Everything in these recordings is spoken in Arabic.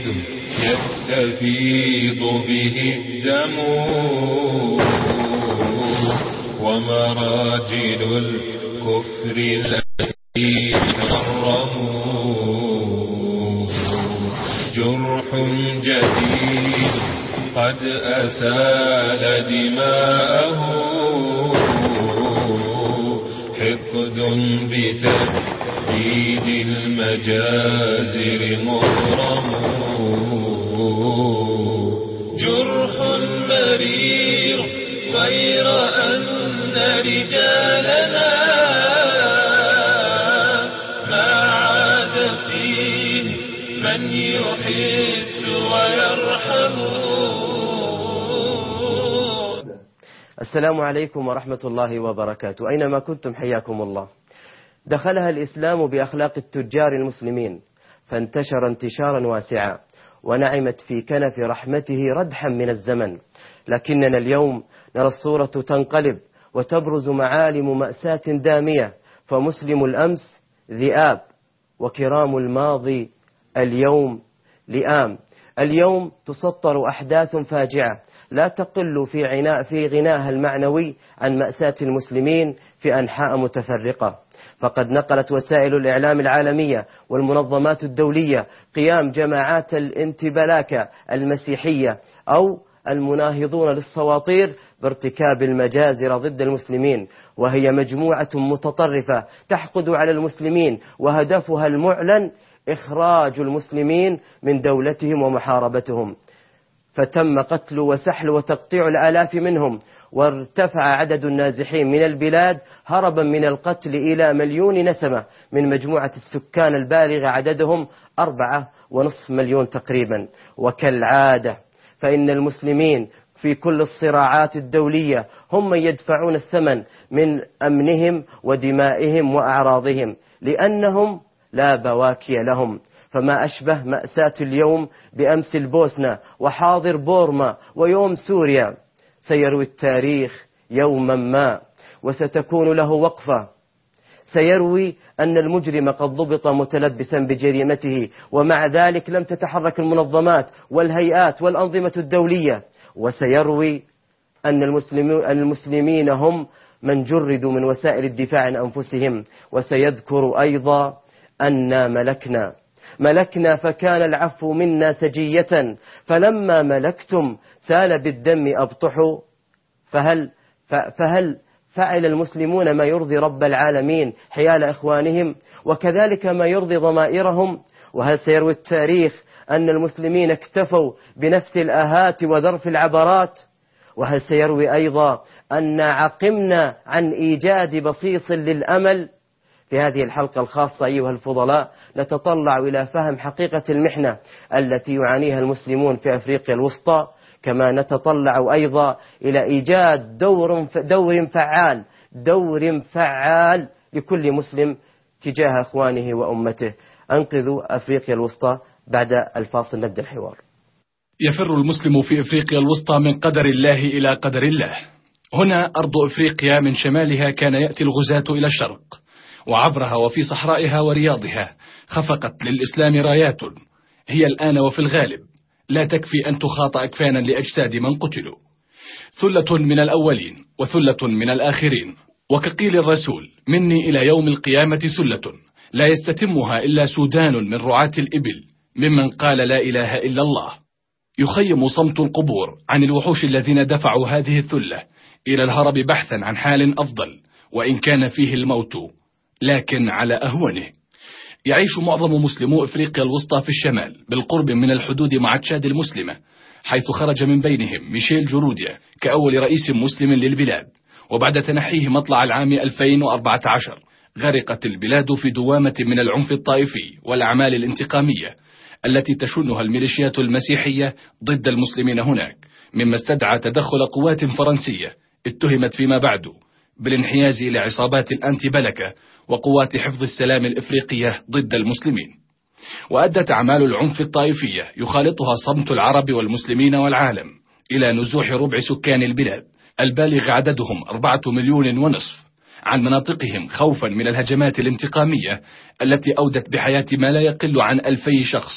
جديد يستفيض به الدم، ومراجل الكفر التي حرموا. جرح جديد قد أسال دماءه، حقد بتأييد المجازر مغرم. جرح مرير غير أن رجالنا ما عاد فيه من يحس ويرحم. السلام عليكم ورحمة الله وبركاته. أينما كنتم حياكم الله. دخلها الإسلام بأخلاق التجار المسلمين، فانتشر انتشارا واسعا، ونعمت في كنف رحمته ردحا من الزمن. لكننا اليوم نرى الصورة تنقلب وتبرز معالم مأساة دامية، فمسلم الأمس ذئاب، وكرام الماضي اليوم لئام. اليوم تسطر أحداث فاجعة لا تقل في غناها المعنوي عن مأساة المسلمين في أنحاء متفرقة. فقد نقلت وسائل الإعلام العالمية والمنظمات الدولية قيام جماعات الانتبلاكة المسيحية أو المناهضون للسواطير بارتكاب المجازر ضد المسلمين، وهي مجموعة متطرفة تحقد على المسلمين، وهدفها المعلن إخراج المسلمين من دولتهم ومحاربتهم. فتم قتل وسحل وتقطيع الآلاف منهم، وارتفع عدد النازحين من البلاد هربا من القتل إلى 1,000,000 نسمة من مجموعة السكان البالغ عددهم 4.5 مليون تقريبا. وكالعادة فإن المسلمين في كل الصراعات الدولية هم من يدفعون الثمن من أمنهم ودمائهم وأعراضهم، لأنهم لا بواكي لهم. فما أشبه مأساة اليوم بأمس البوسنة وحاضر بورما ويوم سوريا. سيروي التاريخ يوما ما وستكون له وقفة، سيروي أن المجرم قد ضبط متلبسا بجريمته، ومع ذلك لم تتحرك المنظمات والهيئات والأنظمة الدولية. وسيروي أن المسلمين هم من جردوا من وسائل الدفاع عن أنفسهم. وسيذكر أيضا أن ملكنا فكان العفو منا سجية، فلما ملكتم سال بالدم أبطحوا. فهل فعل المسلمون ما يرضي رب العالمين حيال إخوانهم، وكذلك ما يرضي ضمائرهم؟ وهل سيروي التاريخ أن المسلمين اكتفوا بنفث الآهات وذرف العبرات؟ وهل سيروي أيضا أن عقمنا عن إيجاد بصيص للأمل؟ في هذه الحلقة الخاصة أيها الفضلاء نتطلع إلى فهم حقيقة المحنة التي يعانيها المسلمون في أفريقيا الوسطى، كما نتطلع أيضا إلى إيجاد دور فعال لكل مسلم تجاه أخوانه وأمته. أنقذوا أفريقيا الوسطى. بعد الفاصل نبدأ الحوار. يفر المسلم في أفريقيا الوسطى من قدر الله إلى قدر الله. هنا أرض أفريقيا، من شمالها كان يأتي الغزاة إلى الشرق، وعبرها وفي صحرائها ورياضها خفقت للإسلام رايات هي الآن وفي الغالب لا تكفي أن تخاط أكفانا لأجساد من قتلوا. ثلة من الأولين وثلة من الآخرين، وكقيل الرسول: مني إلى يوم القيامة ثلة لا يستتمها إلا سودان من رعاة الإبل ممن قال لا إله إلا الله. يخيم صمت القبور عن الوحوش الذين دفعوا هذه الثلة إلى الهرب بحثا عن حال أفضل، وإن كان فيه الموت لكن على أهونه. يعيش معظم مسلمو إفريقيا الوسطى في الشمال بالقرب من الحدود مع تشاد المسلمة، حيث خرج من بينهم ميشيل جوروديا كأول رئيس مسلم للبلاد. وبعد تنحيه مطلع العام 2014 غرقت البلاد في دوامة من العنف الطائفي والأعمال الانتقامية التي تشنها الميليشيات المسيحية ضد المسلمين هناك، مما استدعى تدخل قوات فرنسية اتهمت فيما بعد بالانحياز إلى عصابات الأنتبلكة وقوات حفظ السلام الإفريقية ضد المسلمين. وأدت أعمال العنف الطائفية يخالطها صمت العرب والمسلمين والعالم إلى نزوح ربع سكان البلاد البالغ عددهم 4.5 مليون عن مناطقهم، خوفا من الهجمات الانتقامية التي أودت بحياة ما لا يقل عن 2000 شخص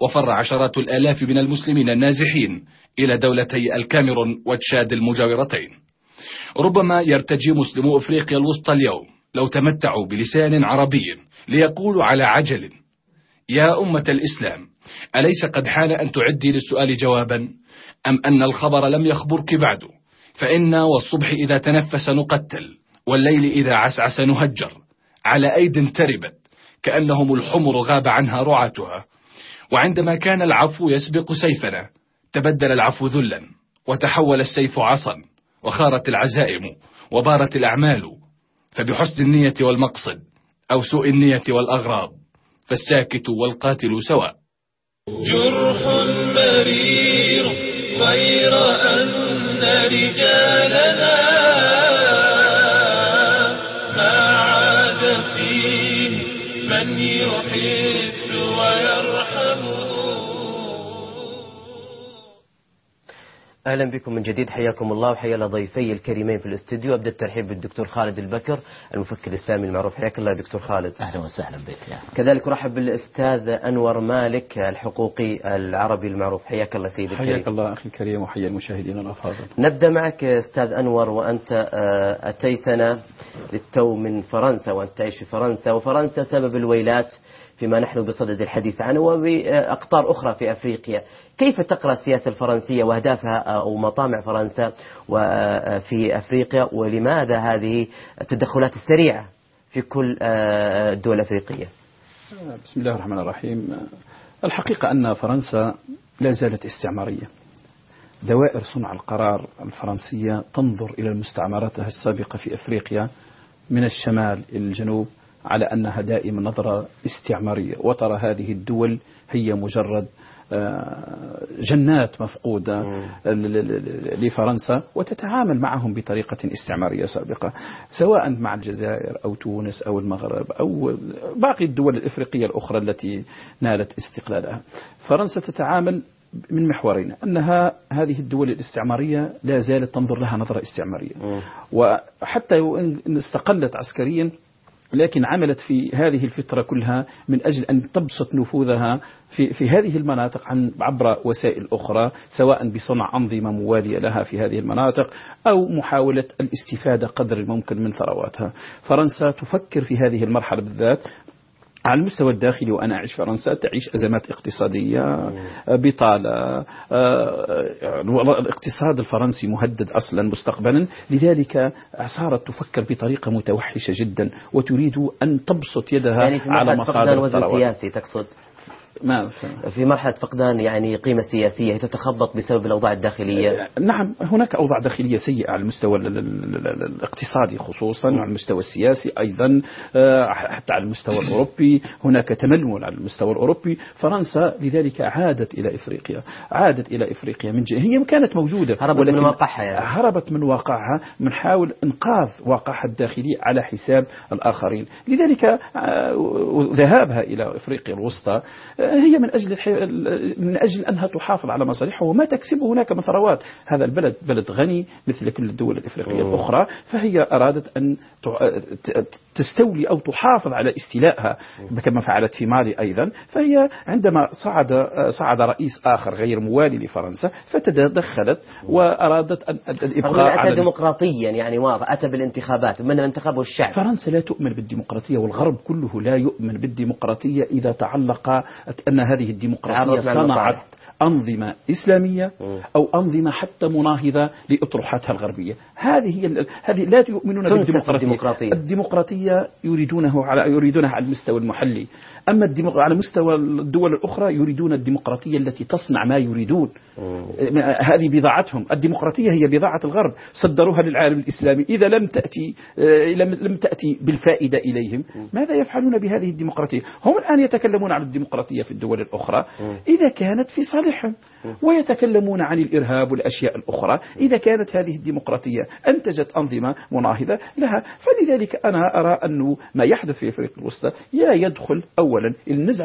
وفر عشرات الآلاف من المسلمين النازحين إلى دولتي الكاميرون وتشاد المجاورتين. ربما يرتجي مسلمو إفريقيا الوسطى اليوم لو تمتعوا بلسان عربي ليقولوا على عجل: يا أمة الإسلام، أليس قد حان أن تعدي للسؤال جوابا، أم أن الخبر لم يخبرك بعد؟ فإنا والصبح إذا تنفس نقتل، والليل إذا عسعس نهجر، على أيد تربت كأنهم الحمر غاب عنها رعاتها. وعندما كان العفو يسبق سيفنا تبدل العفو ذلا، وتحول السيف عصا، وخارت العزائم وبارت الأعمال، فبحسن النية والمقصد أو سوء النية والأغراض فالساكت والقاتل سواء. جرح مرير غير أن رجالنا ما عاد فيه من يحس ويرحم. أهلا بكم من جديد، حياكم الله وحيا ضيفي الكريمين في الاستوديو. أبدأ الترحيب بالدكتور خالد البكر المفكر الإسلامي المعروف. حياك الله دكتور خالد. أهلا وسهلا بك. كذلك رحب بالأستاذ أنور مالك الحقوقي العربي المعروف. حياك الله سيدي الكريم. حياك الله أخي الكريم وحيا المشاهدين الأفاضل. نبدأ معك أستاذ أنور، وأنت أتيتنا للتو من فرنسا، وأنت تعيش في فرنسا، وفرنسا سبب الويلات فيما نحن بصدد الحديث عنه وبأقطار أخرى في أفريقيا. كيف تقرأ السياسة الفرنسية وأهدافها أو مطامع فرنسا وفي أفريقيا، ولماذا هذه التدخلات السريعة في كل الدول الأفريقية؟ بسم الله الرحمن الرحيم. الحقيقة أن فرنسا لا زالت استعمارية. دوائر صنع القرار الفرنسية تنظر إلى مستعمراتها السابقة في أفريقيا من الشمال إلى الجنوب على أنها دائما نظرة استعمارية، وترى هذه الدول هي مجرد جنات مفقودة لفرنسا، وتتعامل معهم بطريقة استعمارية سابقة، سواء مع الجزائر أو تونس أو المغرب أو باقي الدول الإفريقية الأخرى التي نالت استقلالها. فرنسا تتعامل من محورين: أنها هذه الدول الاستعمارية لا زالت تنظر لها نظرة استعمارية، وحتى إن استقلت عسكريا لكن عملت في هذه الفترة كلها من أجل أن تبسط نفوذها في هذه المناطق عبر وسائل أخرى، سواء بصنع أنظمة موالية لها في هذه المناطق أو محاولة الاستفادة قدر الممكن من ثرواتها. فرنسا تفكر في هذه المرحلة بالذات على المستوى الداخلي، وأنا أعيش فرنسا تعيش أزمات اقتصادية، بطالة، الاقتصاد الفرنسي مهدد أصلا مستقبلا، لذلك صارت تفكر بطريقة متوحشة جدا وتريد أن تبسط يدها يعني على مصادر الثروات السياسي تقصد؟ ما في مرحلة فقدان يعني قيمة سياسية تتخبط بسبب الأوضاع الداخلية. نعم، هناك أوضاع داخلية سيئة على المستوى الاقتصادي خصوصا، وعلى المستوى السياسي أيضا، حتى على المستوى الأوروبي هناك تململ على المستوى الأوروبي. فرنسا لذلك عادت إلى إفريقيا من هي كانت موجودة، هربت من واقعها، يعني هربت من واقعها، من حاول إنقاذ واقعها الداخلي على حساب الآخرين. لذلك ذهابها إلى إفريقيا الوسطى هي من أجل أنها تحافظ على مصالحها وما تكسبه هناك من ثروات. هذا البلد بلد غني مثل كل الدول الإفريقية الأخرى، فهي أرادت أن تستولي أو تحافظ على استيلائها كما فعلت في مالي أيضا. فهي عندما صعد رئيس آخر غير موالي لفرنسا فتدخلت وأرادت الإبقاء على ديمقراطيا، يعني واضح أتى بالانتخابات من انتخبه الشعب. فرنسا لا تؤمن بالديمقراطية، والغرب كله لا يؤمن بالديمقراطية إذا تعلق أن هذه الديمقراطية صنعت أنظمة إسلامية أو أنظمة حتى مناهضة لأطروحاتها الغربية. هذه لا يؤمنون بالديمقراطية. الديمقراطية يريدونها على المستوى المحلي، أما على مستوى الدول الأخرى يريدون الديمقراطية التي تصنع ما يريدون. هذه بضاعتهم. الديمقراطية هي بضاعة الغرب، صدروها للعالم الإسلامي. إذا لم تأتي بالفائدة إليهم ماذا يفعلون بهذه الديمقراطية؟ هم الآن يتكلمون عن الديمقراطية في الدول الأخرى إذا كانت في صالح لصالحهم، ويتكلمون عن الإرهاب والأشياء الأخرى إذا كانت هذه الديمقراطية أنتجت أنظمة مناهضة لها. فلذلك أنا أرى أنه ما يحدث في أفريقيا الوسطى يدخل أولا النزعة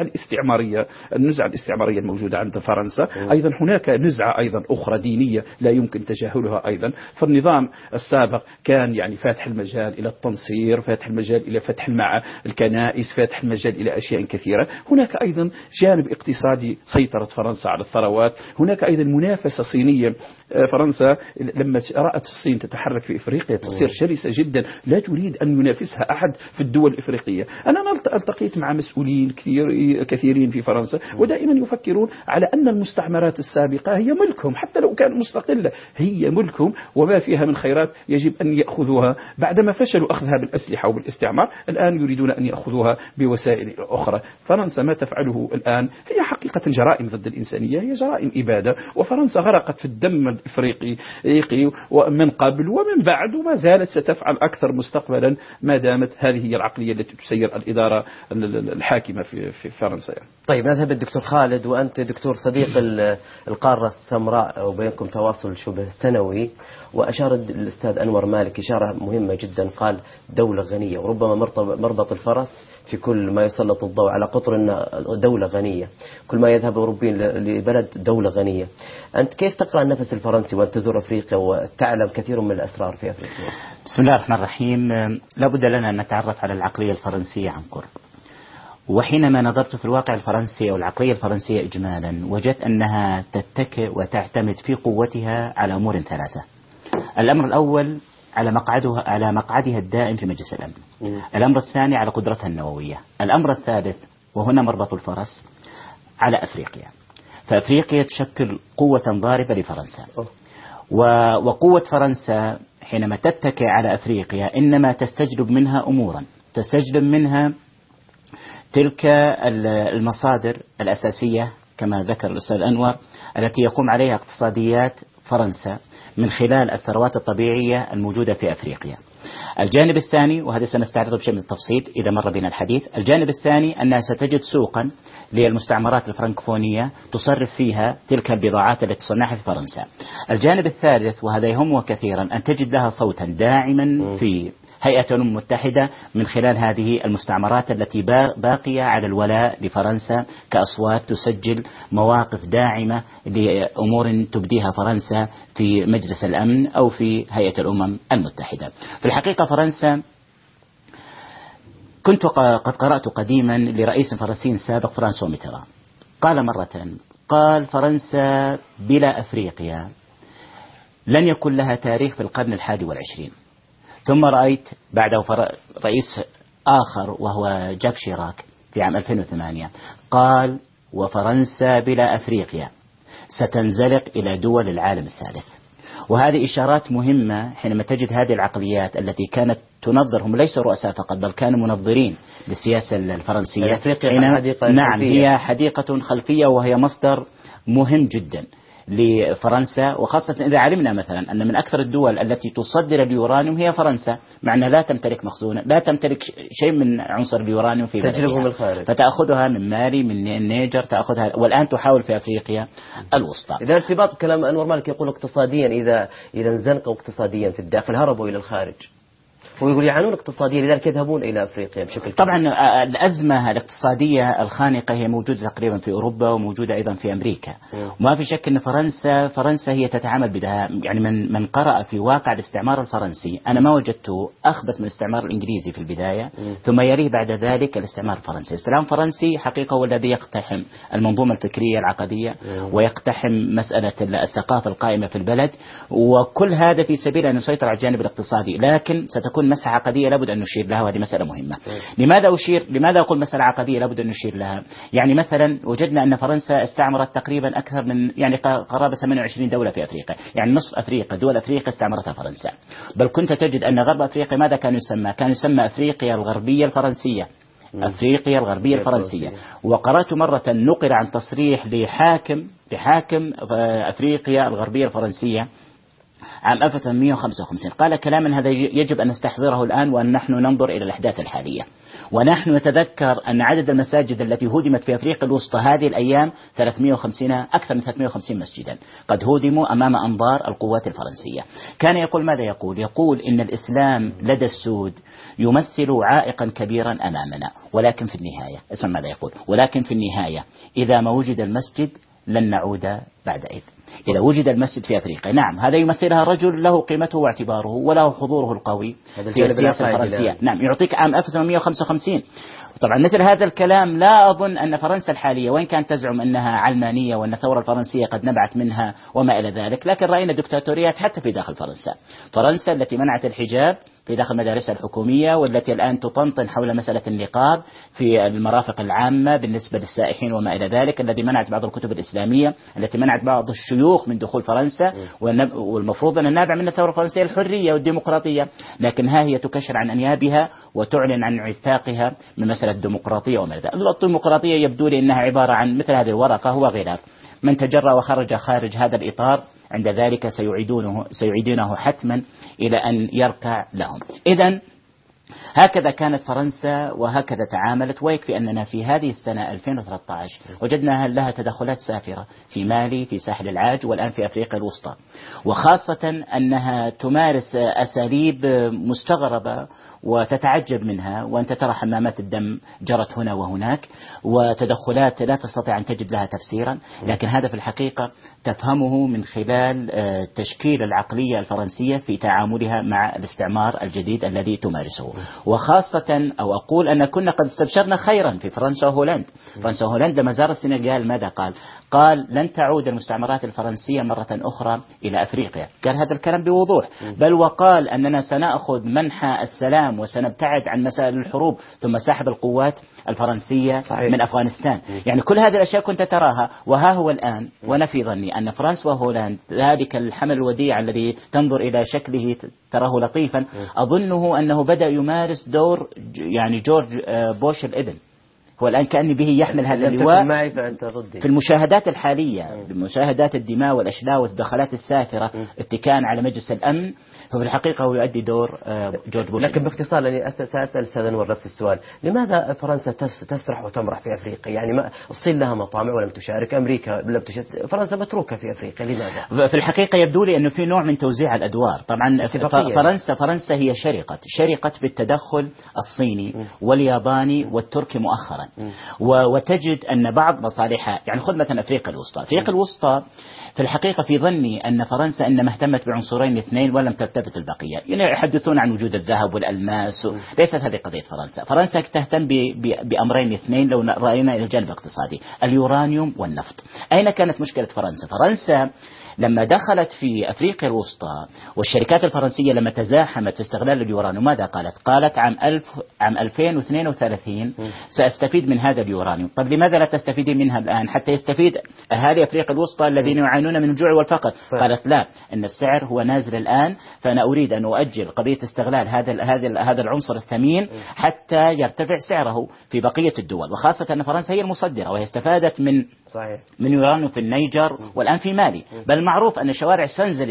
الاستعمارية الموجودة عند فرنسا. أيضا هناك نزعة أيضا أخرى دينية لا يمكن تجاهلها أيضا. فالنظام السابق كان يعني فاتح المجال إلى التنصير، فاتح المجال إلى فتح الكنائس، فاتح المجال إلى أشياء كثيرة. هناك أيضا جانب اقتصادي، سيطرة فرنسا على الثروات. هناك أيضا منافسة صينية. فرنسا لما رأت الصين تتحرك في إفريقيا تصير شرسة جدا، لا تريد أن ينافسها أحد في الدول الإفريقية. أنا التقيت مع مسؤولين كثيرين في فرنسا، ودائما يفكرون على أن المستعمرات السابقة هي ملكهم، حتى لو كانت مستقلة هي ملكهم، وما فيها من خيرات يجب أن يأخذوها. بعدما فشلوا أخذها بالأسلحة وبالاستعمار، الآن يريدون أن يأخذوها بوسائل أخرى. فرنسا ما تفعله الآن هي حقيقة جرائم ضد الإنسانية، هي جرائم إبادة. وفرنسا غرقت في الدم الإفريقي من قبل ومن بعد، وما زالت ستفعل أكثر مستقبلا ما دامت هذه هي العقلية التي تسير الإدارة الحاكمة في فرنسا يعني. طيب نذهب الدكتور خالد، وأنت دكتور صديق القارة السمراء وبينكم تواصل شبه سنوي، وأشار الأستاذ أنور مالك إشارة مهمة جدا، قال دولة غنية، وربما مربط الفرس في كل ما يسلط الضوء على قطر أن دولة غنية، كل ما يذهب أوروبيين لبلد دولة غنية. أنت كيف تقرأ النفس الفرنسي وأنت تزور أفريقيا وتعلم كثير من الأسرار في أفريقيا؟ بسم الله الرحمن الرحيم. لابد لنا أن نتعرف على العقلية الفرنسية عن قرب. وحينما نظرت في الواقع الفرنسي أو العقلية الفرنسية إجمالا، وجدت أنها تتكئ وتعتمد في قوتها على أمور ثلاثة. الأمر الأول على مقعدها الدائم في مجلس الأمن. الأمر الثاني على قدرتها النووية. الأمر الثالث، وهنا مربط الفرس، على أفريقيا. فأفريقيا تشكل قوة ضاربة لفرنسا. وقوة فرنسا حينما تتكئ على أفريقيا إنما تستجلب منها أمورا، تستجلب منها تلك المصادر الأساسية كما ذكر الأستاذ أنور التي يقوم عليها اقتصاديات فرنسا من خلال الثروات الطبيعية الموجودة في أفريقيا. الجانب الثاني، وهذا سنستعرضه بشيء من التفصيل إذا مر بنا الحديث، الجانب الثاني أنها ستجد سوقا للمستعمرات الفرنكفونية تصرف فيها تلك البضاعات التي تصنعها في فرنسا. الجانب الثالث، وهذا يهمه كثيرا، أن تجد لها صوتا داعما في هيئة الأمم المتحدة من خلال هذه المستعمرات التي باقية على الولاء لفرنسا كأصوات تسجل مواقف داعمة لأمور تبديها فرنسا في مجلس الأمن أو في هيئة الأمم المتحدة. في الحقيقة فرنسا، كنت قد قرأت قديما لرئيس فرنسي سابق فرانسوا ميتران، قال مرة، قال فرنسا بلا أفريقيا لن يكن لها تاريخ في القرن 21. ثم رأيت بعده رئيس آخر وهو جاك شيراك في عام 2008 قال وفرنسا بلا أفريقيا ستنزلق إلى دول العالم الثالث. وهذه إشارات مهمة حينما تجد هذه العقليات التي كانت تنظرهم ليس رؤساء فقط بل كانوا منظرين للسياسة الفرنسية. نعم، هي حديقة خلفية، وهي مصدر مهم جدا لفرنسا، وخاصة إذا علمنا مثلا أن من أكثر الدول التي تصدر اليورانيوم هي فرنسا، مع أنها لا تمتلك مخزونا، لا تمتلك شيء من عنصر اليورانيوم في بلدها، فتأخذها من مالي، من النيجر، تأخذها، والآن تحاول في أفريقيا الوسطى. إذا ارتباط كلام أنور مالك يقول اقتصاديا، إذا انزنقوا اقتصاديا في الداخل هربوا إلى الخارج، ويقول يعانون اقتصاديا لذلك يذهبون إلى أفريقيا بشكل كبير. طبعا الأزمة الاقتصادية الخانقة هي موجودة تقريبا في أوروبا وموجودة أيضا في أمريكا. وما في شك أن فرنسا هي تتعامل بدها، يعني من قرأ في واقع الاستعمار الفرنسي أنا ما وجدته أخبث من الاستعمار الإنجليزي في البداية، ثم يليه بعد ذلك الاستعمار الفرنسي. الاستعمار الفرنسي حقيقة هو الذي يقتحم المنظومة الفكرية العقدية ويقتحم مسألة الثقافة القائمة في البلد، وكل هذا في سبيل أن يسيطر على الجانب الاقتصادي. لكن ستكون مسألة عقدية لابد أن نشير لها، وهذه مسألة مهمة. لماذا أقول مسألة عقدية لابد أن نشير لها؟ يعني مثلا وجدنا أن فرنسا استعمرت تقريبا أكثر من قرابة 28 دولة في أفريقيا، يعني نصف أفريقيا، دول أفريقيا استعمرتها فرنسا. بل كنت تجد أن غرب أفريقيا ماذا كان يسمى أفريقيا الغربية الفرنسية، أفريقيا الغربية الفرنسية. وقرأت مرة نقل عن تصريح لحاكم أفريقيا الغربية الفرنسية عام 1855 قال كلاما هذا يجب أن نستحضره الآن، وأن نحن ننظر إلى الأحداث الحالية. ونحن نتذكر أن عدد المساجد التي هدمت في أفريقيا الوسطى هذه الأيام 350، أكثر من 350 مسجدا قد هدموا أمام أنظار القوات الفرنسية. كان يقول ماذا يقول إن الإسلام لدى السود يمثل عائقا كبيرا أمامنا، ولكن في النهاية اسمع ماذا يقول، ولكن في النهاية إذا ما وجد المسجد لن نعود بعدئذ. إذا وجد المسجد في أفريقيا، نعم هذا يمثلها رجل له قيمته واعتباره وله حضوره القوي في السياسة الفرنسية. نعم يعطيك عام 1855. طبعا مثل هذا الكلام لا أظن أن فرنسا الحالية وإن كانت تزعم أنها علمانية وأن الثورة الفرنسية قد نبعت منها وما إلى ذلك، لكن رأينا دكتاتوريات حتى في داخل فرنسا. فرنسا التي منعت الحجاب في داخل مدارسها الحكومية، والتي الآن تطنطن حول مسألة النقاب في المرافق العامة بالنسبة للسائحين وما إلى ذلك، التي منعت بعض الكتب الإسلامية، التي منعت بعض الشيوخ من دخول فرنسا، والمفروض أن النابع من الثورة الفرنسية الحرية والديمقراطية، لكن ها هي تكشر عن أنيابها وتعلن عن عتاقها من مسألة الديمقراطية وما إلى ذلك. الديمقراطية يبدو لي أنها عبارة عن مثل هذه الورقة هو غلاف، من تجرأ وخرج خارج هذا الإطار عند ذلك سيعيدونه حتما إلى أن يركع لهم. إذن هكذا كانت فرنسا وهكذا تعاملت. ويكفي أننا في هذه السنة 2013 وجدنا لها تدخلات سافرة في مالي، في ساحل العاج، والآن في أفريقيا الوسطى، وخاصة أنها تمارس أساليب مستغربة وتتعجب منها، وأنت ترى حمامات الدم جرت هنا وهناك، وتدخلات لا تستطيع أن تجد لها تفسيرا، لكن هذا في الحقيقة تفهمه من خلال تشكيل العقلية الفرنسية في تعاملها مع الاستعمار الجديد الذي تمارسه. وخاصة أو أقول أن كنا قد استبشرنا خيرا في فرنسا وهولندا. فرنسا وهولندا لما زار السنغال ماذا قال لن تعود المستعمرات الفرنسية مرة أخرى إلى أفريقيا. قال هذا الكلام بوضوح، بل وقال أننا سنأخذ منحى السلام وسنبتعد عن مسائل الحروب، ثم سحب القوات الفرنسية صحيح. من أفغانستان. يعني كل هذه الأشياء كنت تراها، وها هو الآن. وأنا في ظني أن فرنسا وهولندا ذلك الحمل الوديع الذي تنظر إلى شكله تراه لطيفا، أظنه أنه بدأ يمارس دور يعني جورج بوش الابن. هو الآن كأني به يحمل هذا اللواء في المشاهدات الحالية، بمشاهدات الدماء والأشلاء والدخلات السافرة اتكاء على مجلس الأمن. هو في الحقيقة هو يؤدي دور جورج بوش. لكن باختصار لأني سأسأل أستاذ أنور نفس السؤال، لماذا فرنسا تسرح وتمرح في أفريقيا؟ يعني ما الصين لها مطامع ولم تشارك، أمريكا لم تشارك، فرنسا متروكة في أفريقيا، لماذا؟ في الحقيقة يبدو لي أنه في نوع من توزيع الأدوار. طبعا فرنسا هي شرقت بالتدخل الصيني والياباني والتركي مؤخرا، وتجد أن بعض مصالحها، يعني خذ مثلا أفريقيا الوسطى في الحقيقة في ظني أن فرنسا إنما اهتمت بعنصرين اثنين ولم تلتفت البقية. يعني يحدثون عن وجود الذهب والألماس، ليست هذه قضية فرنسا تهتم بأمرين اثنين لو رأينا إلى الجانب الاقتصادي، اليورانيوم والنفط. أين كانت مشكلة فرنسا لما دخلت في أفريقيا الوسطى والشركات الفرنسية لما تزاحمت في استغلال اليورانيوم ماذا قالت عام 2032 سأستفيد من هذا اليورانيوم. طب لماذا لا تستفيدين منها الآن حتى يستفيد أهالي أفريقيا الوسطى الذين يعانون من الجوع والفقر؟ قالت لا، إن السعر هو نازل الآن، فأنا أريد أن أؤجل قضية استغلال هذا العنصر الثمين حتى يرتفع سعره في بقية الدول، وخاصة أن فرنسا هي المصدرة وهي استفادت من يورانيوم في النيجر والآن في مالي. بل معروف أن شارع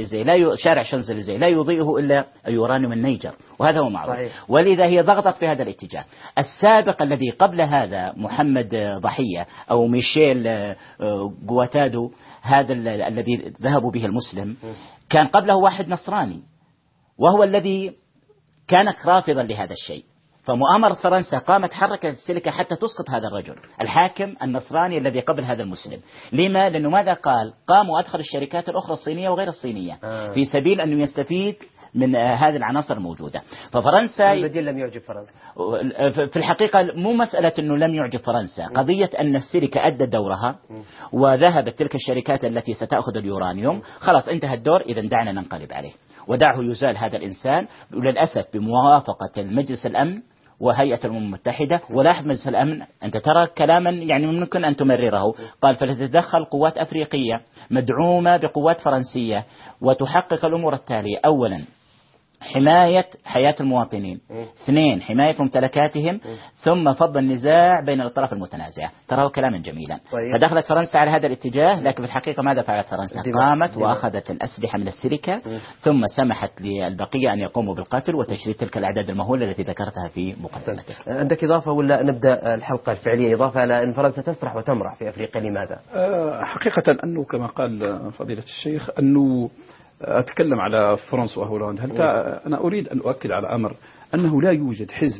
شانزليزيه لا يضيئه إلا اليورانيوم النيجر، وهذا هو معروف. ولذا هي ضغطت في هذا الاتجاه. السابق الذي قبل هذا محمد ضحية أو ميشيل غواتادو، هذا الذي ذهبوا به المسلم، كان قبله واحد نصراني وهو الذي كان رافضا لهذا الشيء. فمؤامرة فرنسا قامت حركت السلكة حتى تسقط هذا الرجل الحاكم النصراني الذي قبل هذا المسلم. لما؟ لأنه ماذا قام وأدخل الشركات الأخرى الصينية وغير الصينية في سبيل أنه يستفيد من هذه العناصر الموجودة. ففرنسا البديل لم يعجب فرنسا. في الحقيقة مو مسألة أنه لم يعجب فرنسا، قضية أن السلكة أدت دورها وذهبت تلك الشركات التي ستأخذ اليورانيوم، خلاص انتهى الدور، إذا دعنا ننقلب عليه ودعه يزال هذا الإنسان، وللأسف بموافقة المجلس الأمن وهيئة الأمم المتحدة. ولاحظ مجلس الأمن، أنت ترى كلاما يعني ممكن أن تمرره، قال فلتتدخل قوات أفريقية مدعومة بقوات فرنسية وتحقق الأمور التالية: أولا حماية حياة المواطنين، 2 حماية ممتلكاتهم، ثم فض النزاع بين الأطراف المتنازعة. تراه كلاما جميلا. طيب. فدخلت فرنسا على هذا الاتجاه، لكن في الحقيقة ماذا فعلت فرنسا؟ قامت وأخذت الأسلحة من السركة، ثم سمحت للبقية أن يقوموا بالقتل وتشريد تلك الأعداد المهولة التي ذكرتها في مقدمتك. عندك إضافة ولا نبدأ الحلقة الفعلية؟ إضافة على أن فرنسا تسرح وتمرح في أفريقيا، لماذا؟ حقيقة أنه كما قال فضيلة الشيخ أنه أتكلم على فرنسوا هولاند. أنا أريد أن أؤكد على أمر، أنه لا يوجد حزب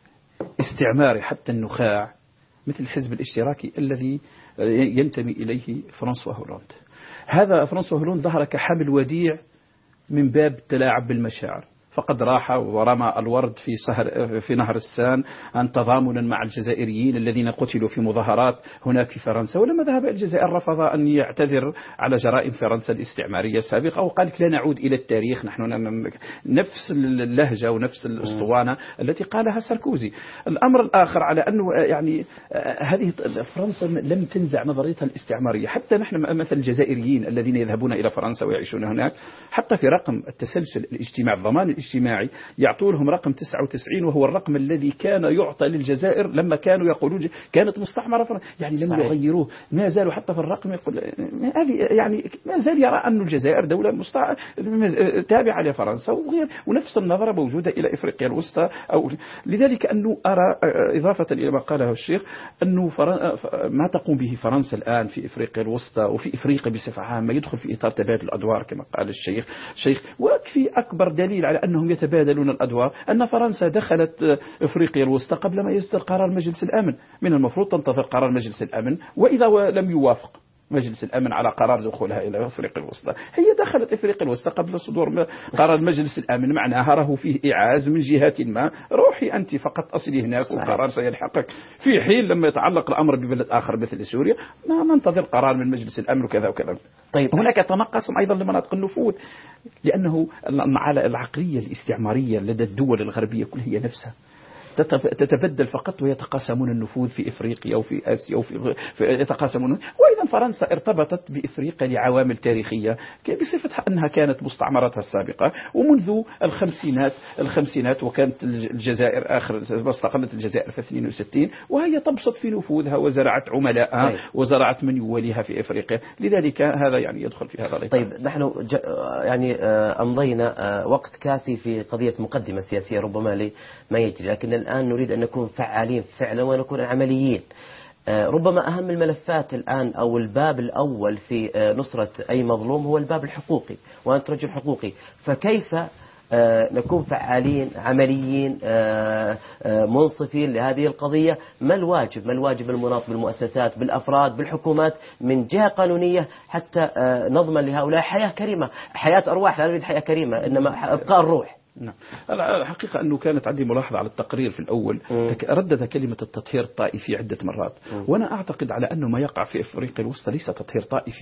استعماري حتى النخاع مثل الحزب الاشتراكي الذي ينتمي إليه فرنسوا هولاند. هذا فرنسوا هولاند ظهر كحامل وديع من باب التلاعب بالمشاعر، فقد راح ورمى الورد في نهر السان أن تضامنا مع الجزائريين الذين قتلوا في مظاهرات هناك في فرنسا، ولما ذهب إلى الجزائر رفض أن يعتذر على جرائم فرنسا الاستعمارية السابقة، وقال لك لا نعود إلى التاريخ، نحن نفس اللهجة ونفس الأسطوانة التي قالها ساركوزي. الأمر الآخر على أنه يعني هذه فرنسا لم تنزع نظريتها الاستعمارية. حتى نحن مثل الجزائريين الذين يذهبون إلى فرنسا ويعيشون هناك، حتى في رقم التسلسل الاجتماعي الضمان الاجتماعي يعطون لهم رقم 99، وهو الرقم الذي كان يعطى للجزائر لما كانوا يقولون كانت مستعمرة فرنسا، يعني لم صحيح. يغيروه، ما زالوا حتى في الرقم يقول هذه، يعني ما زال يرى أن الجزائر دولة تابعة لفرنسا ونفس النظرة موجودة إلى إفريقيا الوسطى. لذلك أنه أرى إضافة إلى ما قاله الشيخ أنه ما تقوم به فرنسا الآن في إفريقيا الوسطى وفي إفريقيا بصفة عامة يدخل في إطار تبادل الأدوار كما قال الشيخ. ويكفي أكبر دليل على أنهم يتبادلون الأدوار أن فرنسا دخلت إفريقيا الوسطى قبل ما يصدر قرار مجلس الأمن. من المفروض تنتظر قرار مجلس الأمن، وإذا لم يوافق مجلس الأمن على قرار دخولها إلى أفريقيا الوسطى، هي دخلت أفريقيا الوسطى قبل صدور قرار مجلس الأمن، معناها راه فيه إعاز من جهة ما، روحي أنت فقط أصلي هناك وقرار سيلحقك، في حين لما يتعلق الأمر ببلد آخر مثل سوريا ما ننتظر قرار من مجلس الأمن وكذا وكذا. طيب هناك تنقص أيضا لمناطق النفوذ، لأنه العقلية الاستعمارية لدى الدول الغربية كلها هي نفسها تتبدل فقط، ويتقاسمون النفوذ في إفريقيا وفي آسيا يتقاسمون. وأيضا فرنسا ارتبطت بإفريقيا لعوامل تاريخية بصفتها أنها كانت مستعمرتها السابقة، ومنذ الخمسينات وكانت الجزائر استقلت الجزائر في 62، وهي تبسط في نفوذها وزرعت عملاءها وزرعت من يوليها في إفريقيا. لذلك هذا يعني يدخل في هذا الإطار. طيب نحن يعني أمضينا وقت كافي في قضية مقدمة سياسية ربما لما يجري، لكن الآن نريد أن نكون فعالين فعلا ونكون عمليين. ربما أهم الملفات الآن أو الباب الأول في نصرة أي مظلوم هو الباب الحقوقي، وأنت رجل حقوقي، فكيف نكون فعالين عمليين منصفين لهذه القضية؟ ما الواجب المناط بالمؤسسات بالأفراد بالحكومات من جهة قانونية حتى نضمن لهؤلاء حياة كريمة، حياة أرواح، لا نريد حياة كريمة إنما أبقاء الروح. نعم. الحقيقة أنه كانت عندي ملاحظة على التقرير في الأول، ردد كلمة التطهير الطائفي عدة مرات، وأنا أعتقد على أنه ما يقع في أفريقيا الوسطى ليس تطهير طائفي،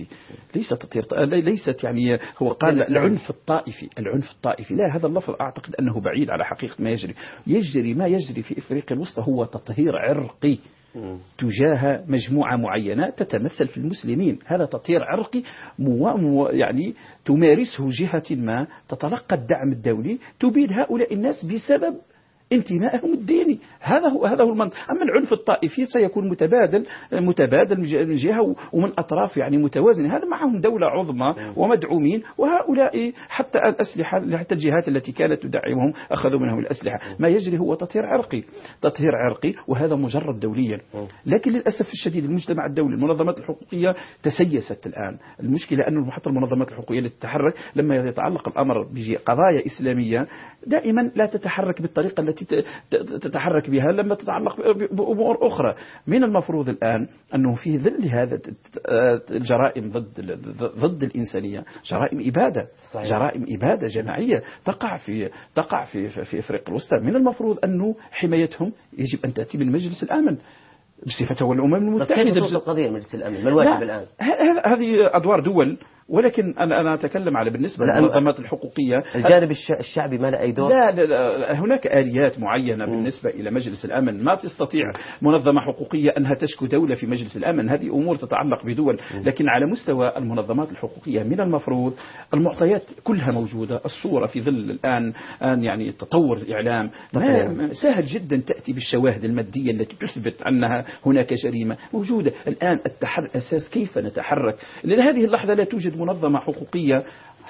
ليست يعني هو قال العنف الطائفي، لا، هذا اللفظ أعتقد أنه بعيد على حقيقة ما يجري. ما يجري في أفريقيا الوسطى هو تطهير عرقي تجاه مجموعة معينة تتمثل في المسلمين. هذا تطهير عرقي يعني تمارسه جهة ما تتلقى الدعم الدولي، تبيد هؤلاء الناس بسبب انتمائهم الديني. هذا هو المنطق. أما العنف الطائفي سيكون متبادل من جهة ومن أطراف يعني متوازنة. هذا معهم دولة عظمى ومدعومين، وهؤلاء حتى الأسلحة، حتى الجهات التي كانت تدعمهم أخذوا منهم الأسلحة. ما يجري هو تطهير عرقي، وهذا مجرد دوليا. لكن للأسف الشديد المجتمع الدولي، المنظمات الحقوقية تسيست الآن. المشكلة أنه حتى المنظمات الحقوقية التي تتحرك لما يتعلق الأمر بقضايا إسلامية دائما لا تتحرك بالطريقة التي تتحرك بها لما تتعلق بأمور أخرى. من المفروض الآن أنه في ظل هذا الجرائم ضد الإنسانية، جرائم إبادة جماعية تقع في أفريقيا الوسطى، من المفروض أنه حمايتهم يجب أن تأتي من مجلس الأمن بصفته الأمم المتحدة. كيف توصل قضية مجلس الأمن؟ ما الواجب الآن؟ هذه أدوار دول ولكن أنا أتكلم على بالنسبة للمنظمات الحقوقية. الجانب الشعبي ما له أي دور؟ لا هناك آليات معينة بالنسبة إلى مجلس الأمن. ما تستطيع منظمة حقوقية أنها تشكو دولة في مجلس الأمن، هذه أمور تتعلق بدول. لكن على مستوى المنظمات الحقوقية من المفروض المعطيات كلها موجودة. الصورة في ظل الآن يعني تطور الإعلام سهل جدا تأتي بالشواهد المادية التي تثبت أنها هناك جريمة موجودة. الآن الأساس كيف نتحرك، لأن هذه اللحظة لا توجد منظمة حقوقية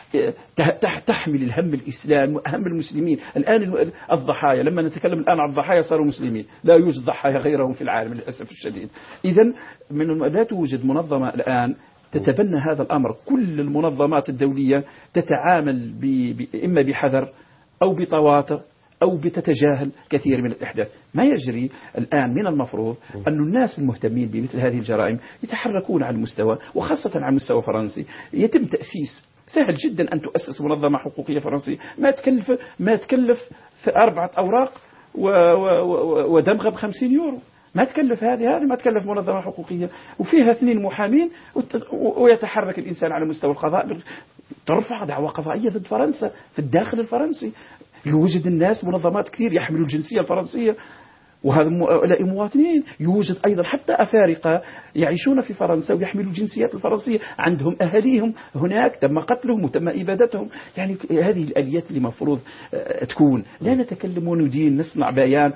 تحمل الهم الإسلام وهم المسلمين. الآن الضحايا، لما نتكلم الآن عن الضحايا صاروا مسلمين، لا يوجد ضحايا غيرهم في العالم للأسف الشديد. إذن لا توجد منظمة الآن تتبنى هذا الأمر. كل المنظمات الدولية تتعامل إما بحذر أو بتواطؤ أو بتتجاهل كثير من الأحداث. ما يجري الآن من المفروض أن الناس المهتمين بمثل هذه الجرائم يتحركون على المستوى، وخاصة على المستوى الفرنسي. يتم تأسيس، سهل جدا أن تؤسس منظمة حقوقية فرنسية ما تكلف 4 أوراق ودمغة ب50 يورو. ما تكلف هذه ما تكلف منظمة حقوقية، وفيها 2 محامين، ويتحرك الإنسان على مستوى القضاء، ترفع دعوى قضائية ضد فرنسا في الداخل الفرنسي. يوجد الناس منظمات كثير يحملوا الجنسية الفرنسية، وهؤلاء مواطنين. يوجد أيضا حتى أفارقة يعيشون في فرنسا ويحملوا الجنسيات الفرنسية، عندهم أهاليهم هناك تم قتلهم وتم إبادتهم. يعني هذه الآليات اللي مفروض تكون. لا نتكلم وندين نصنع بيان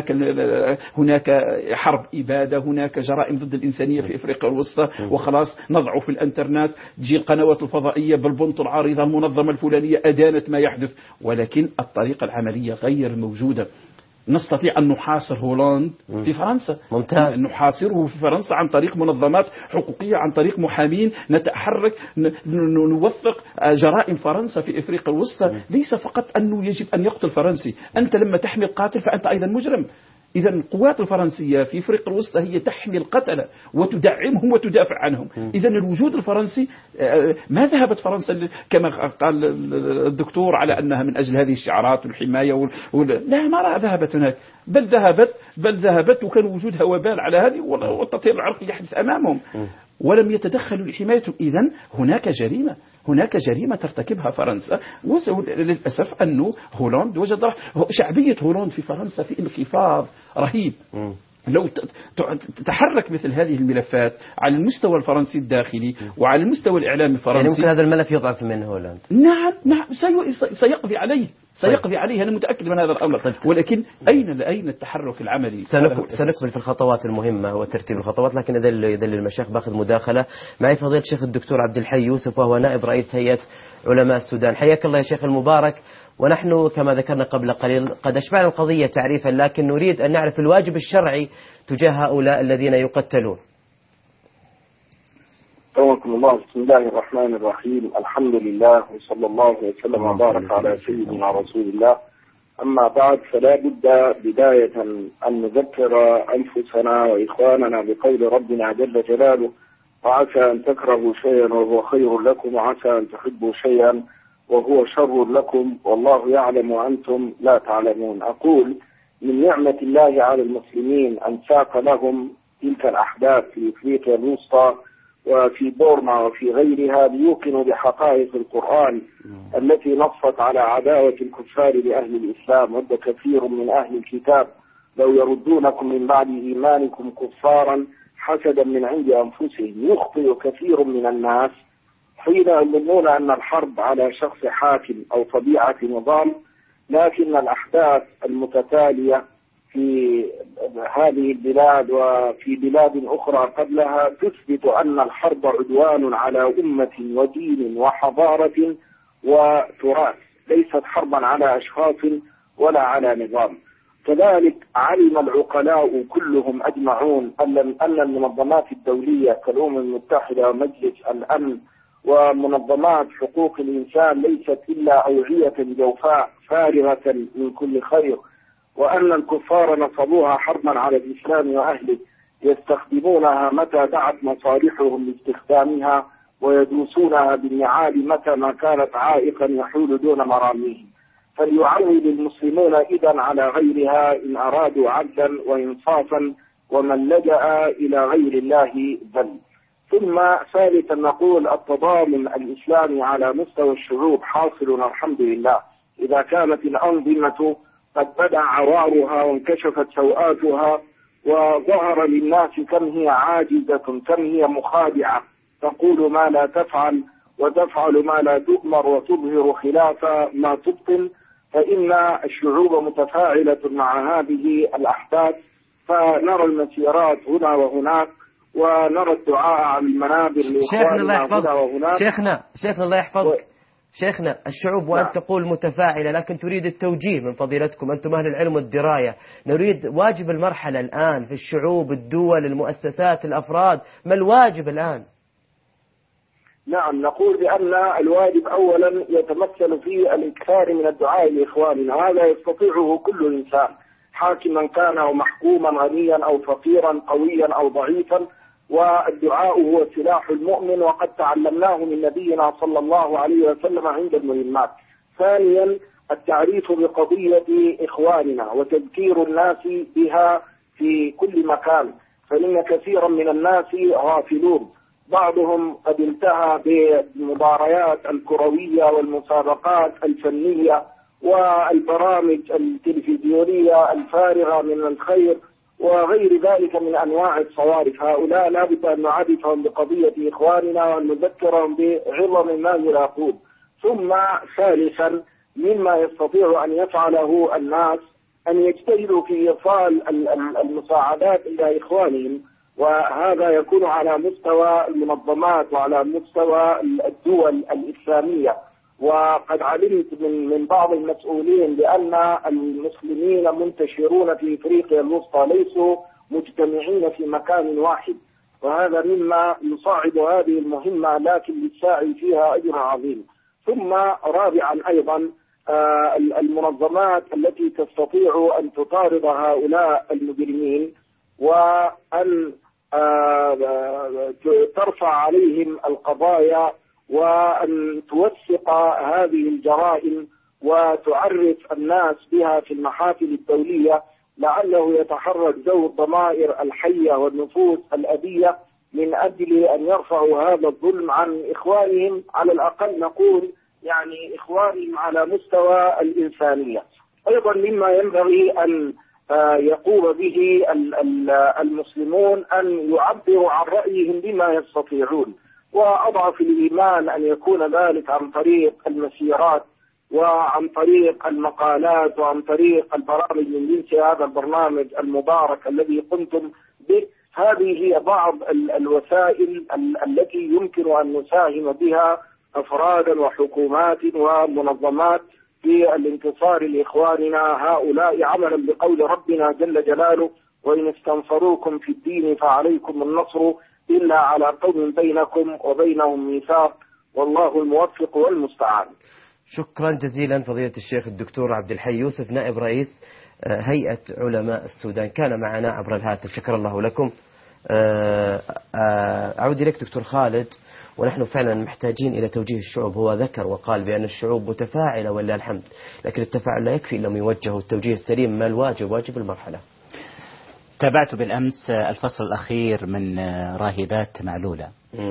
هناك حرب إبادة، هناك جرائم ضد الإنسانية في إفريقيا الوسطى، وخلاص نضعه في الانترنت، تجي القنوات الفضائية بالبنط العارضة المنظمة الفلانية أدانت ما يحدث، ولكن الطريقة العملية غير موجودة. نستطيع أن نحاصر هولاند في فرنسا، ممتاز. نحاصره في فرنسا عن طريق منظمات حقوقية، عن طريق محامين، نتحرك نوثق جرائم فرنسا في إفريقيا الوسطى. ليس فقط أنه يجب أن يقتل فرنسي، أنت لما تحمي القاتل فأنت أيضا مجرم. إذا القوات الفرنسية في إفريقيا الوسطى هي تحمي القتلة وتدعمهم وتدافع عنهم. إذا الوجود الفرنسي، ما ذهبت فرنسا كما قال الدكتور على أنها من أجل هذه الشعارات والحماية لا، ما ذهبت هناك، بل ذهبت وكان وجودها وبال على هذه، والتطهير العرقي يحدث أمامهم ولم يتدخلوا لحمايتهم. إذن هناك جريمة ترتكبها فرنسا. وللأسف أنه هولاند وجد شعبية هولاند في فرنسا في انخفاض رهيب. لو تتحرك مثل هذه الملفات على المستوى الفرنسي الداخلي وعلى المستوى الإعلامي الفرنسي، يعني ممكن هذا الملف يضعف من هولاند. نعم سيقضي عليه أنا متأكد من هذا الأمر. ولكن أين التحرك العملي؟ سنكمل في الخطوات المهمة وترتيب الخطوات، لكن يدل المشايخ باخذ مداخلة. معي فضيلة الشيخ الدكتور عبد الحي يوسف، وهو نائب رئيس هيئة علماء السودان. حياك الله يا شيخ المبارك. ونحن كما ذكرنا قبل قليل قد أشبعنا القضية تعريفا، لكن نريد أن نعرف الواجب الشرعي تجاه هؤلاء الذين يقتلون. حياكم الله. بسم الله الرحمن الرحيم. الحمد لله وصلى الله وسلم وبارك على سيدنا رسول الله. أما بعد، فلا بد بداية أن نذكر أنفسنا وإخواننا بقول ربنا جل جلاله: وعسى أن تكرهوا شيئا وهو خير لكم، وعسى أن تحبوا شيئا وهو شر لكم، والله يعلم وأنتم لا تعلمون. أقول من نعمة الله على المسلمين أن ساق لهم تلك الأحداث في إفريقيا الوسطى وفي بورما وفي غيرها ليوقنوا بحقائق القرآن التي نصت على عداوة الكفار لأهل الإسلام. ود كثير من أهل الكتاب لو يردونكم من بعد إيمانكم كفارا حسدا من عند أنفسهم. يخطئ كثير من الناس حين يظنون أن الحرب على شخص حاكم أو طبيعة نظام، لكن الأحداث المتتالية في هذه البلاد وفي بلاد أخرى قبلها تثبت أن الحرب عدوان على أمة ودين وحضارة وتراث، ليست حربا على أشخاص ولا على نظام. كذلك علم العقلاء كلهم أجمعون أن المنظمات الدولية كالأمم المتحدة ومجلس الأمن ومنظمات حقوق الإنسان ليست إلا أوعية جوفاء فارغة من كل خير، وأن الكفار نصبوها حربا على الإسلام وأهله، يستخدمونها متى دعت مصالحهم لاستخدامها، ويدوسونها بالنعال متى ما كانت عائقا يحول دون مراميهم. فليعول المسلمون إذن على غيرها إن أرادوا عدلا وإنصافا، ومن لجأ إلى غير الله ذل. ثم ثالثا نقول التضامن الإسلامي على مستوى الشعوب حاصل الحمد لله. إذا كانت الأنظمة قد بدا عوارها وانكشفت سوآتها وظهر للناس كم هي عاجزة، كم هي مخادعة، تقول ما لا تفعل وتفعل ما لا تؤمر وتظهر خلاف ما تبطن، فإن الشعوب متفاعلة مع هذه الأحداث، فنرى المسيرات هنا وهناك ونرى الدعاء على المنابر لإخواننا هنا وهناك. شيخنا الله يحفظك. شيخنا الشعوب وأنت تقول متفاعلة، لكن تريد التوجيه من فضيلتكم، أنتم أهل العلم والدراية. نريد واجب المرحلة الآن في الشعوب، الدول، المؤسسات، الأفراد، ما الواجب الآن؟ نعم، نقول بأن الواجب أولا يتمثل في الإكثار من الدعاء لإخواننا، هذا يستطيعه كل إنسان، حاكما كان أو محكوما، غنيا أو فقيرا، قويا أو ضعيفا، والدعاء هو سلاح المؤمن، وقد تعلمناه من نبينا صلى الله عليه وسلم عند المهمات. ثانيا التعريف بقضية إخواننا وتذكير الناس بها في كل مكان، فإن كثيرا من الناس غافلون، بعضهم قد انتهى بالمباريات الكروية والمسابقات الفنية والبرامج التلفزيونية الفارغة من الخير وغير ذلك من أنواع الصوارف. هؤلاء لا بد أن نعرفهم بقضية إخواننا وأن نذكرهم بعظم ما يلاقون. ثم ثالثا مما يستطيع أن يفعله الناس أن يجتهدوا في إيصال المساعدات إلى إخوانهم، وهذا يكون على مستوى المنظمات وعلى مستوى الدول الإسلامية. وقد علمت من بعض المسؤولين بأن المسلمين منتشرون في إفريقيا الوسطى، ليسوا مجتمعين في مكان واحد، وهذا مما يصعب هذه المهمة، لكن للساعي فيها أجر عظيم. ثم رابعا أيضا المنظمات التي تستطيع أن تطارد هؤلاء المجرمين وأن ترفع عليهم القضايا وأن توثق هذه الجرائم وتعرف الناس بها في المحافل الدولية، لعله يتحرك ذوي الضمائر الحية والنفوس الأبية من أجل أن يرفعوا هذا الظلم عن إخوانهم، على الأقل نقول يعني إخوانهم على مستوى الإنسانية. أيضا مما ينبغي أن يقوم به المسلمون أن يعبروا عن رأيهم بما يستطيعون، وأضعف الإيمان أن يكون ذلك عن طريق المسيرات وعن طريق المقالات وعن طريق البرامج من جنس هذا البرنامج المبارك الذي قمتم به. هذه هي بعض الوسائل التي يمكن أن نساهم بها أفرادا وحكومات ومنظمات في الانتصار لإخواننا هؤلاء، عملا بقول ربنا جل جلاله: وإن استنصروكم في الدين فعليكم النصر إلا على قوم بينكم وبينهم ميثاق، والله الموفق والمستعان. شكرا جزيلا فضيلة الشيخ الدكتور عبد الحي يوسف، نائب رئيس هيئة علماء السودان، كان معنا عبر الهاتف، شكر الله لكم. أعود إليك دكتور خالد، ونحن فعلا محتاجين إلى توجيه الشعوب. هو ذكر وقال بأن الشعوب متفاعلة ولله الحمد، لكن التفاعل لا يكفي لهم يوجهوا التوجيه السليم. ما الواجب؟ واجب المرحلة. تابعت بالأمس الفصل الأخير من راهبات معلولة،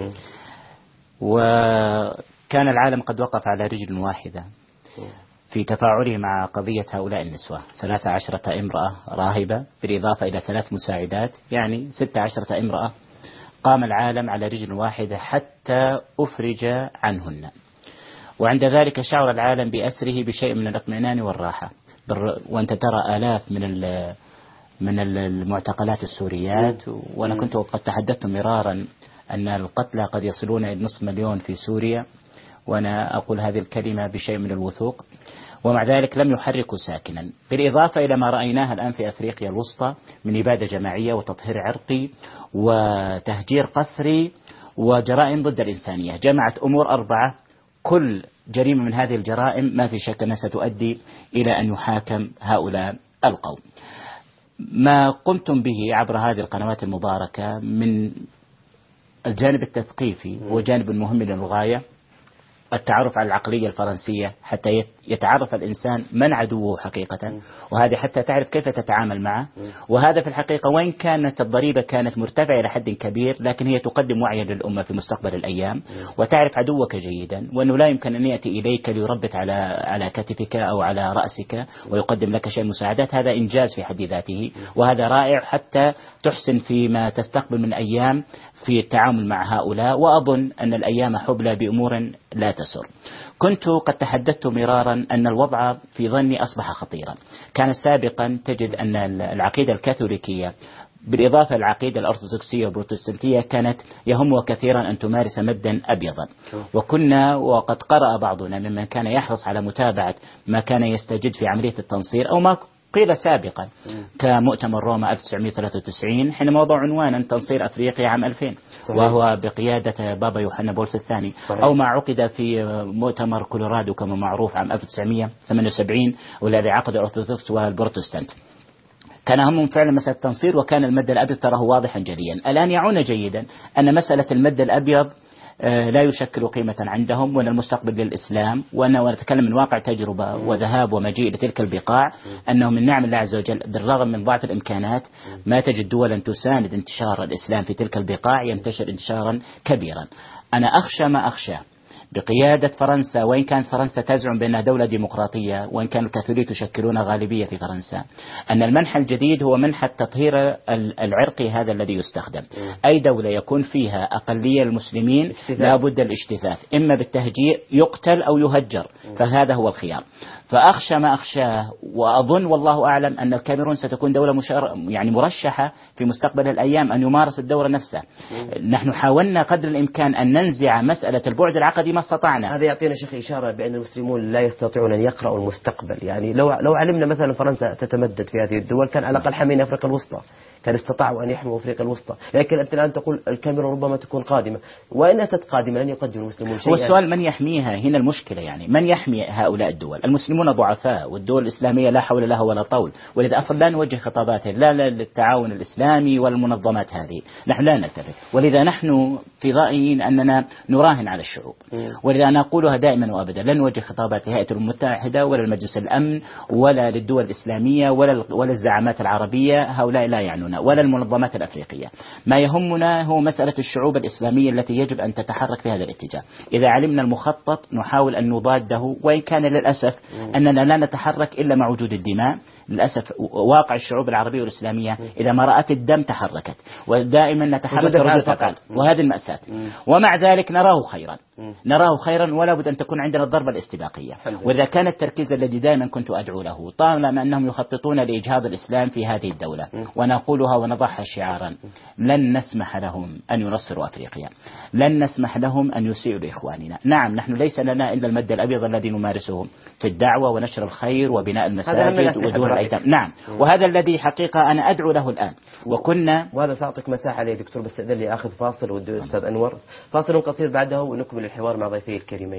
وكان العالم قد وقف على رجل واحدة في تفاعله مع قضية هؤلاء النسوة. 13 امرأة راهبة بالإضافة إلى 3 مساعدات، يعني 16 امرأة. قام العالم على رجل واحدة حتى أفرج عنهن، وعند ذلك شعر العالم بأسره بشيء من الاطمئنان والراحة. وأنت ترى آلاف من المعتقلات السوريات، وأنا كنت قد تحدثت مرارا أن القتلى قد يصلون إلى 500,000 في سوريا، وأنا أقول هذه الكلمة بشيء من الوثوق، ومع ذلك لم يحركوا ساكنا. بالإضافة إلى ما رأيناه الآن في أفريقيا الوسطى من إبادة جماعية وتطهير عرقي وتهجير قسري وجرائم ضد الإنسانية، جمعت أمور 4. كل جريمة من هذه الجرائم ما في شك أنها ستؤدي إلى أن يحاكم هؤلاء القوم. ما قمتم به عبر هذه القنوات المباركة من الجانب التثقيفي هو جانب مهم للغاية، التعرف على العقلية الفرنسية حتى يتعرف الإنسان من عدوه حقيقة، وهذا حتى تعرف كيف تتعامل معه. وهذا في الحقيقة وإن كانت الضريبة كانت مرتفعة إلى حد كبير، لكن هي تقدم وعيا للأمة في مستقبل الأيام، وتعرف عدوك جيدا، وأنه لا يمكن أن يأتي إليك ليربط على كتفك أو على رأسك ويقدم لك شيء مساعدات. هذا إنجاز في حد ذاته، وهذا رائع حتى تحسن فيما تستقبل من أيام في التعامل مع هؤلاء. وأظن أن الأيام حبلى بأمور لا تسر. كنت قد تحدثت مرارا أن الوضع في ظني أصبح خطيرا. كان سابقا تجد أن العقيدة الكاثوليكية بالإضافة للعقيدة الأرثوذكسية والبروتستانتية كانت يهمها كثيرا أن تمارس مدا أبيضا، وقد قرأ بعضنا ممن كان يحرص على متابعة ما كان يستجد في عملية التنصير أو ما قيل سابقا كمؤتمر روما 1993 حينما وضع عنوانا تنصير أفريقيا عام 2000 وهو بقيادة بابا يوحنا بولس الثاني، أو ما عقد في مؤتمر كولورادو كما معروف عام 1978 والذي عقد الأرثوذكس والبروتستانت. كان همهم فعلا مسألة التنصير، وكان المد الأبيض تراه واضحا جليا. الآن يعون جيدا أن مسألة المد الأبيض لا يشكل قيمة عندهم، وأن المستقبل للإسلام، ونتكلم من واقع تجربة وذهاب ومجيء لتلك البقاع، أنه من نعم الله عز وجل بالرغم من ضعف الإمكانات ما تجد دولا تساند انتشار الإسلام في تلك البقاع ينتشر انتشارا كبيرا. أنا أخشى ما أخشى بقيادة فرنسا، وإن كانت فرنسا تزعم بأنها دولة ديمقراطية، وإن كان الكاثوليك يشكلون غالبية في فرنسا، أن المنحى الجديد هو منحى التطهير العرقي هذا الذي يستخدم. أي دولة يكون فيها أقلية المسلمين لا بد الاجتثاث، إما بالتهجير يقتل أو يهجر، فهذا هو الخيار. فأخشى ما أخشاه، وأظن والله أعلم أن الكاميرون ستكون دولة مرشحة في مستقبل الأيام أن يمارس الدورة نفسها. نحن حاولنا قدر الإمكان أن ننزع مسألة البعد العقدي ما استطعنا. هذا يعطينا شيخ إشارة بأن المسلمون لا يستطيعون أن يقرأوا المستقبل. يعني لو علمنا مثلا فرنسا تتمدد في هذه الدول كان على الأقل حمينا أفريقيا الوسطى، كان استطاعوا أن يحموا أفريقيا الوسطى. لكن أنت الآن تقول الكاميرون ربما تكون قادمة، وإن أتت قادمة لن يقدم المسلمون شيئا. والسؤال من يحميها؟ هنا المشكلة، يعني من يحمي هؤلاء الدول؟ المسلمون ضعفاء، والدول الإسلامية لا حول لها ولا طول، ولذا أصلا لا نوجه خطابات لا للتعاون الإسلامي والمنظمات هذه، نحن لا نلتفت. ولذا نحن في رأيي أننا نراهن على الشعوب، ولذا أنا أقولها دائما وأبدا، لن نوجه خطابات لهيئة الأمم المتحدة ولا لمجلس الأمن ولا للدول الإسلامية ولا الزعامات العربية، هؤلاء لا يعنونا، ولا المنظمات الأفريقية. ما يهمنا هو مسألة الشعوب الإسلامية التي يجب أن تتحرك في هذا الاتجاه. إذا علمنا المخطط نحاول أن نضاده، وإن كان للأسف أننا لا نتحرك إلا مع وجود الدماء. للأسف واقع الشعوب العربية والإسلامية إذا ما رأت الدم تحركت، ودائما نتحرك ردود أفعال، وهذه المأساة. ومع ذلك نراه خيرا ولا بد أن تكون عندنا الضربة الاستباقية. وإذا كان التركيز الذي دائما كنت أدعو له، طالما أنهم يخططون لإجهاض الإسلام في هذه الدولة، ونقولها ونضعها شعارا، لن نسمح لهم أن ينصروا أفريقيا، لن نسمح لهم أن يسيئوا لإخواننا. نعم، نحن ليس لنا إلا المد الأبيض الذي نمارسه في الدعوة ونشر الخير وبناء المساجد ودور الأيتام. نعم، وهذا الذي حقيقة أنا أدعو له الآن. وهذا سأعطيك مساحة لي دكتور، بس أذن لي أخذ فاصل والدكتور أستاذ أنور، فاصل قصير بعده ونكمل الحوار مع ضيفي الكريمين.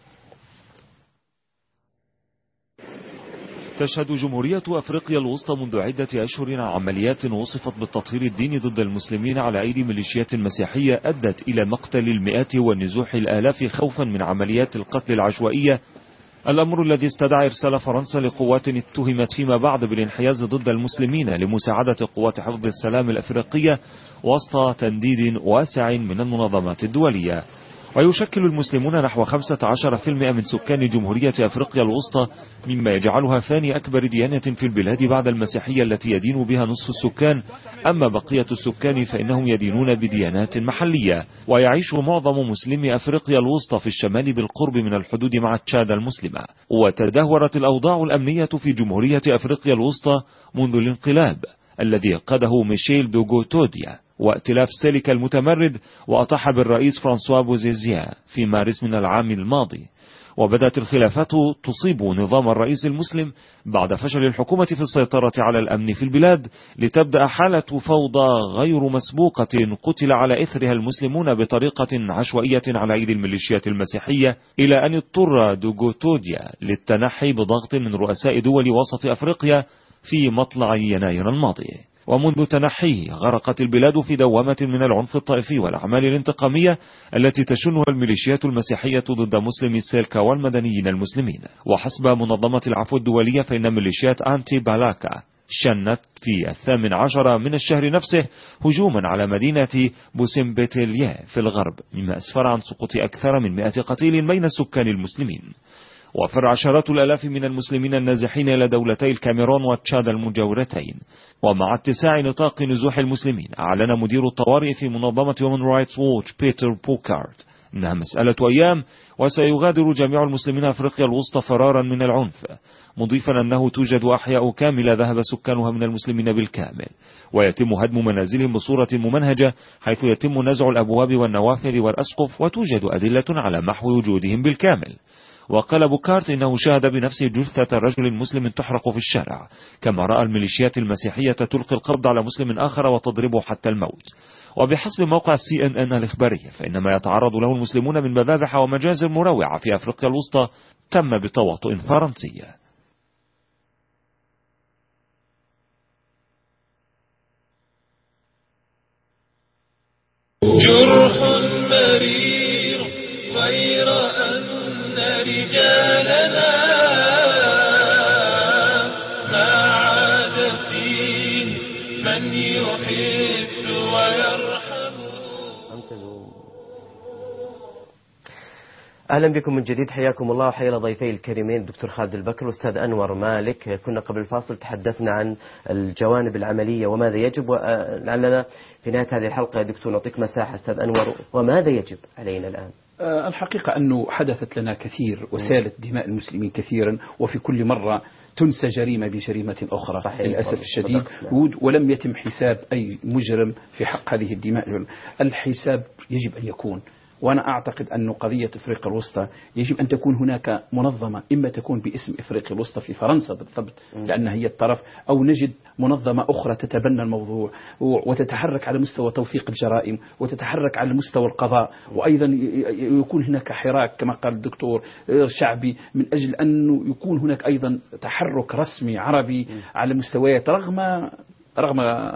تشهد جمهورية أفريقيا الوسطى منذ عدة أشهر عمليات وصفت بالتطهير الديني ضد المسلمين على أيدي ميليشيات مسيحية أدت إلى مقتل المئات والنزوح الآلاف خوفا من عمليات القتل العشوائية، الأمر الذي استدعى إرسال فرنسا لقوات اتهمت فيما بعد بالانحياز ضد المسلمين لمساعدة قوات حفظ السلام الأفريقية وسط تنديد واسع من المنظمات الدولية. ويشكل المسلمون نحو 15% من سكان جمهورية أفريقيا الوسطى، مما يجعلها ثاني أكبر ديانة في البلاد بعد المسيحية التي يدين بها نصف السكان. أما بقية السكان فإنهم يدينون بديانات محلية. ويعيش معظم مسلمي أفريقيا الوسطى في الشمال بالقرب من الحدود مع تشاد المسلمة. وتدهورت الأوضاع الأمنية في جمهورية أفريقيا الوسطى منذ الانقلاب الذي قاده ميشيل دوغوتوديا وائتلاف سيليكا المتمرد، وأطاح بالرئيس فرانسوا بوزيزيا في مارس من العام الماضي. وبدأت الخلافات تصيب نظام الرئيس المسلم بعد فشل الحكومة في السيطرة على الأمن في البلاد، لتبدأ حالة فوضى غير مسبوقة قتل على إثرها المسلمون بطريقة عشوائية على أيدي الميليشيات المسيحية، إلى أن اضطر دوغوتوديا للتنحي بضغط من رؤساء دول وسط أفريقيا في مطلع يناير الماضي. ومنذ تنحيه غرقت البلاد في دوامة من العنف الطائفي والأعمال الانتقامية التي تشنها الميليشيات المسيحية ضد مسلمي السيلكا والمدنيين المسلمين. وحسب منظمة العفو الدولية فإن ميليشيات أنتي بالاكا شنت في 18 من الشهر نفسه هجوما على مدينة بوسمبتيليا في الغرب، مما أسفر عن سقوط أكثر من 100 قتيل بين السكان المسلمين. وفر عشرات الآلاف من المسلمين النازحين إلى دولتي الكاميرون وتشاد المجاورتين. ومع اتساع نطاق نزوح المسلمين، أعلن مدير الطوارئ في منظمة Human Rights Watch بيتر بوكارت إنها مسألة أيام وسيغادر جميع المسلمين أفريقيا الوسطى فرارا من العنف، مضيفا أنه توجد أحياء كاملة ذهب سكانها من المسلمين بالكامل، ويتم هدم منازلهم بصورة ممنهجة، حيث يتم نزع الأبواب والنوافذ والأسقف، وتوجد أدلة على محو وجودهم بالكامل. وقال بوكارت إنه شاهد بنفسه جثة رجل مسلم تحرق في الشارع، كما رأى الميليشيات المسيحية تلقي القبض على مسلم آخر وتضربه حتى الموت. وبحسب موقع CNN الإخباري فإن ما يتعرض له المسلمون من مذابح ومجازر مروعة في أفريقيا الوسطى تم بتواطؤ فرنسي. جرح مرير غير أن رجالنا ما عاد فيه من يحس ويرحم. أهلا بكم من جديد، حياكم الله وحيا ضيفي الكريمين الدكتور خالد البكر والأستاذ أنور مالك. كنا قبل الفاصل تحدثنا عن الجوانب العملية وماذا يجب، ولعلنا في نهاية هذه الحلقة يا دكتور نعطيك مساحة أستاذ أنور، وماذا يجب علينا الآن؟ الحقيقة أنه حدثت لنا كثير وسالت دماء المسلمين كثيرا، وفي كل مرة تنسى جريمة بجريمة أخرى. صحيح. للأسف الشديد، ولم يتم حساب أي مجرم في حق هذه الدماء. الحساب يجب أن يكون، وأنا أعتقد أن قضية إفريقيا الوسطى يجب أن تكون هناك منظمة، إما تكون باسم إفريقيا الوسطى في فرنسا بالضبط لأنها هي الطرف، أو نجد منظمة أخرى تتبنى الموضوع وتتحرك على مستوى توثيق الجرائم وتتحرك على مستوى القضاء، وأيضا يكون هناك حراك كما قال الدكتور شعبي من أجل أن يكون هناك أيضا تحرك رسمي عربي على مستويات، رغم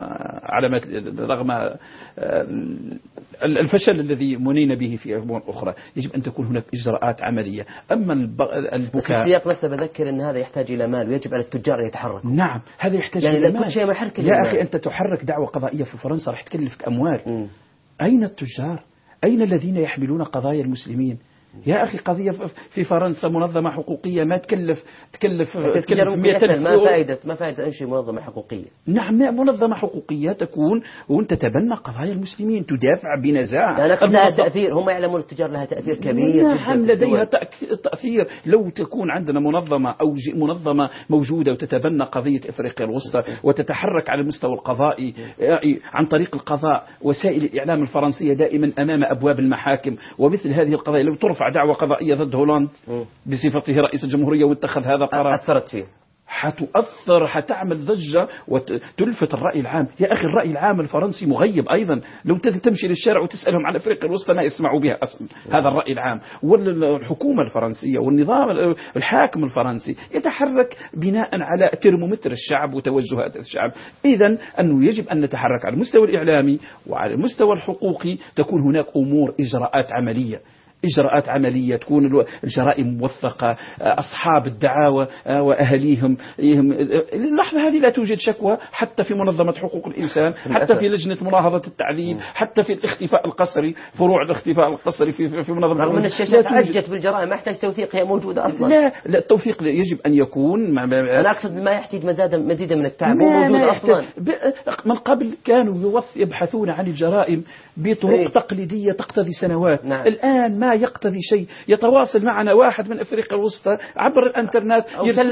الفشل الذي منينا به في أمور أخرى. يجب أن تكون هناك إجراءات عملية. أما البكاء، السياق نفسه بذكر أن هذا يحتاج إلى مال، ويجب على التجار أن يتحركوا. نعم، هذا يحتاج يعني إلى مال. كل شيء ما يحرك يا أخي أنت تحرك دعوة قضائية في فرنسا راح تكلفك أموال. أين التجار؟ أين الذين يحملون قضايا المسلمين؟ يا أخي قضية في فرنسا منظمة حقوقية ما تكلف 200,000 ما فائدة أنشئ منظمة حقوقية. نعم، منظمة حقوقية تكون وأنت تتبنى قضايا المسلمين، تدافع بنزاهة. لها تأثير، هم يعلمون التجار لها تأثير كبير. نعم، لديها تأثير. لو تكون عندنا منظمة أو منظمة موجودة وتتبنى قضية إفريقيا الوسطى وتتحرك على المستوى القضائي عن طريق القضاء، وسائل الإعلام الفرنسية دائما أمام أبواب المحاكم، ومثل هذه القضايا لو ترفع دعوة قضائية ضد هولاند بصفته رئيس الجمهورية واتخذ هذا قرار، أثرت فيه، حتعمل ضجة وتلفت الرأي العام. يا أخي الرأي العام الفرنسي مغيب أيضا، لو تمشي للشارع وتسألهم عن أفريقيا الوسطى ما يسمعوا بها أصلا. هذا الرأي العام، والحكومة الفرنسية والنظام الحاكم الفرنسي يتحرك بناء على ترمومتر الشعب وتوجهات الشعب. إذن أنه يجب أن نتحرك على المستوى الإعلامي وعلى المستوى الحقوقي، تكون هناك أمور إجراءات عملية، تكون الجرائم موثقة، أصحاب الدعاوى وأهليهم. اللحظة هذه لا توجد شكوى حتى في منظمة حقوق الإنسان، حتى في لجنة مناهضة التعذيب، حتى في الاختفاء القسري، فروع الاختفاء القسري في منظمة. رغم أن الشاشات عجت بالجرائم ما يحتاج توثيق، هي موجودة أصلا. لا التوثيق يجب أن يكون. أنا أقصد ما يحتاج مزيدا من التعب، هو موجود أصلا. من قبل كانوا يبحثون عن الجرائم بطرق تقليدية تقتضي سنوات. نعم. الآن ما يقتضي شيء، يتواصل معنا واحد من أفريقيا الوسطى عبر الانترنت،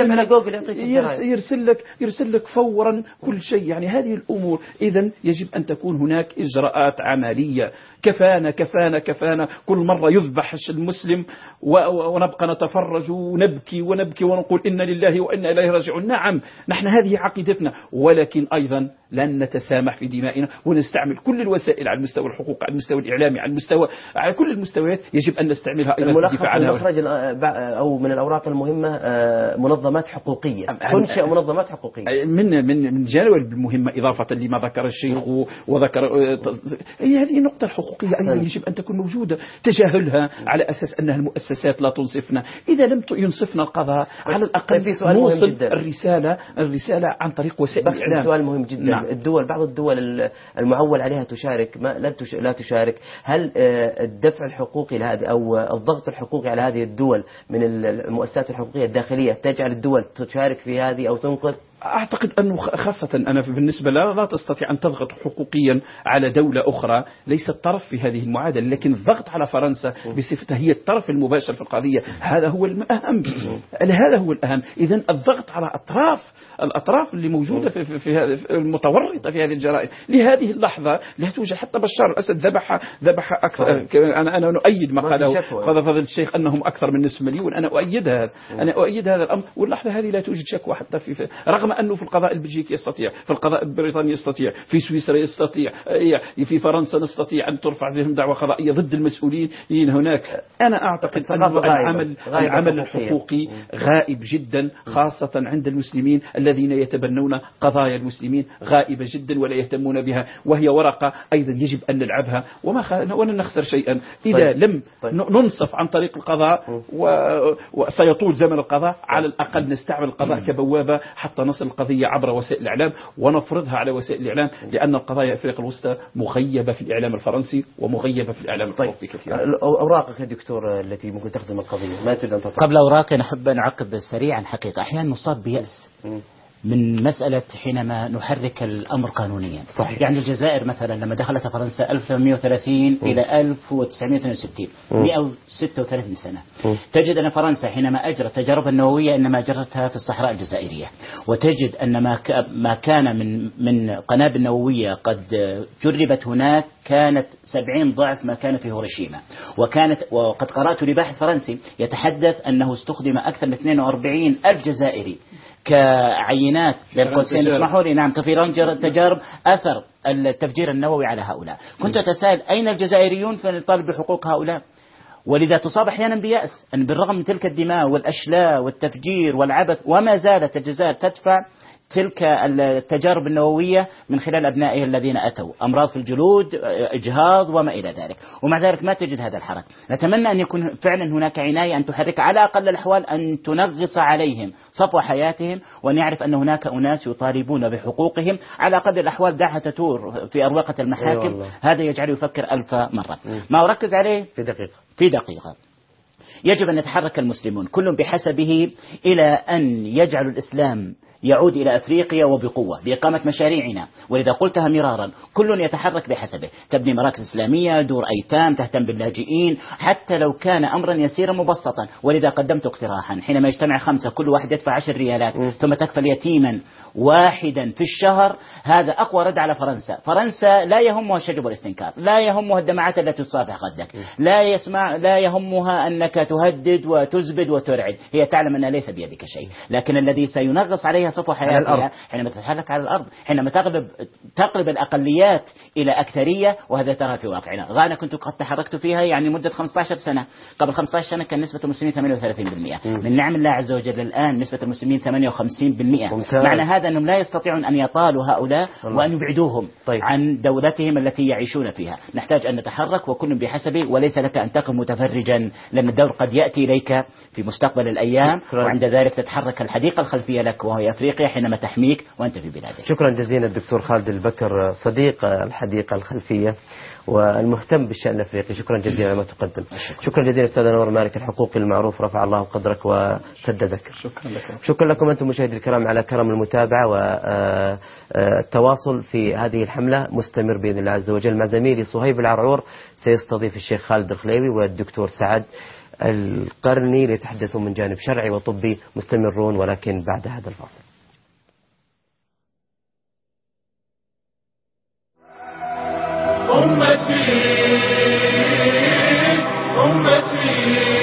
يرسل لك فورا كل شيء. يعني هذه الأمور إذن يجب أن تكون هناك إجراءات عملية. كفانا كل مرة يذبح المسلم ونبقى نتفرج ونبكي ونقول إنا لله وإنا إليه راجعون. نعم، نحن هذه عقيدتنا، ولكن أيضا لن نتسامح في دمائنا، ونستعمل كل الوسائل على المستوى الحقوق، على المستوى الإعلامي، على كل المستويات. يجب يجب أن نستعملها أيضا الملخص الدفاع عنها. المخرج أو من الأوراق المهمة منظمات حقوقية، تنشئ منظمات حقوقية. من جانب المهمة إضافة لما ذكر الشيخ وذكر هذه النقطة الحقوقية أيضا يجب أن تكون موجودة. تجاهلها على أساس أنها المؤسسات لا تنصفنا، إذا لم ينصفنا القضاء على الأقل نوصل الرسالة عن طريق وسائل الإعلام. سؤال مهم جدا. نعم. بعض الدول المعول عليها تشارك، لا تشارك. هل الدفع الحقوقي لهذه أو الضغط الحقوقي على هذه الدول من المؤسسات الحقوقية الداخلية تجعل الدول تشارك في هذه أو تنقذ؟ أعتقد أنه خاصة أنا بالنسبة لا تستطيع أن تضغط حقوقيا على دولة أخرى ليست طرف في هذه المعادلة، لكن الضغط على فرنسا بصفتها هي الطرف المباشر في القضية هذا هو الأهم. هذا هو الأهم. إذن الضغط على الأطراف اللي موجودة في المتورطة في هذه الجرائم. لهذه اللحظة لا توجد حتى بشار الأسد ذبح أكثر. أنا أؤيد ما قاله فضل الشيخ أنهم أكثر من نصف مليون. أنا أؤيد هذا الأمر، واللحظة هذه لا توجد شكوى حتى رغم أنه في القضاء البلجيكي يستطيع، في القضاء البريطاني يستطيع، في سويسرا يستطيع، في فرنسا نستطيع أن ترفع بهم دعوة قضائية ضد المسؤولين هناك. أنا أعتقد أن العمل الحقوقي غائب جدا، خاصة عند المسلمين الذين يتبنون قضايا المسلمين، غائبة جدا ولا يهتمون بها، وهي ورقة أيضا يجب أن نلعبها ولا نخسر شيئا إذا لم ننصف عن طريق القضاء. وسيطول زمن القضاء، على الأقل نستعمل القضاء كبوابة حتى نصل القضية عبر وسائل الإعلام ونفرضها على وسائل الإعلام، لأن القضايا أفريقيا الوسطى مغيبة في الإعلام الفرنسي ومغيبة في الإعلام الأوروبي كثيرا. أوراقك يا دكتور التي ممكن تخدم القضية ما تريد أن تطلع؟ قبل أوراقي نحب أن أعقب سريعا. حقيقة أحيانا نصاب بيأس من مسألة حينما نحرك الأمر قانونيا. صحيح. يعني الجزائر مثلا لما دخلت فرنسا 1830 إلى 1962 136 سنة. تجد أن فرنسا حينما أجرت تجارب النووية إنما أجرتها في الصحراء الجزائرية، وتجد أن ما كان من قنابل نووية قد جربت هناك كانت 70 ضعف ما كان في هيروشيما. وقد قرأت لباحث فرنسي يتحدث أنه استخدم أكثر من 42 ألف جزائري كعينات بين قوسين اسمحوا لي، نعم، كفيران تجارب أثر التفجير النووي على هؤلاء. كنت أتساءل أين الجزائريون في الطالب بحقوق هؤلاء؟ ولذا تصاب أحيانا بيأس أن بالرغم من تلك الدماء والأشلاء والتفجير والعبث وما زالت الجزائر تدفع تلك التجارب النووية من خلال أبنائها الذين أتوا أمراض في الجلود، إجهاض وما إلى ذلك، ومع ذلك ما تجد هذا الحرج. نتمنى أن يكون فعلا هناك عناية أن تحرك على أقل الأحوال أن تنغص عليهم صفو حياتهم، وأن يعرف أن هناك أناس يطالبون بحقوقهم على أقل الأحوال. دعها تدور في أروقة المحاكم. هذا يجعله يفكر 1000 مرة. ما أركز عليه في دقيقة يجب أن يتحرك المسلمون كل بحسبه إلى أن يجعلوا الإسلام يعود إلى أفريقيا وبقوة بإقامة مشاريعنا. ولذا قلتها مرارا، كل يتحرك بحسبه، تبني مراكز إسلامية، دور أيتام، تهتم باللاجئين، حتى لو كان أمرا يسيرا مبسطا. ولذا قدمت اقتراحا، حينما يجتمع 5 كل واحد يدفع 10 ريالات ثم تكفل يتيما واحدا في الشهر، هذا أقوى رد على فرنسا. فرنسا لا يهمها الشجب والاستنكار، لا يهمها الدمعات التي تصافح خدك، لا يهمها أنك تهدد وتزبد وترعد. هي تعلم أنها ليس بيدك شيء، لكن الذي سينغص عليها صفو حياتها حينما تتحرك على الأرض، حينما تقلب الأقليات إلى أكثرية. وهذا ترى في واقعنا. غانا كنت قد تحركت فيها يعني مدة 15 سنة. قبل 15 سنة كان نسبة المسلمين 38%. من نعم الله عز وجل الآن نسبة المسلمين 58%. معنى هذا أنهم لا يستطيعون أن يطالوا هؤلاء وأن يبعدوهم عن دولتهم التي يعيشون فيها. نحتاج أن نتحرك وكل بحسبه، وليس لك أن تقف متفرجا، لأن الدور قد يأتي إليك في مستقبل الأيام، وعند ذلك تتحرك الحديقة الخلفية لك وهي أفريقيا حينما تحميك وأنت في بلادك. شكرا جزيلا الدكتور خالد البكر، صديق الحديقة الخلفية والمهتم بالشأن الأفريقي. شكرا جزيلا على ما تقدم. شكرا جزيلا أستاذ أنور مالك، الحقوقي المعروف، رفع الله قدرك وسددك. شكرا لكم أنتم مشاهدي الكرام على كرم المتابعة والتواصل في هذه الحملة مستمر بإذن الله عز وجل. مع زميلي صهيب العرعور سيستضيف الشيخ خالد الخليوي والدكتور سعد القرني ليتحدثوا من جانب شرعي وطبي. مستمرون ولكن بعد هذا الفاصل. أمتي أمتي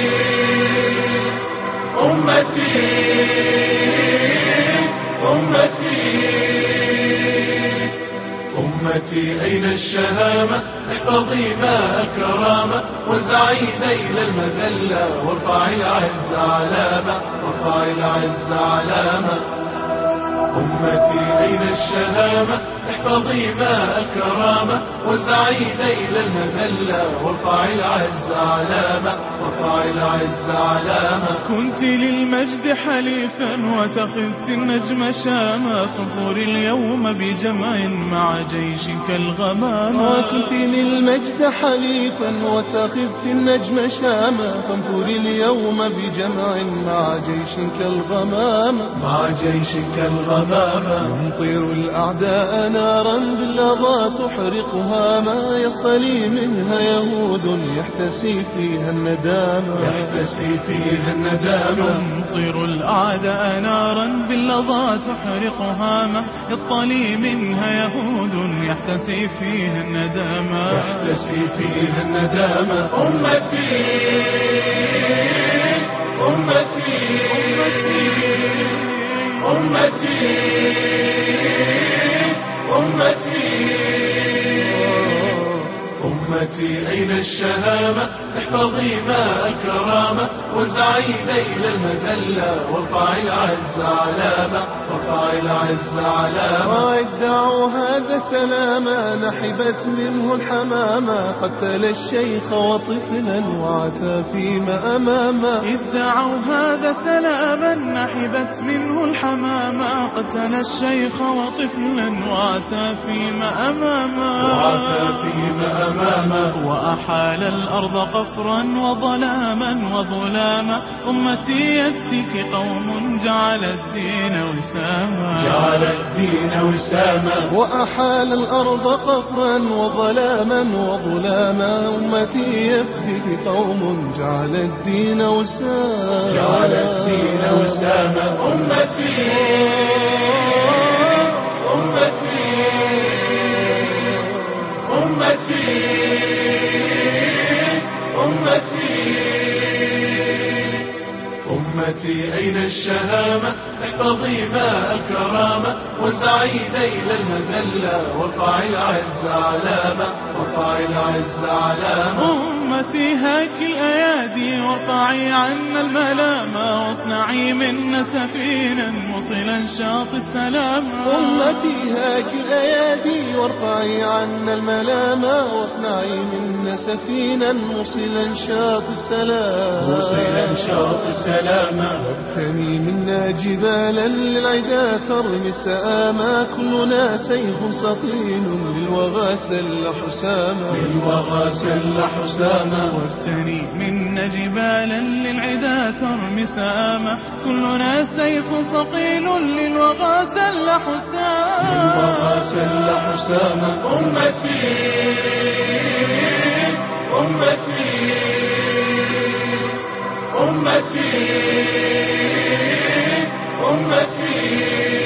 أمتي أمتي أمتي أين الشهامة؟ احفظي ماء الكرامة وزعي ذيل المذلة وارفعي العز علامة وارفعي العز علامة. أمتي أين الشهامة احفظي ماء الكرامة وزعي ذيل المذلة وارفعي العز علامة وارفعي العز علامة. كنت للمجد حليفا وتخذت النجم شاما فانظري اليوم بجمع مع جيش كالغمامة. كنت للمجد حليفا وتخذت النجم شاما فانظري اليوم بجمع مع جيش كالغمامة. مع جيش كالغمامة. يمطر الأعداء نارا باللظى تحرقها ما يصطلي منها يهود يحتسي فيها الندامة. يحتسي فيها الندامة. يمطر الأعداء نارا باللظى تحرقها ما يصطلي منها يهود يحتسي فيها الندامة. يحتسي فيها الندامة. أمتي أمتي أمتي أمتي أمتي أين الشهامة احفظي ماء الكرامة وزعي ذيل المذلة وارفعي العز علامة وارفعي العز علامة. ادعوا هذا سلاما نحبت منه الحمامة قتل الشيخ وطفلا وعثى فيما أمامه. ادعوا هذا سلاما نحبت منه الحمامة قتل الشيخ وطفلا وعثى فيما أمامه. وعثى فيما أمامه. وأحال الأرض قفرا وظلاما وظلاما. أمتي يفتك قوم جعل الدين وساما. جعل الدين وساما. وأحال الأرض قفرا وظلاما وظلاما. أمتي يفتك قوم جعل الدين وساما. جعل الدين وساما. أمتي أمتي أمتي أمتي أمتي أين الشهامة احفظي ماء الكرامة وزعي ذيل المذلة وارفعي العز علامة وارفعي العز علامة. أمتي هاك الأيادي وارفعي عنا الملامة واصنعي منا سفينا موصلا شاطئ السلامة. أمتي هاك الأيادي وارفعي عنا الملامة واصنعي منا سفينا موصلا شاطئ السلام. موصلا شاطئ السلامة. وابتني منا جبالا للعدا ترمي سآما كلنا سيف سطين للوغى سل حساما. للوغى سل حساما. وافتني منا جبالا للعدا ترمي سآما كلنا سيف صقيل للوغى سل حساما. للوغى سل حساما. أمتي أمتي أمتي أمتي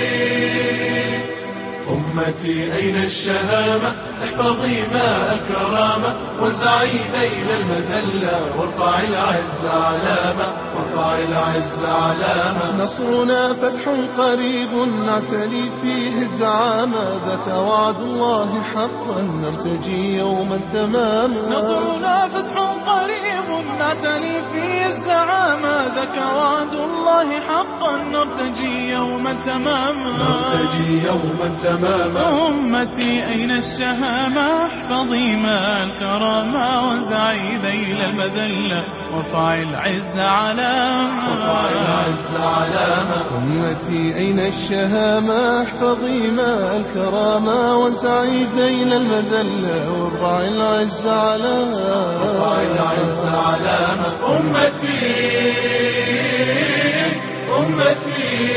أمتي أين الشهامة احفظي ماء الكرامة وزعي ذيل المذلة وارفعي العز علامة وارفعي العز علامة. نصرنا فتح قريب نعتلي فيه الزعامة ذاك وعد الله حقا نرتجي يوما تماما. نصرنا فتح قريب نعتلي فيه الزعامة ذاك وعد الله حقا نرتجي يوما تماما. نرتجي يوما تماما. أمتي أين الشهامة احفظي ماء الكرامة وزعي ذيل المذلة وارفعي العز علامة وارفعي العز علامة. أمتي أين الشهامة احفظي ماء الكرامة وزعي ذيل المذلة وارفعي العز علامة وارفعي العز علامة. أمتي أمتي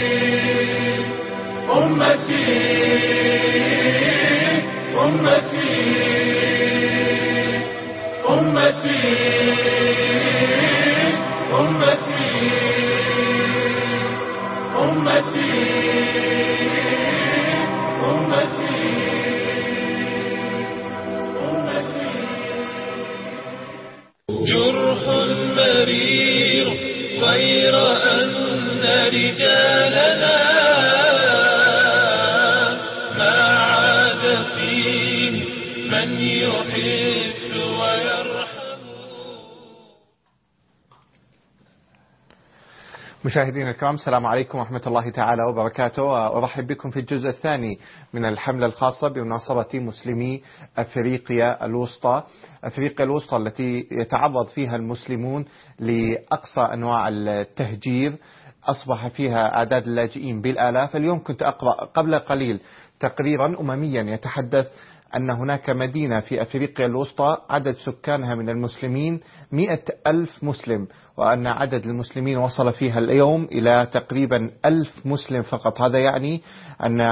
أمتي أمتي أمتي أمتي أمتي أمتي جرح مرير غير أن رجالنا من يحب مشاهدينا الكرام، السلام عليكم ورحمة الله تعالى وبركاته، وأرحب بكم في الجزء الثاني من الحملة الخاصة بمناصرة مسلمي أفريقيا الوسطى. أفريقيا الوسطى التي يتعرض فيها المسلمون لأقصى أنواع التهجير، أصبح فيها أعداد اللاجئين بالآلاف. اليوم كنت أقرأ قبل قليل تقريرا أمميا يتحدث أن هناك مدينة في أفريقيا الوسطى عدد سكانها من المسلمين 100,000 مسلم، وأن عدد المسلمين وصل فيها اليوم إلى تقريبا 1000 مسلم فقط. هذا يعني أن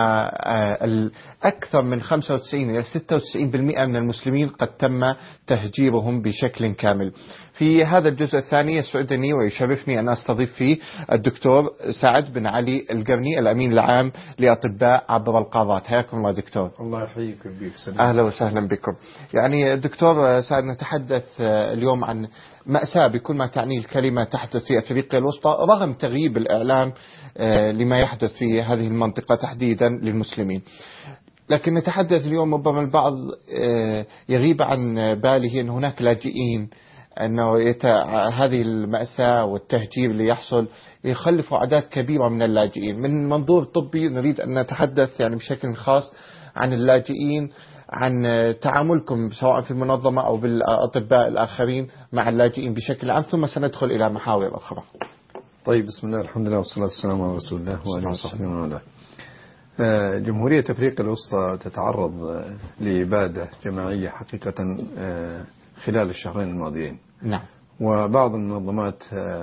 أكثر من 95 إلى 96% من المسلمين قد تم تهجيرهم بشكل كامل. في هذا الجزء الثاني يسعدني ويشرفني أن أستضيف فيه الدكتور سعد بن علي القرني، الأمين العام لأطباء عبر القارات. حياكم الله دكتور. الله يحييكم بك. أهلا وسهلا بكم. يعني دكتور سعد، نتحدث اليوم عن مأساة بكل ما تعنيه الكلمة تحدث في أفريقيا الوسطى، رغم تغييب الإعلام لما يحدث في هذه المنطقة تحديدا للمسلمين. لكن نتحدث اليوم، ربما البعض يغيب عن باله أن هناك لاجئين، أنه هذه المأساة والتهجير اللي يحصل يخلف أعداد كبيرة من اللاجئين. من منظور طبي نريد أن نتحدث يعني بشكل خاص عن اللاجئين، عن تعاملكم سواء في المنظمة أو بالأطباء الآخرين مع اللاجئين بشكل عام، ثم سندخل إلى محاور أخرى. طيب، بسم الله، الحمد لله والصلاة والسلام على رسول الله وعلى وصحبه ومن والاه. جمهورية أفريقيا الوسطى تتعرض لإبادة جماعية حقيقة خلال الشهرين الماضيين. نعم. وبعض المنظمات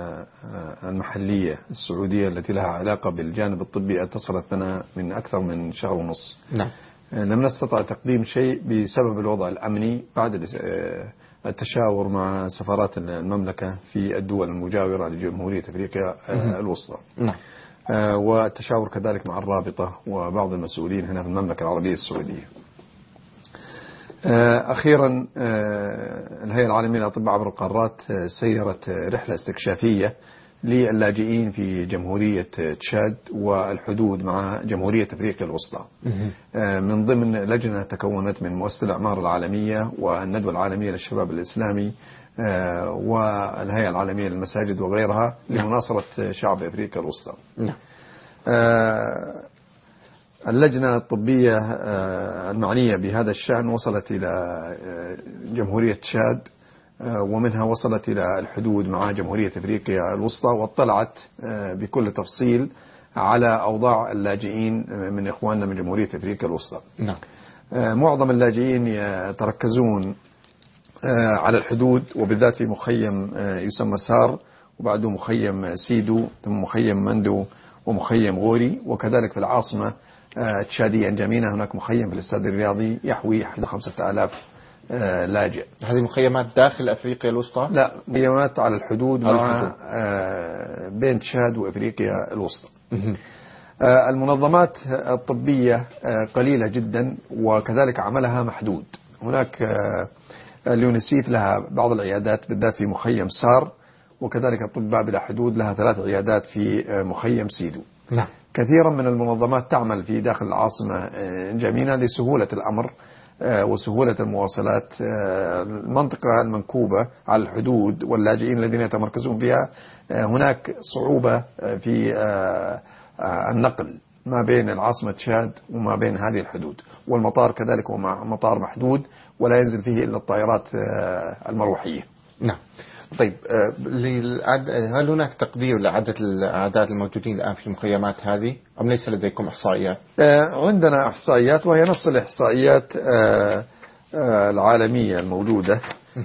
المحلية السعودية التي لها علاقة بالجانب الطبي اتصلت بنا من أكثر من شهر ونص. نعم. لم نستطع تقديم شيء بسبب الوضع الأمني بعد التشاور مع سفارات المملكة في الدول المجاورة لجمهورية أفريقيا الوسطى. نعم. والتشاور كذلك مع الرابطة وبعض المسؤولين هنا في المملكة العربية السعودية. أخيرا الهيئة العالمية للأطباء عبر القارات سيرت رحلة استكشافية للاجئين في جمهورية تشاد والحدود مع جمهورية أفريقيا الوسطى، من ضمن لجنة تكونت من مؤسسة الأعمار العالمية والندوة العالمية للشباب الإسلامي والهيئة العالمية للمساجد وغيرها لمناصرة شعب أفريقيا الوسطى. اللجنة الطبية المعنية بهذا الشأن وصلت إلى جمهورية تشاد، ومنها وصلت إلى الحدود مع جمهورية أفريقيا الوسطى، واطلعت بكل تفصيل على أوضاع اللاجئين من إخواننا من جمهورية أفريقيا الوسطى. نعم. معظم اللاجئين يتركزون على الحدود، وبالذات في مخيم يسمى سار، وبعده مخيم سيدو، ثم مخيم مندو ومخيم غوري، وكذلك في العاصمة تشادية جمينة هناك مخيم في الاستاد الرياضي يحوي 5000 لاجئ. هذه مخيمات داخل أفريقيا الوسطى؟ لا، مخيمات على الحدود مع بين تشاد وأفريقيا الوسطى. المنظمات الطبية قليلة جدا، وكذلك عملها محدود. هناك اليونيسيف لها بعض العيادات بالذات في مخيم سار، وكذلك أطباء بلا حدود لها 3 عيادات في مخيم سيدو. نعم. كثيرا من المنظمات تعمل في داخل العاصمة جمينة لسهولة الأمر وسهولة المواصلات. المنطقة المنكوبة على الحدود واللاجئين الذين يتمركزون فيها هناك صعوبة في النقل ما بين العاصمة تشاد وما بين هذه الحدود، والمطار كذلك هو مطار محدود ولا ينزل فيه إلا الطائرات المروحية. نعم. طيب، هل هناك تقدير لعدد الأعداد الموجودين الآن في المخيمات هذه، أم ليس لديكم إحصائيات؟ عندنا إحصائيات، وهي نفس الإحصائيات العالمية الموجودة.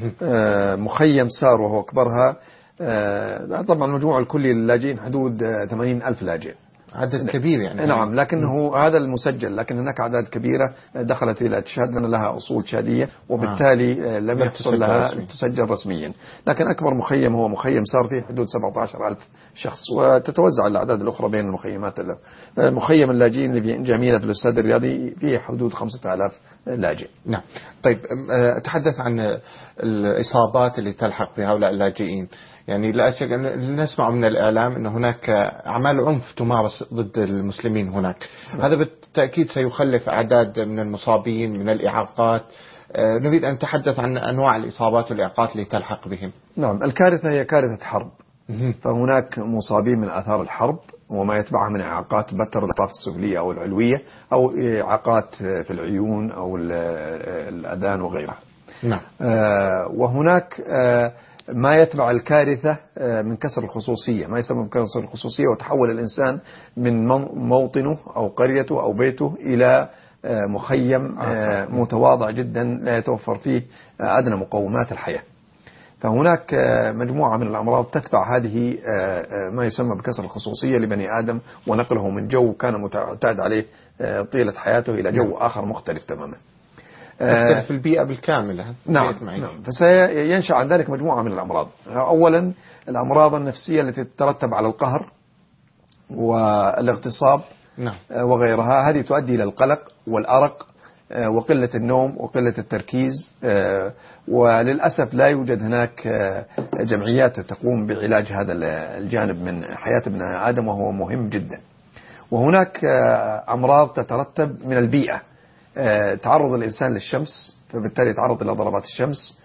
مخيم سار وهو أكبرها، طبعا المجموع الكلي للاجئين حدود 80,000 لاجئ. عدد كبير يعني. نعم، لكنه هذا المسجل، لكن هناك أعداد كبيرة دخلت إلى تشاد لأن لها أصول تشادية، وبالتالي لم يحصل لها تسجل رسميا. لكن أكبر مخيم هو مخيم صار فيه حدود 17,000 شخص، وتتوزع الأعداد الأخرى بين المخيمات. مخيم اللاجئين اللي في جميلة في الاستاد الرياضي فيه حدود 5000 لاجئ. نعم. طيب، أتحدث عن الإصابات اللي تلحق بهؤلاء اللاجئين. يعني لا شك نسمع من الإعلام أن هناك أعمال عنف تمارس ضد المسلمين هناك. هذا بالتأكيد سيخلف أعداد من المصابين، من الإعاقات. نريد أن نتحدث عن أنواع الإصابات والإعاقات اللي تلحق بهم. نعم، الكارثة هي كارثة حرب، فهناك مصابين من آثار الحرب وما يتبعها من إعاقات بتر الأطراف السفلية أو العلوية أو إعاقات في العيون أو الأذان وغيرها. نعم. وهناك ما يتبع الكارثة من كسر الخصوصية، ما يسمى بكسر الخصوصية، وتحول الإنسان من موطنه أو قريته أو بيته إلى مخيم متواضع جدا لا يتوفر فيه أدنى مقومات الحياة. فهناك مجموعة من الأمراض تتبع هذه ما يسمى بكسر الخصوصية لبني آدم، ونقله من جو كان متعتاد عليه طيلة حياته إلى جو آخر مختلف تماما. تختلف البيئة بالكامل. نعم. فسينشأ عن ذلك مجموعة من الأمراض. أولا الأمراض النفسية التي تترتب على القهر والاغتصاب وغيرها، هذه تؤدي إلى القلق والأرق وقلة النوم وقلة التركيز، وللأسف لا يوجد هناك جمعيات تقوم بعلاج هذا الجانب من حياة ابن آدم، وهو مهم جدا. وهناك أمراض تترتب من البيئة، تعرض الإنسان للشمس فبالتالي يتعرض إلى ضربات الشمس،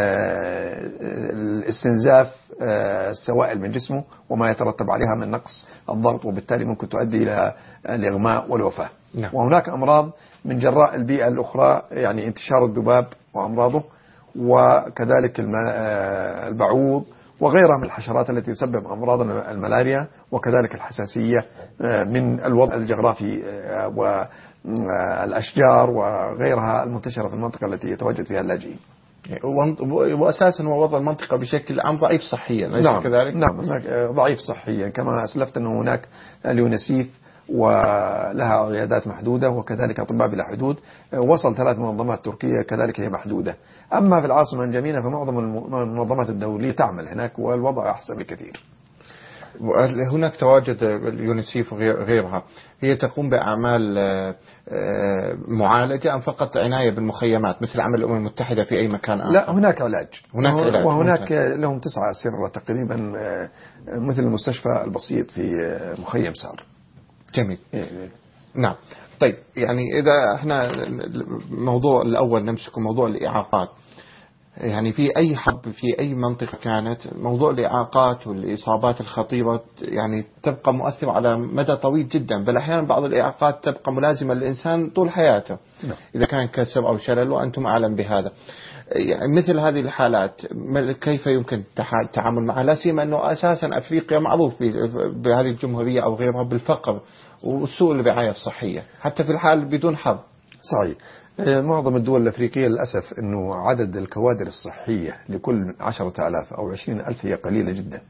الاستنزاف السوائل من جسمه وما يترتب عليها من نقص الضغط، وبالتالي ممكن تؤدي إلى الإغماء والوفاة. وهناك أمراض من جراء البيئة الأخرى، يعني انتشار الذباب وأمراضه، وكذلك البعوض وغيرها من الحشرات التي تسبب أمراض الملاريا، وكذلك الحساسية من الوضع الجغرافي والأشجار وغيرها المنتشرة في المنطقة التي يتواجد فيها اللاجئين. وأساسا هو وضع المنطقة بشكل عام ضعيف صحيا، أليس كذلك؟ نعم ضعيف صحيا، كما أسلفت أنه هناك اليونسيف ولها عيادات محدودة، وكذلك أطباء بلا حدود، وصل 3 منظمات تركية كذلك هي محدودة. أما في العاصمة الجميلة فمعظم المنظمات الدولية تعمل هناك والوضع أحسن بكثير. هناك تواجد اليونسيف وغيرها، هي تقوم بأعمال معالجة أم فقط عناية بالمخيمات مثل عمل الأمم المتحدة في أي مكان آخر؟ لا، هناك علاج. وهناك ممتاز. لهم 9 أسرة تقريبا مثل المستشفى البسيط في مخيم سار. جميل. نعم. طيب، يعني إذا احنا موضوع الأول نمسك موضوع الإعاقات، يعني في أي حرب في أي منطقة كانت، موضوع الإعاقات والإصابات الخطيرة يعني تبقى مؤثرة على مدى طويل جدا، بل أحيانا بعض الإعاقات تبقى ملازمة للإنسان طول حياته إذا كان كسر أو شلل، وأنتم أعلم بهذا. يعني مثل هذه الحالات كيف يمكن التعامل معها، لا سيما أنه أساسا أفريقيا معروف بهذه الجمهورية أو غيرها بالفقر وسوء الرعاية الصحية حتى في الحال بدون حرب. صحيح. معظم الدول الأفريقية للأسف أنه عدد الكوادر الصحية لكل 10,000 أو 20,000 هي قليلة جدا.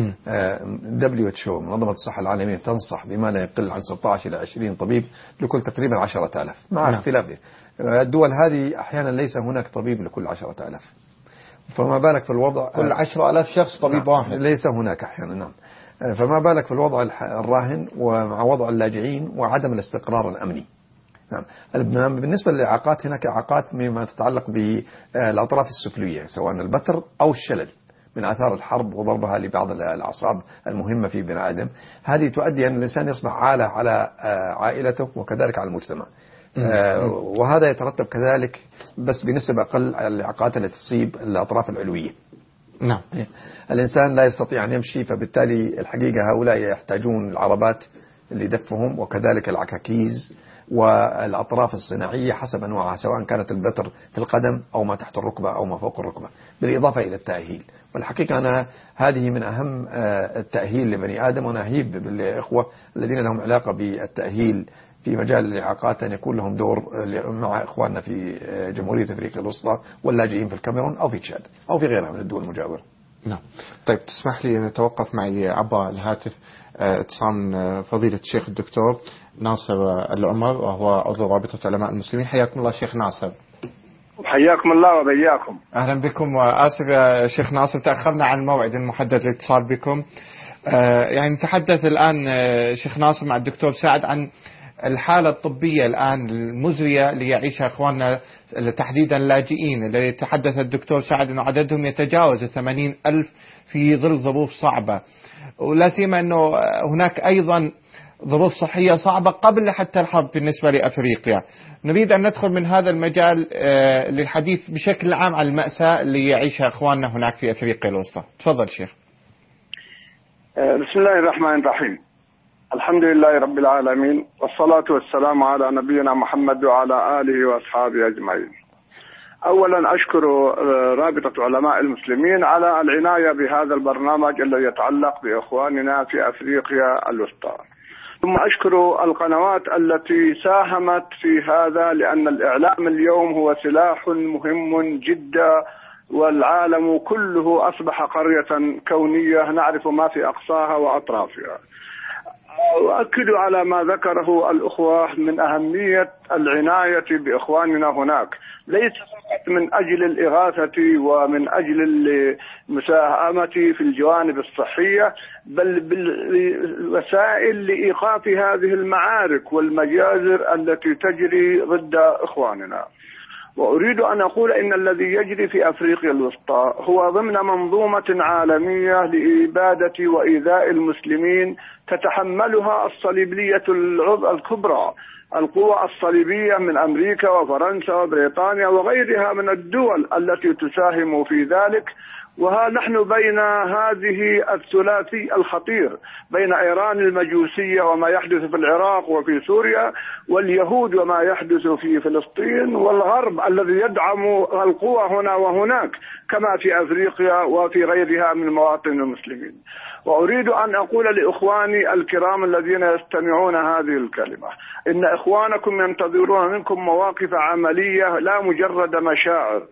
WHO منظمة الصحة العالمية تنصح بما لا يقل عن 16 إلى 20 طبيب لكل تقريبا 10,000 مع اختلافه. الدول هذه أحيانا ليس هناك طبيب لكل 10,000، فما بالك في الوضع كل 10,000 شخص طبيب واحد، ليس هناك أحيانا. نعم. فما بالك في الوضع الراهن ومع وضع اللاجئين وعدم الاستقرار الأمني. نعم. بالنسبة للإعاقات، هناك إعاقات مما تتعلق بالأطراف السفلية سواء البتر أو الشلل من آثار الحرب وضربها لبعض الأعصاب المهمة في بني آدم. هذه تؤدي أن الإنسان يصبح عالة على عائلته وكذلك على المجتمع. وهذا يترتب كذلك بس بنسبة أقل على الإعاقات التي تصيب الأطراف العلوية. نعم. الإنسان لا يستطيع أن يمشي، فبالتالي الحقيقة هؤلاء يحتاجون العربات لدفهم وكذلك العكاكيز والأطراف الصناعية حسب أنواعها، سواء كانت البتر في القدم أو ما تحت الركبة أو ما فوق الركبة، بالإضافة إلى التأهيل. والحقيقة أنا هذه من أهم التأهيل لبني آدم، ونهيب بالإخوة الذين لهم علاقة بالتأهيل في مجال الإعاقات أن يكون لهم دور مع إخواننا في جمهورية أفريقيا الوسطى واللاجئين في الكاميرون أو في تشاد أو في غيرها من الدول المجاورة. نعم. طيب، تسمح لي نتوقف معي عبر الهاتف اتصال فضيلة الشيخ الدكتور ناصر العمر، وهو عضو رابطة علماء المسلمين. حياكم الله شيخ ناصر. حياكم الله وبياكم. أهلا بكم، وآسف يا شيخ ناصر تأخرنا عن الموعد المحدد للاتصال بكم. يعني نتحدث الآن شيخ ناصر مع الدكتور سعد عن الحالة الطبية الآن المزرية اللي يعيشها أخواننا تحديدا اللاجئين، اللي يتحدث الدكتور سعد أنه عددهم يتجاوز 80,000 في ظل ظروف صعبة، ولا سيما أنه هناك أيضا ظروف صحية صعبة قبل حتى الحرب بالنسبة لأفريقيا. نريد أن ندخل من هذا المجال للحديث بشكل عام عن المأساة اللي يعيشها أخواننا هناك في أفريقيا الوسطى. تفضل شيخ. بسم الله الرحمن الرحيم. الحمد لله رب العالمين، والصلاة والسلام على نبينا محمد وعلى آله وأصحابه أجمعين. أولا أشكر رابطة علماء المسلمين على العناية بهذا البرنامج الذي يتعلق بإخواننا في أفريقيا الوسطى، ثم أشكر القنوات التي ساهمت في هذا، لأن الإعلام اليوم هو سلاح مهم جدا، والعالم كله أصبح قرية كونية نعرف ما في أقصاها وأطرافها. أؤكد على ما ذكره الأخوة من أهمية العناية بإخواننا هناك، ليس فقط من أجل الإغاثة ومن أجل المساهمة في الجوانب الصحية، بل بالوسائل لإيقاف هذه المعارك والمجازر التي تجري ضد إخواننا. وأريد أن أقول إن الذي يجري في أفريقيا الوسطى هو ضمن منظومة عالمية لإبادة وإيذاء المسلمين تتحملها الصليبية الكبرى، القوى الصليبية من أمريكا وفرنسا وبريطانيا وغيرها من الدول التي تساهم في ذلك. وها نحن بين هذه الثلاثي الخطير، بين إيران المجوسية وما يحدث في العراق وفي سوريا، واليهود وما يحدث في فلسطين، والغرب الذي يدعم القوى هنا وهناك كما في أفريقيا وفي غيرها من مواطن المسلمين. وأريد أن أقول لإخواني الكرام الذين يستمعون هذه الكلمة، إن إخوانكم ينتظرون منكم مواقف عملية لا مجرد مشاعر،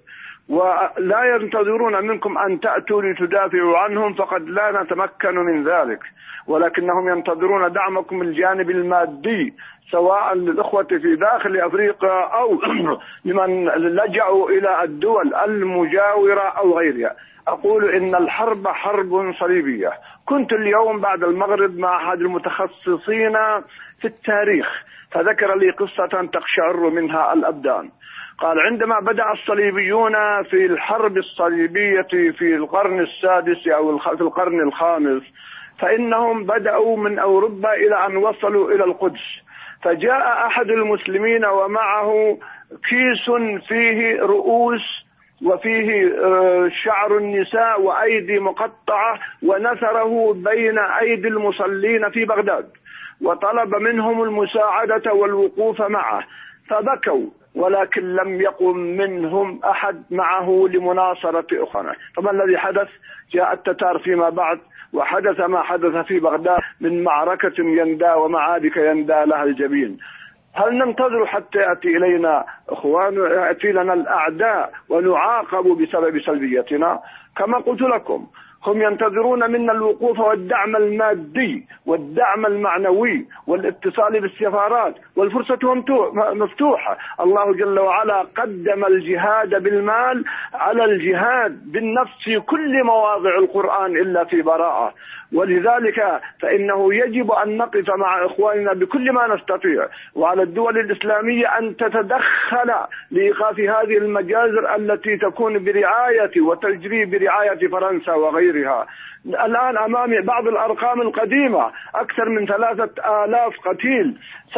ولا ينتظرون منكم أن تأتوا لتدافعوا عنهم، فقد لا نتمكن من ذلك، ولكنهم ينتظرون دعمكم الجانب المادي، سواء للإخوة في داخل أفريقيا أو لمن لجأوا إلى الدول المجاورة أو غيرها. أقول إن الحرب حرب صليبية. كنت اليوم بعد المغرب مع أحد المتخصصين في التاريخ، فذكر لي قصة تقشعر منها الأبدان. قال عندما بدأ الصليبيون في الحرب الصليبية في القرن السادس أو في القرن الخامس، فإنهم بدأوا من أوروبا إلى أن وصلوا إلى القدس، فجاء أحد المسلمين ومعه كيس فيه رؤوس وفيه شعر النساء وأيدي مقطعة، ونثره بين أيدي المصلين في بغداد، وطلب منهم المساعدة والوقوف معه، فبكوا، ولكن لم يقم منهم أحد معه لمناصرة أخرى. فما الذي حدث؟ جاء التتار فيما بعد، وحدث ما حدث في بغداد من معركة يندى ومعارك يندى لها الجبين. هل ننتظر حتى يأتي إلينا إخوان، يأتي لنا الأعداء ونعاقب بسبب سلبيتنا؟ كما قلت لكم، هم ينتظرون منا الوقوف والدعم المادي والدعم المعنوي والاتصال بالسفارات، والفرصة مفتوحة. الله جل وعلا قدم الجهاد بالمال على الجهاد بالنفس في كل مواضع القرآن إلا في براءة، ولذلك فإنه يجب أن نقف مع إخواننا بكل ما نستطيع، وعلى الدول الإسلامية أن تتدخل لإيقاف هذه المجازر التي تكون برعاية وتجري برعاية فرنسا وغيرها. الآن أمامي بعض الأرقام القديمة، أكثر من 3000 قتيل،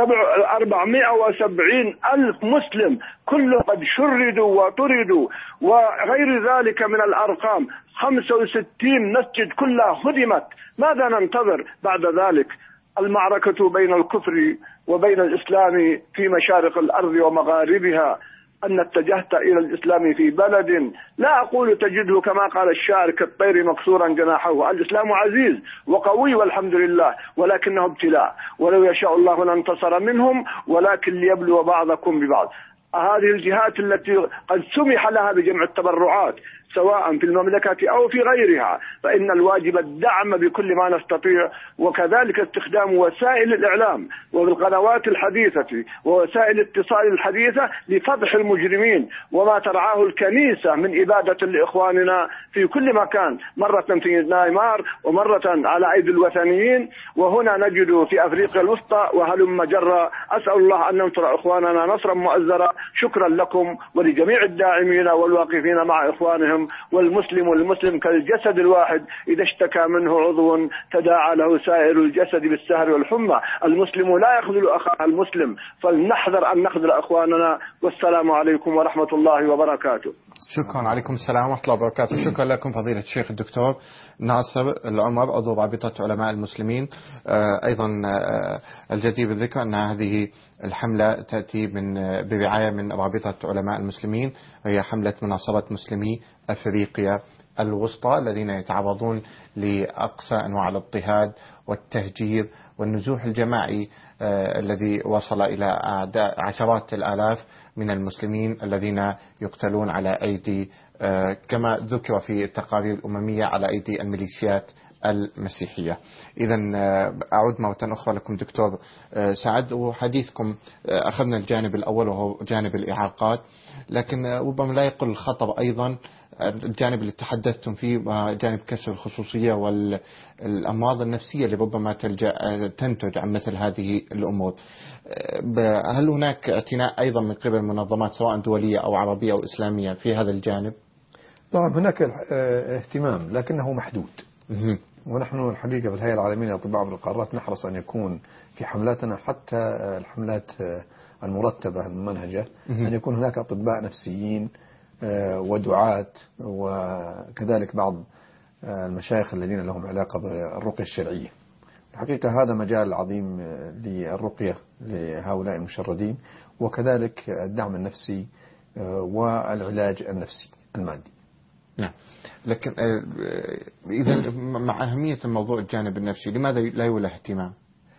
470,000 مسلم، كلهم قد شردوا وطردوا، وغير ذلك من الأرقام. 65 مسجد كلها هدمت. ماذا ننتظر بعد ذلك؟ المعركة بين الكفر وبين الإسلام في مشارق الأرض ومغاربها. أن اتجهت إلى الإسلام في بلد، لا أقول تجده كما قال الشاعر كالطير مكسورا جناحه. الإسلام عزيز وقوي والحمد لله، ولكنه ابتلاء، ولو يشاء الله لانتصر منهم، ولكن ليبلو بعضكم ببعض. هذه الجهات التي قد سمح لها بجمع التبرعات سواء في المملكة أو في غيرها، فإن الواجب الدعم بكل ما نستطيع، وكذلك استخدام وسائل الإعلام والقنوات الحديثة ووسائل الاتصال الحديثة لفضح المجرمين وما ترعاه الكنيسة من إبادة لإخواننا في كل مكان، مرة في نايمار ومرة على أيدي الوثنيين، وهنا نجد في أفريقيا الوسطى وهلم جرى. أسأل الله أن ننصر إخواننا نصرا مؤزرا. شكرا لكم ولجميع الداعمين والواقفين مع إخوانهم. والمسلم كالجسد الواحد، إذا اشتكى منه عضو تداعى له سائر الجسد بالسهر والحمى. المسلم لا يخذل أخاه المسلم، فلنحذر أن نخذل أخواننا. والسلام عليكم ورحمة الله وبركاته. شكرا. عليكم السلام ورحمة الله وبركاته. شكرا لكم فضيلة الشيخ الدكتور ناصر العمر عضو رابطة علماء المسلمين. أيضا الجدير بالذكر أن هذه الحملة تأتي برعاية من رابطة علماء المسلمين، وهي حملة مناصرة مسلمي أفريقيا الوسطى الذين يتعرضون لأقصى أنواع الاضطهاد والتهجير والنزوح الجماعي الذي وصل إلى عشرات الآلاف من المسلمين الذين يقتلون على أيدي كما ذكر في التقارير الأممية على أيدي الميليشيات المسيحية. إذا أعود مرة أخرى لكم دكتور سعد، وحديثكم أخذنا الجانب الأول وهو جانب الإعاقات، لكن ربما لا يقل الخطر أيضا الجانب اللي تحدثتم فيه، جانب كسر الخصوصية والأمراض النفسية اللي ربما تنتج عن مثل هذه الأمور. هل هناك اعتناء أيضا من قبل منظمات سواء دولية أو عربية أو إسلامية في هذا الجانب؟ نعم هناك اهتمام لكنه محدود. ونحن الحقيقة في الهيئة العالمية للأطباء عبر القارات نحرص أن يكون في حملاتنا حتى الحملات المرتبة الممنهجة أن يكون هناك أطباء نفسيين ودعاة وكذلك بعض المشايخ الذين لهم علاقة بالرقية الشرعية. الحقيقة هذا مجال عظيم للرقية لهؤلاء المشردين، وكذلك الدعم النفسي والعلاج النفسي المادي. نعم. لكن إذا مع أهمية الموضوع الجانب النفسي لماذا لا يولى اهتمام؟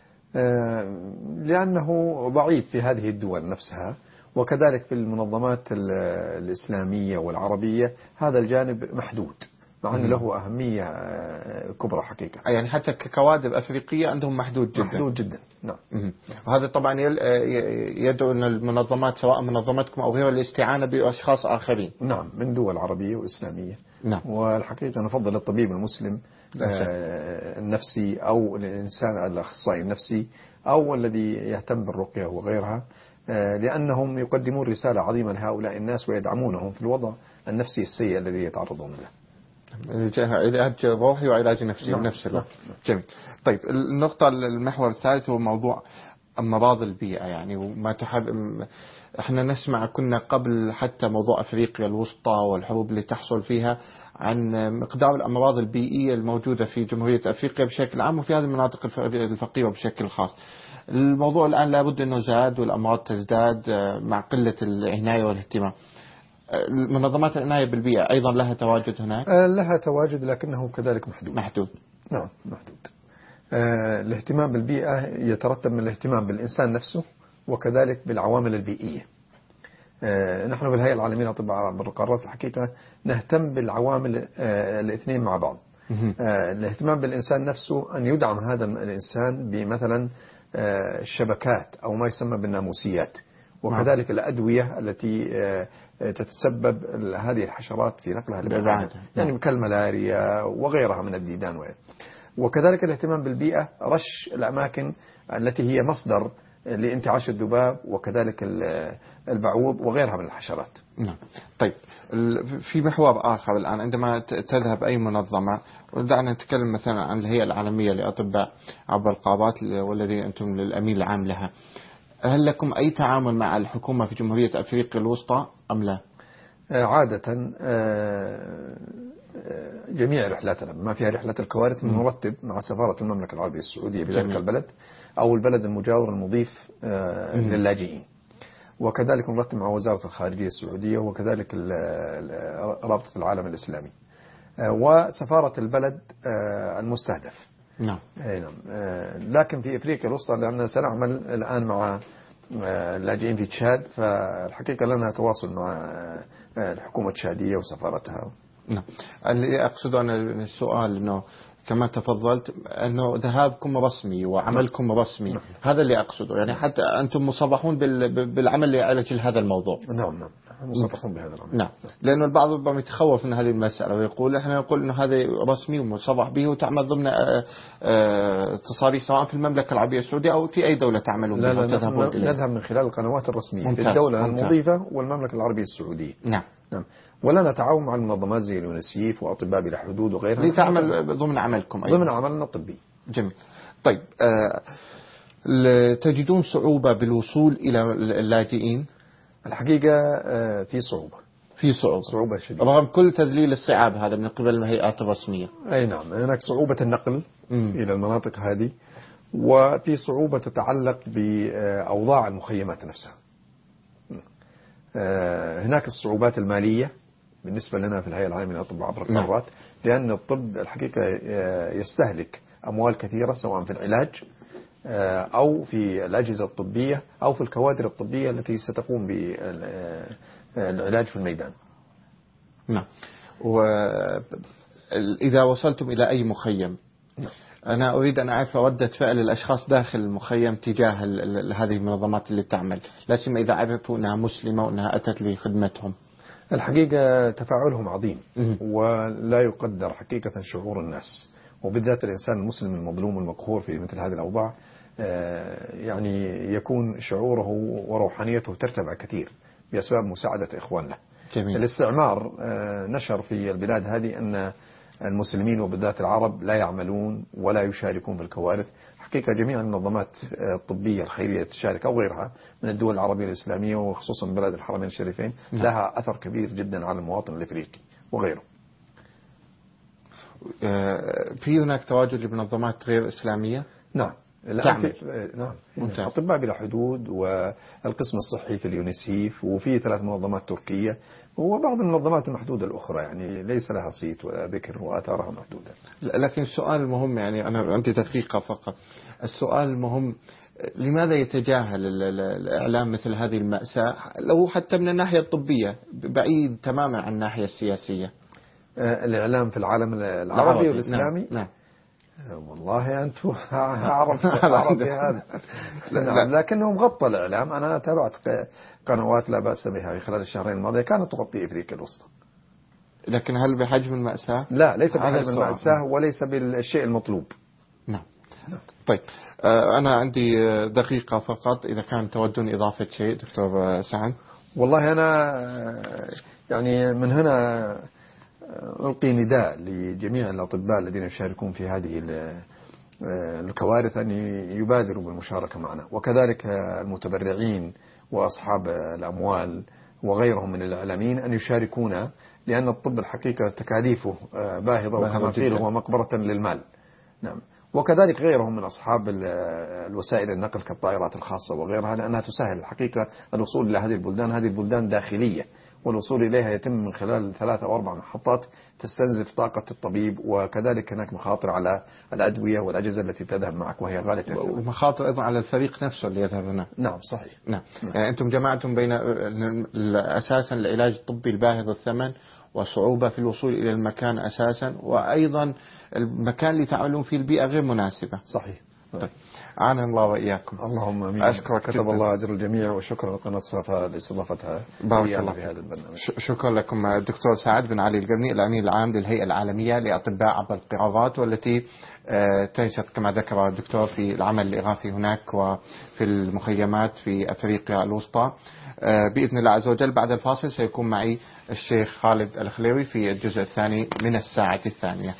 لأنه ضعيف في هذه الدول نفسها، وكذلك في المنظمات الإسلامية والعربية هذا الجانب محدود، مع أنه له أهمية كبرى حقيقة. يعني حتى ككوادر أفريقية عندهم محدود جدا. محدود جدا. نعم. وهذا طبعا يدعو أن المنظمات سواء منظمتكم أو غيرها الاستعانة بأشخاص آخرين. نعم من دول عربية وإسلامية. نعم. والحقيقة نفضل الطبيب المسلم النفسي أو الإنسان الأخصائي النفسي أو الذي يهتم بالرقية وغيرها، لأنهم يقدمون رسالة عظيمة لهؤلاء الناس ويدعمونهم في الوضع النفسي السيء الذي يتعرضون له. علاج روحي وعلاج نفسي بنفس الوقت. جميل. طيب النقطة المحور الثالث هو موضوع أمراض البيئة، يعني وما احنا نسمع كنا قبل حتى موضوع أفريقيا الوسطى والحروب اللي تحصل فيها عن مقدار الأمراض البيئية الموجودة في جمهورية أفريقيا بشكل عام وفي هذه المناطق الفقيرة بشكل خاص. الموضوع الآن لابد أنه زاد والأمراض تزداد مع قلة العناية والاهتمام. منظمات العناية بالبيئة أيضا لها تواجد هناك؟ لها تواجد لكنه كذلك محدود. نعم محدود. الاهتمام بالبيئة يترتب من الاهتمام بالإنسان نفسه وكذلك بالعوامل البيئية. نحن بالهيئة العالمية للأطباء بالقارات الحقيقة نهتم بالعوامل الاثنين مع بعض. الاهتمام بالإنسان نفسه أن يدعم هذا الإنسان بمثلا الشبكات أو ما يسمى بالناموسيات، وكذلك الأدوية التي تتسبب هذه الحشرات في نقلها للبعد، يعني كالملاريا وغيرها من الديدان وكذلك الاهتمام بالبيئة، رش الأماكن التي هي مصدر لانتعاش الذباب وكذلك البعوض وغيرها من الحشرات. نعم. طيب في محور آخر الآن عندما تذهب أي منظمة، ودعنا نتكلم مثلا عن الهيئة العالمية لأطباء عبر القارات والذي أنتم الأمين العام لها، هل لكم أي تعامل مع الحكومة في جمهورية أفريقيا الوسطى أم لا؟ عادة جميع رحلاتنا ما فيها رحلة الكوارث نرتب مع سفارة المملكة العربية السعودية بذلك البلد أو البلد المجاور المضيف للاجئين، وكذلك نرتب مع وزارة الخارجية السعودية وكذلك رابطة العالم الإسلامي وسفارة البلد المستهدف. نعم. لكن في أفريقيا الوسطى لأننا سنعمل الآن مع اللاجئين في تشاد، فالحقيقة لنا تواصل مع الحكومة التشادية وسفارتها. نعم. اللي أقصد أنا السؤال أنه كما تفضلت أنه ذهابكم رسمي وعملكم رسمي. هذا اللي أقصده، يعني حتى أنتم مصرحون بالعمل لأجل هذا الموضوع. نعم مصرحون بهذا الأمر. نعم. لأنه البعض ربما يتخوف من هذه المسألة ويقول إحنا نقول أنه هذا رسمي ومصرح به وتعمل ضمن تصاريح سواء في المملكة العربية السعودية أو في أي دولة تعملون بها. لا نذهب من خلال القنوات الرسمية في الدولة المضيفة والمملكة العربية السعودية. نعم. ولا نتعاون مع المنظمات زي اليونسيف وأطباء بلا حدود وغيرها لتعمل ضمن عملكم أيضا. ضمن عملنا الطبي. جميل. طيب تجدون صعوبة بالوصول إلى اللاجئين؟ الحقيقة في في صعوبة شديدة رغم كل تذليل الصعاب هذا من قبل الهيئات الرسمية. أي نعم، هناك صعوبة النقل إلى المناطق هذه، وفي صعوبة تتعلق بأوضاع المخيمات نفسها. هناك الصعوبات المالية بالنسبة لنا في الهيئة العالمية للأطباء عبر القارات، لأن الطب الحقيقة يستهلك أموال كثيرة سواء في العلاج أو في الأجهزة الطبية أو في الكوادر الطبية التي ستقوم بالعلاج في الميدان. نعم. وإذا وصلتم إلى أي مخيم، أنا أريد أن أعرف ردة فعل الأشخاص داخل المخيم تجاه هذه المنظمات اللي تعمل، لا سيما إذا عرفوا أنها مسلمة وأنها أتت لخدمتهم. الحقيقة تفاعلهم عظيم ولا يقدر حقيقة شعور الناس، وبالذات الإنسان المسلم المظلوم المقهور في مثل هذه الأوضاع، يعني يكون شعوره وروحانيته ترتفع كثير بأسباب مساعدة إخواننا. جميل. الاستعمار نشر في البلاد هذه أن المسلمين وبالذات العرب لا يعملون ولا يشاركون في الكوارث. حقيقة جميع المنظمات الطبية الخيرية تشارك أو غيرها من الدول العربية الإسلامية وخصوصا بلاد الحرمين الشريفين لها أثر كبير جدا على المواطن الإفريقي وغيره. في هناك تواجد لمنظمات غير إسلامية؟ نعم. تعمل. نعم. أطباء بلا حدود والقسم الصحي في اليونيسيف، وفي 3 منظمات تركية، وبعض المنظمات المحدودة الأخرى يعني ليس لها صيت ولا ذكر وآثارها محدودة. لكن السؤال المهم، يعني أنا عندي دقيقة فقط، السؤال المهم لماذا يتجاهل الإعلام مثل هذه المأساة لو حتى من الناحية الطبية بعيد تماما عن الناحية السياسية؟ الإعلام في العالم العربي والإسلامي؟ نعم. والله أنتم أعرف بهذا. لكنه مغطى الإعلام. أنا تابعت قنوات لا بأس بها في خلال الشهرين الماضية كانت تغطي أفريقيا الوسطى. لكن هل بحجم المأساة؟ لا، ليس بحجم المأساة وليس بالشيء المطلوب. نعم. طيب أنا عندي دقيقة فقط، إذا كان تودون إضافة شيء دكتور سعد. والله أنا يعني من هنا ألقي نداء لجميع الأطباء الذين يشاركون في هذه الكوارث أن يبادروا بالمشاركة معنا، وكذلك المتبرعين وأصحاب الأموال وغيرهم من الإعلاميين أن يشاركونا، لأن الطب الحقيقة تكاليفه باهظة وكما قيل هو مقبرة للمال. نعم. وكذلك غيرهم من أصحاب الوسائل النقل كالطائرات الخاصة وغيرها، لأنها تسهل الحقيقة الوصول إلى هذه البلدان. هذه البلدان داخلية والوصول إليها يتم من خلال 3 أو 4 محطات تستنزف طاقة الطبيب، وكذلك هناك مخاطر على الأدوية والأجهزة التي تذهب معك وهي غالية، ومخاطر أيضا على الفريق نفسه اللي يذهب هنا. نعم صحيح. نعم. يعني أنتم جمعتم بين أساسا العلاج الطبي الباهظ الثمن وصعوبة في الوصول إلى المكان أساسا، وأيضا المكان اللي تعملون فيه البيئة غير مناسبة. صحيح. طيب. أعاننا الله وإياكم. اللهم أمين. أشكرك. كتب الله أجر الجميع، وشكرا لقناة صفا لاستضافتها. بارك الله في هذا البرنامج. شكرا لكم الدكتور سعد بن علي القرني، الأمين العام للهيئة العالمية لأطباء عبر القارات، والتي تنشط كما ذكر الدكتور في العمل الإغاثي هناك وفي المخيمات في أفريقيا الوسطى. بإذن الله عز وجل بعد الفاصل سيكون معي الشيخ خالد الخليوي في الجزء الثاني من الساعة الثانية.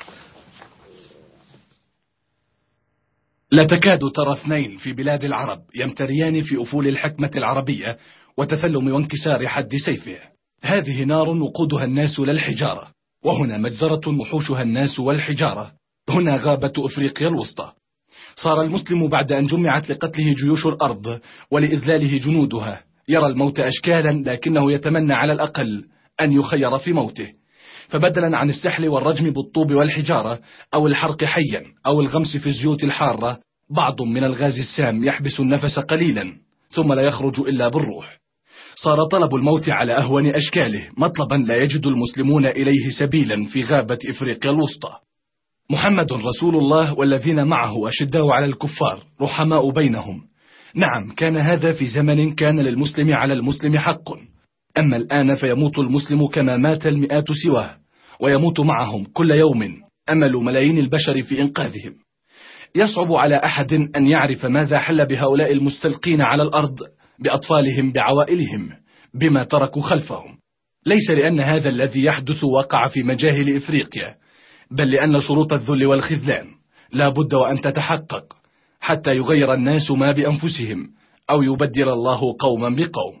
لا تكاد ترى 2 في بلاد العرب يمتريان في أفول الحكمة العربية وتثلم وانكسار حد سيفه. هذه نار وقودها الناس لا الحجارة، وهنا مجزرة وحوشها الناس والحجارة. هنا غابة أفريقيا الوسطى. صار المسلم بعد أن جمعت لقتله جيوش الأرض ولإذلاله جنودها يرى الموت أشكالا، لكنه يتمنى على الأقل أن يخير في موته. فبدلا عن السحل والرجم بالطوب والحجارة أو الحرق حيا أو الغمس في الزيوت الحارة، بعض من الغاز السام يحبس النفس قليلا ثم لا يخرج إلا بالروح. صار طلب الموت على أهون أشكاله مطلبا لا يجد المسلمون إليه سبيلا في غابة إفريقيا الوسطى. محمد رسول الله والذين معه أشداء على الكفار رحماء بينهم. نعم، كان هذا في زمن كان للمسلم على المسلم حق، أما الآن فيموت المسلم كما مات المئات سواه، ويموت معهم كل يوم أمل ملايين البشر في إنقاذهم. يصعب على أحد أن يعرف ماذا حل بهؤلاء المستلقين على الأرض بأطفالهم بعوائلهم بما تركوا خلفهم، ليس لأن هذا الذي يحدث وقع في مجاهل إفريقيا، بل لأن شروط الذل والخذلان لا بد وأن تتحقق حتى يغير الناس ما بأنفسهم أو يبدل الله قوما بقوم.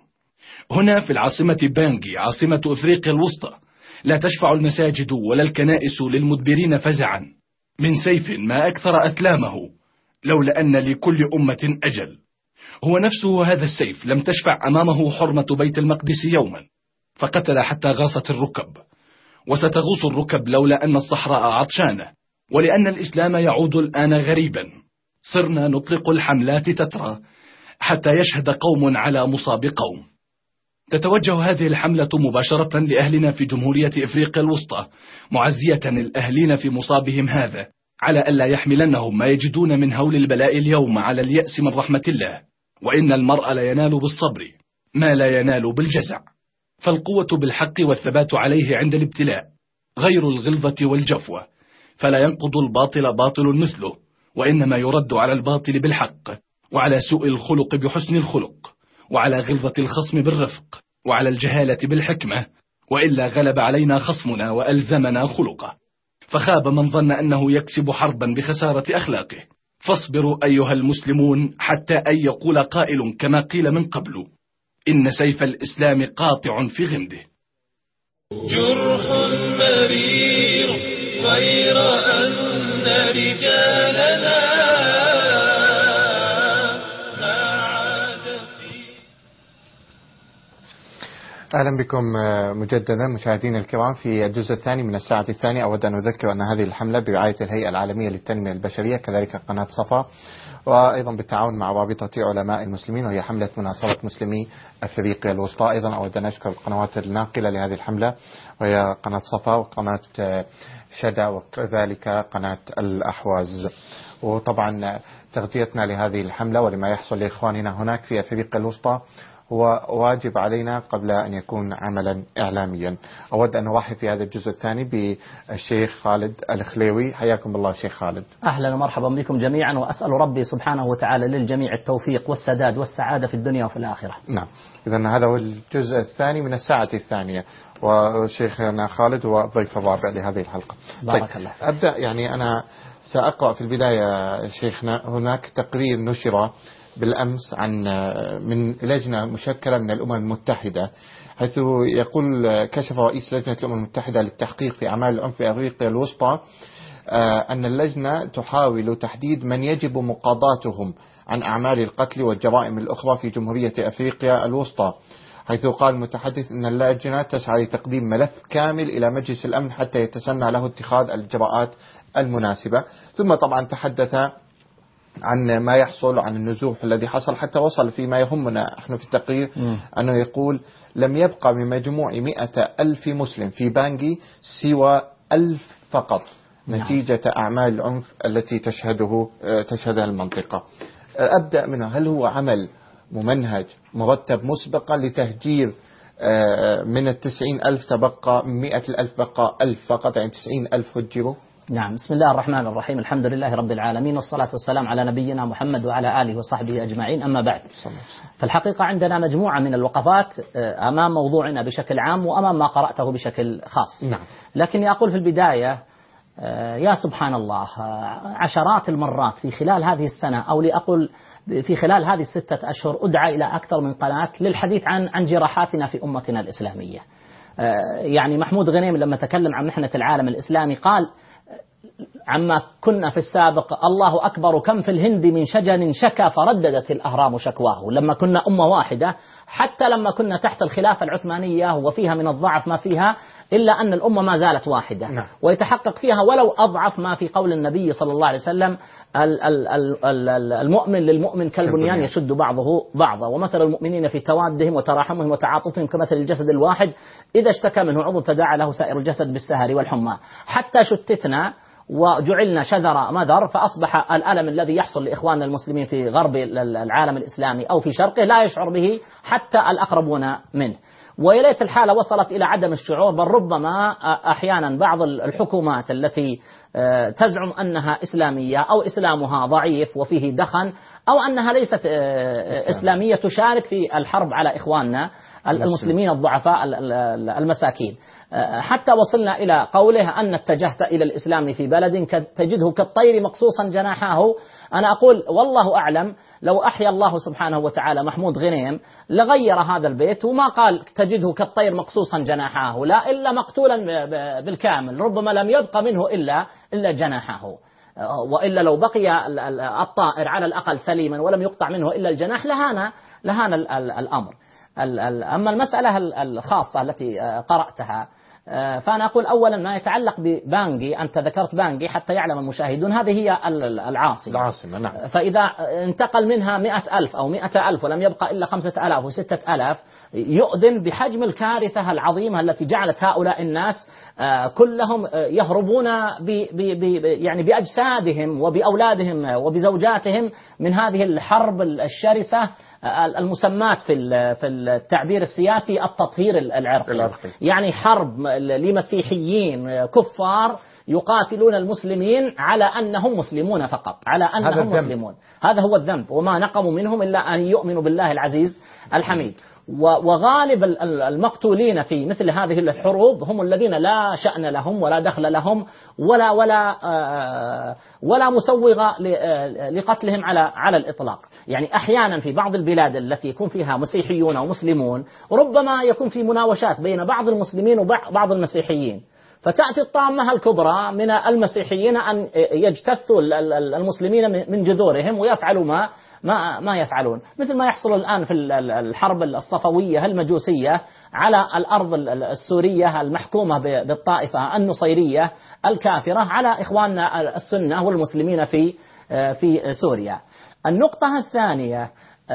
هنا في العاصمة بانجي عاصمة إفريقيا الوسطى لا تشفع المساجد ولا الكنائس للمدبرين فزعا من سيف ما أكثر أثلامه، لولا أن لكل أمة أجل. هو نفسه هذا السيف لم تشفع أمامه حرمة بيت المقدس يوما، فقتل حتى غاصت الركب، وستغوص الركب لولا أن الصحراء عطشانة، ولأن الإسلام يعود الآن غريبا. صرنا نطلق الحملات تترى حتى يشهد قوم على مصاب قوم. تتوجه هذه الحملة مباشرة لأهلنا في جمهورية إفريقيا الوسطى، معزية الأهلين في مصابهم هذا على ألا يحملنهم ما يجدون من هول البلاء اليوم على اليأس من رحمة الله، وإن المرء لا ينال بالصبر ما لا ينال بالجزع، فالقوة بالحق والثبات عليه عند الابتلاء غير الغلظة والجفوة، فلا ينقض الباطل باطل مثله، وإنما يرد على الباطل بالحق، وعلى سوء الخلق بحسن الخلق، وعلى غلظة الخصم بالرفق، وعلى الجهالة بالحكمة، وإلا غلب علينا خصمنا وألزمنا خلقه، فخاب من ظن أنه يكسب حربا بخسارة أخلاقه. فاصبروا أيها المسلمون حتى أن يقول قائل كما قيل من قبل: إن سيف الإسلام قاطع في غمده. جرح مرير غير أن رجالنا أهلا بكم مجددا مشاهدينا الكرام في الجزء الثاني من الساعة الثانية. أود أن أذكر أن هذه الحملة برعاية الهيئة العالمية للتنمية البشرية، كذلك قناة صفا، وأيضا بالتعاون مع رابطة علماء المسلمين، وهي حملة مناصرة مسلمي أفريقيا الوسطى. أيضا أود أن أشكر القنوات الناقلة لهذه الحملة، وهي قناة صفا وقناة شدا وكذلك قناة الأحواز. وطبعا تغطيتنا لهذه الحملة ولما يحصل لإخواننا هناك في أفريقيا الوسطى هو واجب علينا قبل أن يكون عملا إعلاميا. أود أن أرحب في هذا الجزء الثاني بالشيخ خالد الخليوي. حياكم الله شيخ خالد. أهلا ومرحبا بكم جميعا، وأسأل ربي سبحانه وتعالى للجميع التوفيق والسداد والسعادة في الدنيا وفي الآخرة. نعم، إذن هذا هو الجزء الثاني من الساعة الثانية، وشيخنا خالد هو الضيف الرابع لهذه الحلقة. بارك الله. أبدأ أنا سأقرأ في البداية شيخنا. هناك تقرير نشر بالأمس من لجنة مشكلة من الأمم المتحدة، حيث يقول كشف رئيس لجنة الأمم المتحدة للتحقيق في أعمال العنف في أفريقيا الوسطى أن اللجنة تحاول تحديد من يجب مقاضاتهم عن أعمال القتل والجرائم الأخرى في جمهورية أفريقيا الوسطى، حيث قال المتحدث أن اللجنة تسعى لتقديم ملف كامل إلى مجلس الأمن حتى يتسنى له اتخاذ الإجراءات المناسبة. ثم طبعا تحدث عن ما يحصل، عن النزوح الذي حصل، حتى وصل فيما يهمنا احنا في التقرير أنه يقول: لم يبقى من مجموع 100,000 مسلم في بانجي سوى 1000 فقط نتيجة أعمال العنف التي تشهدها المنطقة. أبدأ منه، هل هو عمل ممنهج مرتب مسبقا لتهجير من 90,000 تبقى 100,000 بقى 1000 فقط، يعني 90,000 هجروا؟ نعم، بسم الله الرحمن الرحيم، الحمد لله رب العالمين، والصلاة والسلام على نبينا محمد وعلى آله وصحبه أجمعين، أما بعد. فالحقيقة عندنا مجموعة من الوقفات أمام موضوعنا بشكل عام وأمام ما قرأته بشكل خاص. نعم. لكني أقول في البداية يا سبحان الله، عشرات المرات في خلال هذه السنة، أو لأقول في خلال هذه 6 أشهر، أدعى إلى أكثر من قناة للحديث عن جراحاتنا في أمتنا الإسلامية. يعني محمود غنيم لما تكلم عن محنة العالم الإسلامي قال عما كنا في السابق: الله أكبر، كم في الهند من شجر شكى فرددت الأهرام شكواه. لما كنا أمة واحدة، حتى لما كنا تحت الخلافة العثمانية وفيها من الضعف ما فيها، إلا أن الأمة ما زالت واحدة. نعم. ويتحقق فيها ولو أضعف ما في قول النبي صلى الله عليه وسلم: المؤمن للمؤمن كالبنيان يشد بعضه بعضا، ومثل المؤمنين في توادهم وتراحمهم وتعاطفهم كمثل الجسد الواحد إذا اشتكى منه عضو تداعى له سائر الجسد بالسهر والحمى. حتى شتتنا وجعلنا شذر مذر، فأصبح الألم الذي يحصل لإخواننا المسلمين في غرب العالم الإسلامي أو في شرقه لا يشعر به حتى الأقربون منه. ويليت الحالة وصلت إلى عدم الشعور، بل ربما أحيانا بعض الحكومات التي تزعم أنها إسلامية أو إسلامها ضعيف وفيه دخن، أو أنها ليست إسلامية، تشارك في الحرب على إخواننا المسلمين الضعفاء المساكين، حتى وصلنا إلى قوله: أن اتجهت إلى الإسلام في بلد تجده كالطير مقصوصا جناحاه أنا أقول والله أعلم لو أحيا الله سبحانه وتعالى محمود غنيم لغير هذا البيت، وما قال تجده كالطير مقصوصا جناحاه، لا إلا مقتولا بالكامل، ربما لم يبقى منه إلا جناحه، وإلا لو بقي الطائر على الأقل سليما ولم يقطع منه إلا الجناح لهان الأمر. أما المسألة الخاصة التي قرأتها، فأنا أقول أولا ما يتعلق ببانجي، أنت ذكرت بانجي حتى يعلم المشاهدون هذه هي العاصمة نعم. فإذا انتقل منها 100,000 أو 100,000 ولم يبقى إلا 5,000 و6,000 يؤذن بحجم الكارثة العظيمة التي جعلت هؤلاء الناس كلهم يهربون يعني بأجسادهم وبأولادهم وبزوجاتهم من هذه الحرب الشرسة المسمات في التعبير السياسي التطهير العرقي. يعني حرب لمسيحيين كفار يقاتلون المسلمين على أنهم مسلمون فقط، على أنهم مسلمون. هذا هو الذنب، وما نقموا منهم إلا أن يؤمنوا بالله العزيز الحميد. وغالب المقتولين في مثل هذه الحروب هم الذين لا شأن لهم ولا دخل لهم ولا مسوغ لقتلهم على الإطلاق. يعني أحيانا في بعض البلاد التي يكون فيها مسيحيون أو مسلمون ربما يكون في مناوشات بين بعض المسلمين وبعض المسيحيين، فتأتي الطامة الكبرى من المسيحيين أن يجتثوا المسلمين من جذورهم ويفعلوا ما يفعلون، مثل ما يحصل الآن في الحرب الصفوية المجوسية على الأرض السورية المحكومة بالطائفة النصيرية الكافرة على إخواننا السنة والمسلمين في سوريا. النقطة الثانية،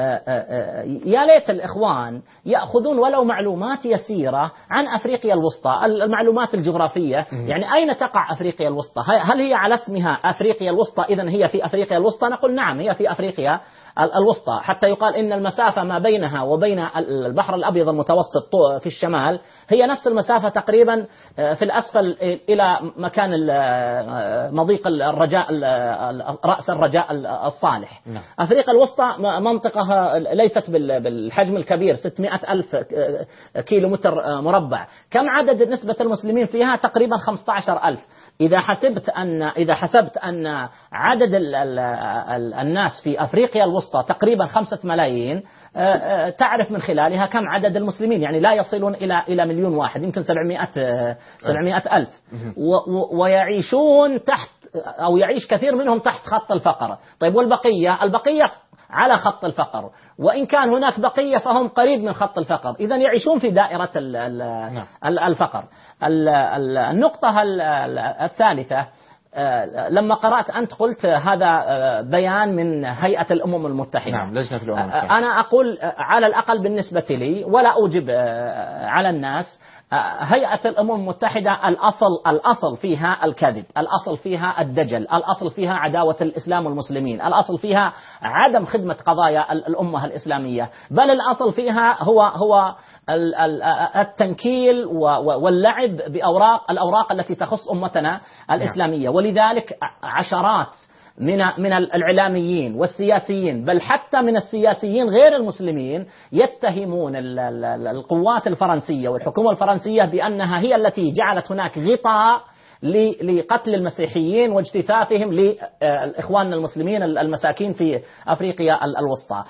يا ليت الإخوان يأخذون ولو معلومات يسيرة عن أفريقيا الوسطى، المعلومات الجغرافية. يعني أين تقع أفريقيا الوسطى؟ هل هي على اسمها أفريقيا الوسطى إذن هي في أفريقيا الوسطى؟ نقول نعم هي في أفريقيا الوسطى، حتى يقال إن المسافة ما بينها وبين البحر الأبيض المتوسط في الشمال هي نفس المسافة تقريبا في الأسفل إلى مكان مضيق الرجاء، رأس الرجاء الصالح. أفريقيا الوسطى منطقة ليست بالحجم الكبير، 600,000 كيلومتر مربع. كم عدد نسبة المسلمين فيها؟ تقريبا 15,000. إذا حسبت أن عدد الناس في أفريقيا الوسطى تقريبا 5 ملايين، تعرف من خلالها كم عدد المسلمين. يعني لا يصلون إلى 1,000,000 واحد، يمكن 700,000 ويعيشون تحت، أو يعيش كثير منهم تحت خط الفقر. طيب والبقية على خط الفقر، وإن كان هناك بقية فهم قريب من خط الفقر، إذن يعيشون في دائرة الفقر. النقطة الثالثة، لما قرأت أنت قلت هذا بيان من هيئة الأمم المتحدة. نعم، لجنة في الأمم المتحدة. أنا أقول على الأقل بالنسبة لي ولا أوجب على الناس، هيئة الأمم المتحدة الأصل فيها الكذب، الأصل فيها الدجل، الأصل فيها عداوة الإسلام والمسلمين، الأصل فيها عدم خدمة قضايا الأمة الإسلامية، بل الأصل فيها هو التنكيل واللعب الأوراق التي تخص أمتنا الإسلامية. ولذلك عشرات من الإعلاميين والسياسيين، بل حتى من السياسيين غير المسلمين، يتهمون القوات الفرنسية والحكومة الفرنسية بأنها هي التي جعلت هناك غطاء لقتل المسيحيين واجتثاثهم لإخواننا المسلمين المساكين في أفريقيا الوسطى.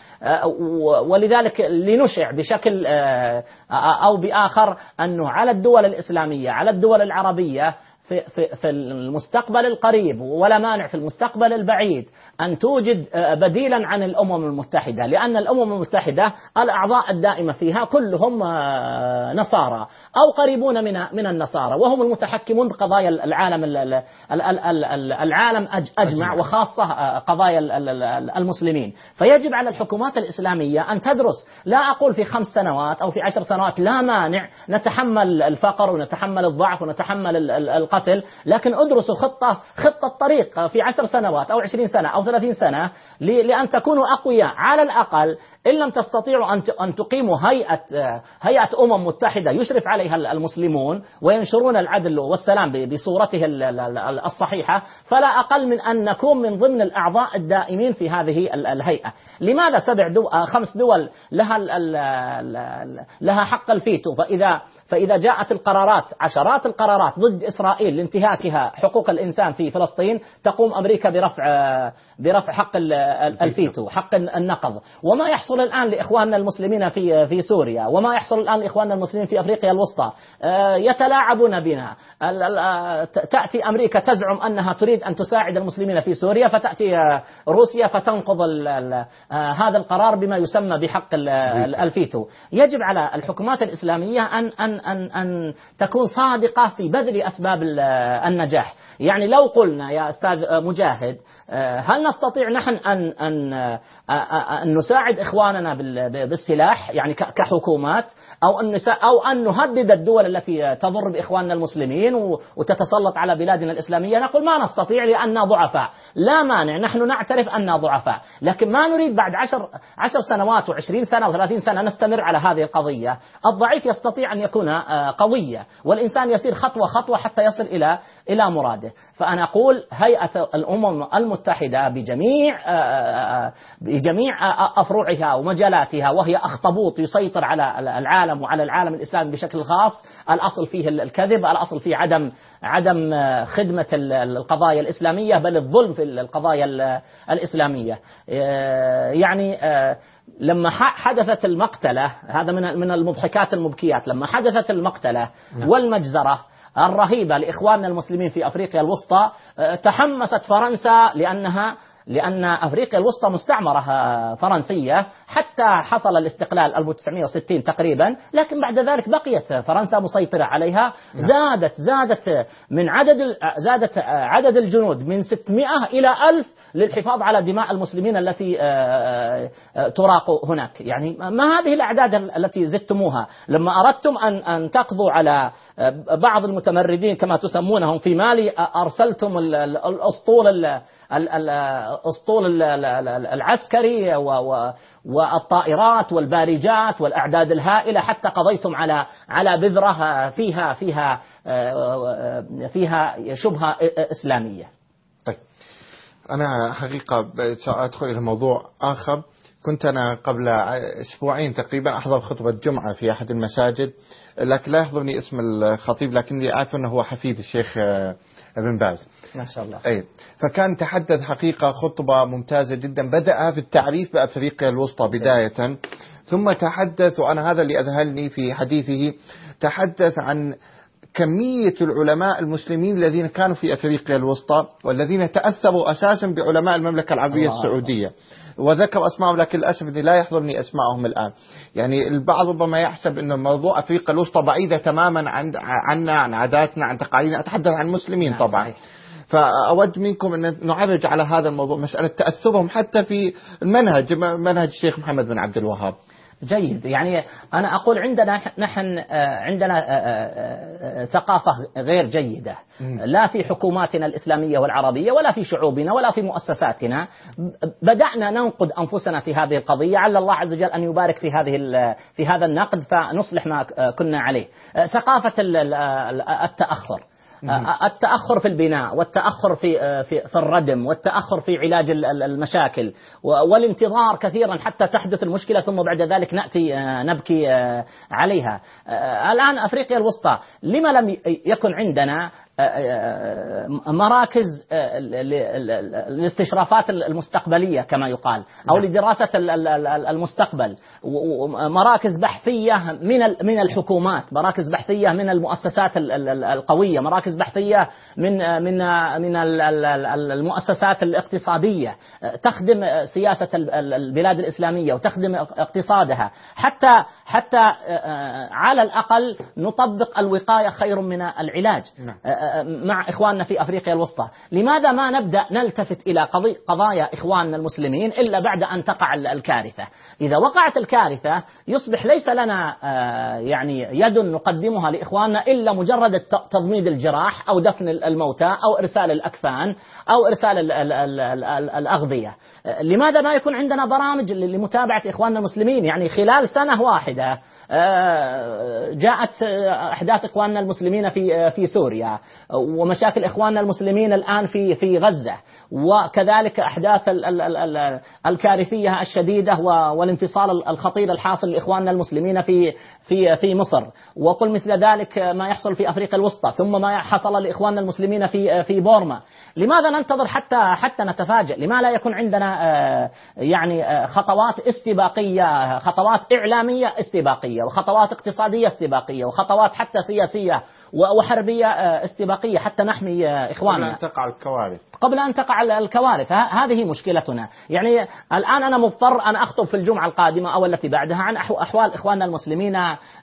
ولذلك لنشع بشكل أو بآخر أنه على الدول الإسلامية، على الدول العربية في المستقبل القريب، ولا مانع في المستقبل البعيد، أن توجد بديلا عن الأمم المتحدة، لأن الأمم المتحدة الأعضاء الدائمة فيها كلهم نصارى أو قريبون من النصارى، وهم المتحكمون بقضايا العالم أجمع، وخاصة قضايا المسلمين. فيجب على الحكومات الإسلامية أن تدرس، لا أقول في 5 سنوات أو في 10 سنوات، لا مانع نتحمل الفقر ونتحمل الضعف ونتحمل القتل، لكن ادرسوا خطة طريق في 10 سنوات أو 20 سنة أو 30 سنة لأن تكونوا أقوياء. على الأقل إن لم تستطيعوا أن تقيموا هيئة أمم متحدة يشرف عليها المسلمون وينشرون العدل والسلام بصورته الصحيحة، فلا أقل من أن نكون من ضمن الأعضاء الدائمين في هذه الهيئة. لماذا 5 دول لها حق الفيتو، فإذا جاءت القرارات، عشرات القرارات ضد إسرائيل إسرائيل لانتهاكها حقوق الإنسان في فلسطين تقوم أمريكا برفع حق الفيتو، حق النقض. وما يحصل الآن لإخواننا المسلمين في سوريا، وما يحصل الآن لإخواننا المسلمين في أفريقيا الوسطى، يتلاعبون بنا. تأتي أمريكا تزعم أنها تريد أن تساعد المسلمين في سوريا، فتأتي روسيا فتنقض هذا القرار بما يسمى بحق الفيتو. يجب على الحكومات الإسلامية أن تكون صادقة في بذل أسباب النجاح. يعني لو قلنا يا أستاذ مجاهد هل نستطيع نحن أن نساعد إخواننا بالسلاح يعني كحكومات، أو أن نهدد الدول التي تضر بإخواننا المسلمين وتتسلط على بلادنا الإسلامية؟ نقول ما نستطيع لأننا ضعفاء. لا مانع، نحن نعترف أننا ضعفاء، لكن ما نريد بعد 10 سنوات و20 سنة و30 سنة نستمر على هذه القضية. الضعيف يستطيع أن يكون قويا، والإنسان يسير خطوة خطوة حتى يصل إلى مراده. فأنا أقول هيئة الأمم المتحدة بجميع أفرعها ومجالاتها، وهي أخطبوط يسيطر على العالم وعلى العالم الإسلامي بشكل خاص. الأصل فيه الكذب، الأصل فيه عدم خدمة القضايا الإسلامية، بل الظلم في القضايا الإسلامية. يعني لما حدثت المقتلة، هذا من المضحكات المبكيات، لما حدثت المقتلة والمجزرة الرهيبة لإخواننا المسلمين في أفريقيا الوسطى، تحمست فرنسا لأن أفريقيا الوسطى مستعمرة فرنسية حتى حصل الاستقلال 1960 تقريبا، لكن بعد ذلك بقيت فرنسا مسيطرة عليها. زادت عدد الجنود من 600 إلى 1000 للحفاظ على دماء المسلمين التي تراق هناك. يعني ما هذه الأعداد التي زدتموها؟ لما أردتم أن تقضوا على بعض المتمردين كما تسمونهم في مالي، أرسلتم الأسطول العسكري والطائرات والبارجات والأعداد الهائلة، حتى قضيتم على بذرة فيها شبهة إسلامية. طيب، أنا حقيقة سأدخل إلى موضوع آخر. كنت أنا قبل أسبوعين تقريبا أحضر خطبة جمعة في أحد المساجد، لكن لا يحضرني اسم الخطيب، لكني أعرف أنه هو حفيد الشيخ ابن باز ما شاء الله. أي. فكان تحدث حقيقة خطبة ممتازة جدا، بدأ في التعريف بأفريقيا الوسطى بداية، ثم تحدث، وأنا هذا اللي أذهلني في حديثه، تحدث عن كمية العلماء المسلمين الذين كانوا في أفريقيا الوسطى والذين تأثروا أساسا بعلماء المملكة العربية السعودية، وذكر أسمائهم، لكن للأسف أني لا يحضرني أسمائهم الآن. يعني البعض ربما يحسب أن موضوع أفريقيا الوسطى بعيدة تماما عنا، عن عاداتنا، عن تقاليدنا. أتحدث عن المسلمين طبعا. صحيح. فأود منكم أن نعرج على هذا الموضوع، مسألة تأثرهم حتى في منهج الشيخ محمد بن عبد الوهاب. جيد. يعني أنا أقول نحن عندنا ثقافة غير جيدة، لا في حكوماتنا الإسلامية والعربية، ولا في شعوبنا، ولا في مؤسساتنا. بدأنا ننقد أنفسنا في هذه القضية، على الله عز وجل أن يبارك في هذا النقد فنصلح ما كنا عليه. ثقافة التأخر في البناء، والتأخر في الردم، والتأخر في علاج المشاكل، والانتظار كثيرا حتى تحدث المشكلة ثم بعد ذلك نبكي عليها. الآن أفريقيا الوسطى لما لم يكن عندنا مراكز الاستشرافات المستقبلية كما يقال، أو لدراسة المستقبل، مراكز بحثية من الحكومات، مراكز بحثية من المؤسسات القوية، مراكز بحثية من المؤسسات الاقتصادية تخدم سياسة البلاد الإسلامية وتخدم اقتصادها، حتى على الأقل نطبق الوقاية خير من العلاج مع إخواننا في أفريقيا الوسطى. لماذا ما نبدأ نلتفت إلى قضايا إخواننا المسلمين إلا بعد أن تقع الكارثة؟ إذا وقعت الكارثة يصبح ليس لنا يعني يد نقدمها لإخواننا إلا مجرد تضميد الجراح أو دفن الموتى أو إرسال الأكفان أو إرسال الأغذية. لماذا ما يكون عندنا برامج لمتابعة إخواننا المسلمين؟ يعني خلال سنة واحدة جاءت أحداث إخواننا المسلمين في سوريا، ومشاكل إخواننا المسلمين الآن في غزة، وكذلك أحداث الكارثية الشديدة والانفصال الخطير الحاصل لإخواننا المسلمين في مصر، وقل مثل ذلك ما يحصل في أفريقيا الوسطى، ثم ما حصل لإخواننا المسلمين في بورما. لماذا ننتظر حتى نتفاجأ؟ لما لا يكون عندنا يعني خطوات استباقية، خطوات إعلامية استباقية، وخطوات اقتصادية استباقية، وخطوات حتى سياسية وحربية استباقية حتى نحمي إخواننا قبل أن تقع الكوارث. هذه مشكلتنا. يعني الآن أنا مضطر أن أخطب في الجمعة القادمة أو التي بعدها عن أحوال إخواننا المسلمين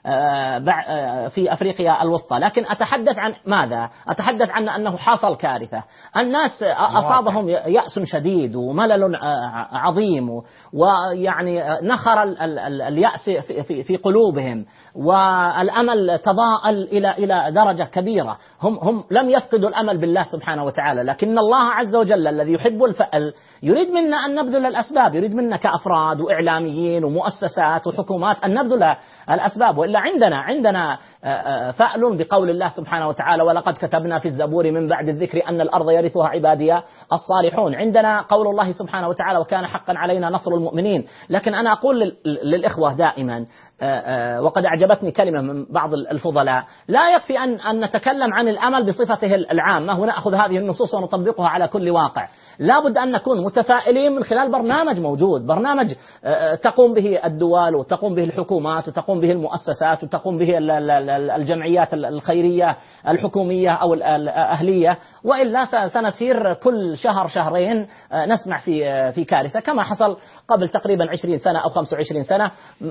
في أفريقيا الوسطى، لكن أتحدث عن ماذا؟ أتحدث عن أنه حصل كارثة، الناس أصابهم يأس شديد وملل عظيم، ويعني نخر اليأس في قلوبهم، والأمل تضاءل إلى درجة كبيرة. هم لم يفقدوا الأمل بالله سبحانه وتعالى، لكن الله عز وجل الذي يحب الفأل يريد منا أن نبذل الأسباب، يريد منا كأفراد وإعلاميين ومؤسسات وحكومات أن نبذل الأسباب. وإلا عندنا فأل بقول الله سبحانه وتعالى: ولقد كتبنا في الزبور من بعد الذكر أن الأرض يرثها عبادي الصالحون. عندنا قول الله سبحانه وتعالى: وكان حقا علينا نصر المؤمنين. لكن أنا أقول للإخوة دائما، وقد أعجبتني كلمة من بعض الفضلاء: لا يكفي أن نتكلم عن الأمل بصفته العامة ونأخذ هذه النصوص ونطبقها على كل واقع. لا بد أن نكون متفائلين من خلال برنامج موجود، برنامج تقوم به الدول وتقوم به الحكومات وتقوم به المؤسسات وتقوم به الجمعيات الخيرية الحكومية أو الأهلية، وإلا سنسير كل شهر شهرين نسمع في كارثة، كما حصل قبل تقريبا 20 سنة أو 25 سنة،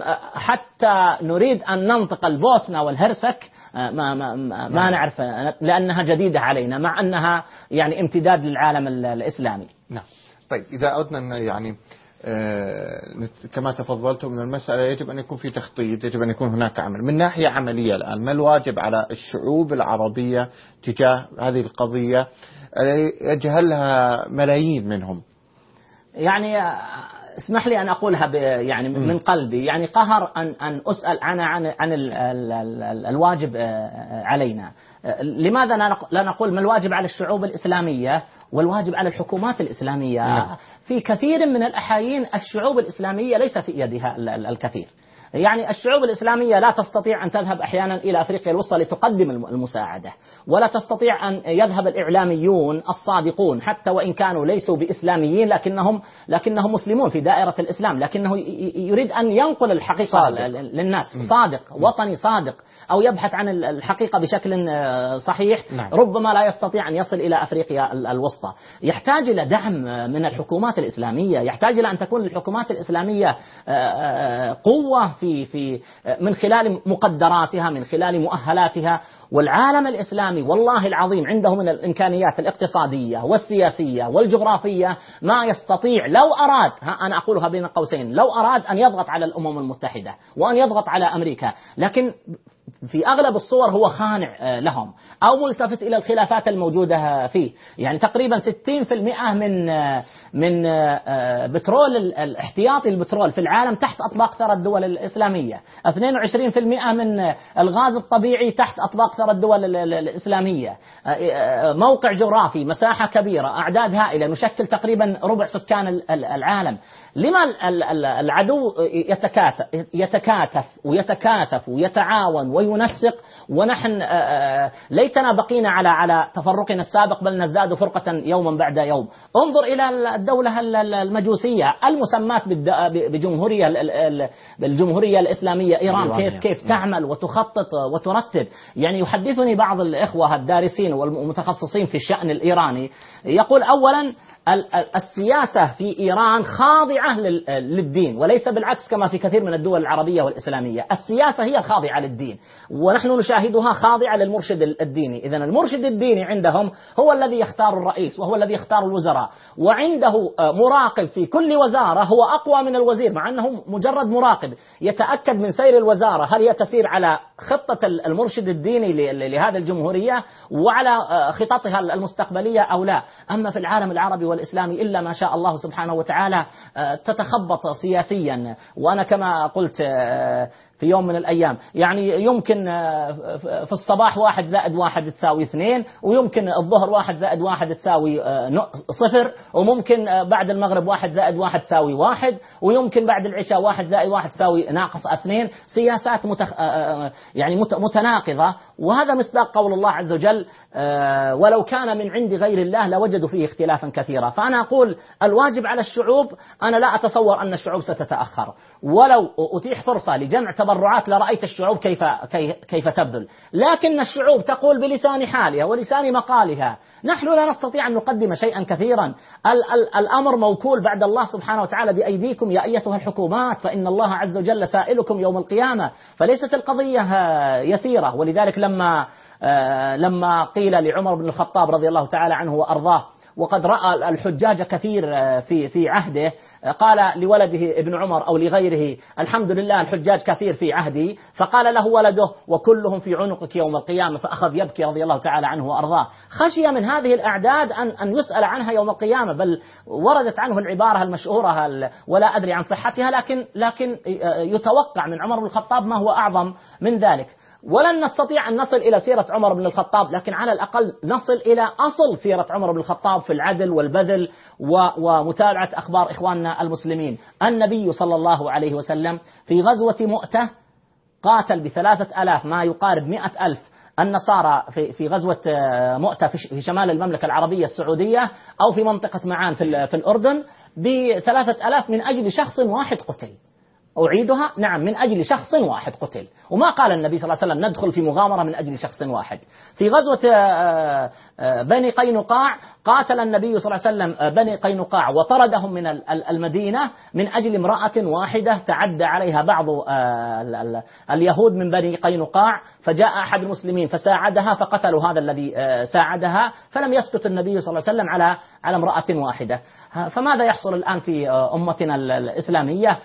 حتى نريد أن ننطق البوسنة والهرسك ما نعرف، لأنها جديدة علينا، مع أنها يعني امتداد للعالم الإسلامي. نعم. طيب إذا أردنا يعني كما تفضلتم من المسألة، يجب أن يكون في تخطيط، يجب أن يكون هناك عمل من ناحية عملية. الآن ما الواجب على الشعوب العربية تجاه هذه القضية يجهلها ملايين منهم؟ يعني اسمح لي أن أقولها يعني من قلبي، يعني قهر أن أسأل عن الواجب علينا. لماذا لا نقول ما الواجب على الشعوب الإسلامية والواجب على الحكومات الإسلامية؟ في كثير من الأحايين الشعوب الإسلامية ليس في يدها الكثير. يعني الشعوب الإسلامية لا تستطيع أن تذهب أحيانا إلى أفريقيا الوسطى لتقدم المساعدة، ولا تستطيع أن يذهب الإعلاميون الصادقون حتى وإن كانوا ليسوا بإسلاميين لكنهم مسلمون في دائرة الإسلام، لكنه يريد أن ينقل الحقيقة للناس، صادق وطني صادق، أو يبحث عن الحقيقة بشكل صحيح. ربما لا يستطيع أن يصل إلى أفريقيا الوسطى. يحتاج إلى دعم من الحكومات الإسلامية، يحتاج إلى أن تكون الحكومات الإسلامية قوة من خلال مقدراتها، من خلال مؤهلاتها. والعالم الإسلامي والله العظيم عنده من الإمكانيات الاقتصادية والسياسية والجغرافية ما يستطيع، لو أراد، أنا أقولها بين قوسين، لو أراد أن يضغط على الأمم المتحدة وأن يضغط على أمريكا، لكن في أغلب الصور هو خانع لهم أو ملتفت إلى الخلافات الموجودة فيه. يعني تقريبا 60% من بترول الاحتياطي البترول في العالم تحت أطباق ثرى الدول الإسلامية، 22% من الغاز الطبيعي تحت أطباق ثرى الدول الإسلامية. موقع جغرافي، مساحة كبيرة، أعداد هائلة، نشكل تقريبا ربع سكان العالم. لما العدو يتكاتف ويتكاثف ويتعاون وينسق، ونحن ليتنا بقينا على تفرقنا السابق، بل نزداد فرقة يوما بعد يوم. انظر إلى الدولة المجوسية المسماة بالجمهورية الإسلامية إيران، كيف تعمل وتخطط وترتب. يعني يحدثني بعض الإخوة الدارسين والمتخصصين في الشأن الإيراني، يقول أولا السياسة في إيران خاضعة للدين، وليس بالعكس كما في كثير من الدول العربية والإسلامية. السياسة هي الخاضعة للدين، ونحن نشاهدها خاضعة للمرشد الديني. إذن المرشد الديني عندهم هو الذي يختار الرئيس، وهو الذي يختار الوزراء، وعنده مراقب في كل وزارة هو أقوى من الوزير، مع أنه مجرد مراقب يتأكد من سير الوزارة هل هي تسير على خطة المرشد الديني لهذه الجمهورية وعلى خططها المستقبلية أو لا. أما في العالم العربي والإسلامي إلا ما شاء الله سبحانه وتعالى تتخبط سياسيا. وأنا كما قلت في يوم من الأيام. يعني يمكن في الصباح 1 زائد 1 تساوي 2، ويمكن الظهر 1 زائد 1 تساوي 0، وممكن بعد المغرب 1 زائد 1 تساوي 1، ويمكن بعد العشاء 1 زائد 1 تساوي -2. سياسات يعني متناقضة. وهذا مصداق قول الله عز وجل: ولو كان من عند غير الله لوجدوا فيه اختلافا كثيرا. فأنا أقول الواجب على الشعوب، أنا لا أتصور أن الشعوب ستتأخر، ولو أتيح فرصة لجمع تبرعات لرأيت الشعوب كيف تبذل. لكن الشعوب تقول بلسان حالها ولسان مقالها: نحن لا نستطيع أن نقدم شيئا كثيرا، الأمر موكول بعد الله سبحانه وتعالى بأيديكم يا أيتها الحكومات، فإن الله عز وجل سائلكم يوم القيامة. فليست القضية يسيرة. ولذلك لما قيل لعمر بن الخطاب رضي الله تعالى عنه وأرضاه، وقد رأى الحجاج كثير في عهده، قال لولده ابن عمر أو لغيره: الحمد لله الحجاج كثير في عهدي. فقال له ولده: وكلهم في عنقك يوم القيامة. فأخذ يبكي رضي الله تعالى عنه وأرضاه، خشي من هذه الأعداد أن يسأل عنها يوم القيامة. بل وردت عنه العبارة المشهورة ولا أدري عن صحتها، لكن يتوقع من عمر بن الخطاب ما هو أعظم من ذلك. ولن نستطيع أن نصل إلى سيرة عمر بن الخطاب، لكن على الأقل نصل إلى أصل سيرة عمر بن الخطاب في العدل والبذل ومتابعة أخبار إخواننا المسلمين. النبي صلى الله عليه وسلم في غزوة مؤتة قاتل ب3000 ما يقارب 100,000 النصارى في غزوة مؤتة في شمال المملكة العربية السعودية أو في منطقة معان في الأردن ب3000 من أجل شخص واحد قتل. أعيدها، نعم، من أجل شخص واحد قتل. وما قال النبي صلى الله عليه وسلم ندخل في مغامرة من أجل شخص واحد. في غزوة بني قينقاع قاتل النبي صلى الله عليه وسلم بني قينقاع وطردهم من المدينة من أجل امرأة واحدة تعدى عليها بعض اليهود من بني قينقاع، فجاء أحد المسلمين فساعدها فقتلوا هذا الذي ساعدها، فلم يسكت النبي صلى الله عليه وسلم على امرأة واحدة. فماذا يحصل الآن في أمتنا الإسلامية؟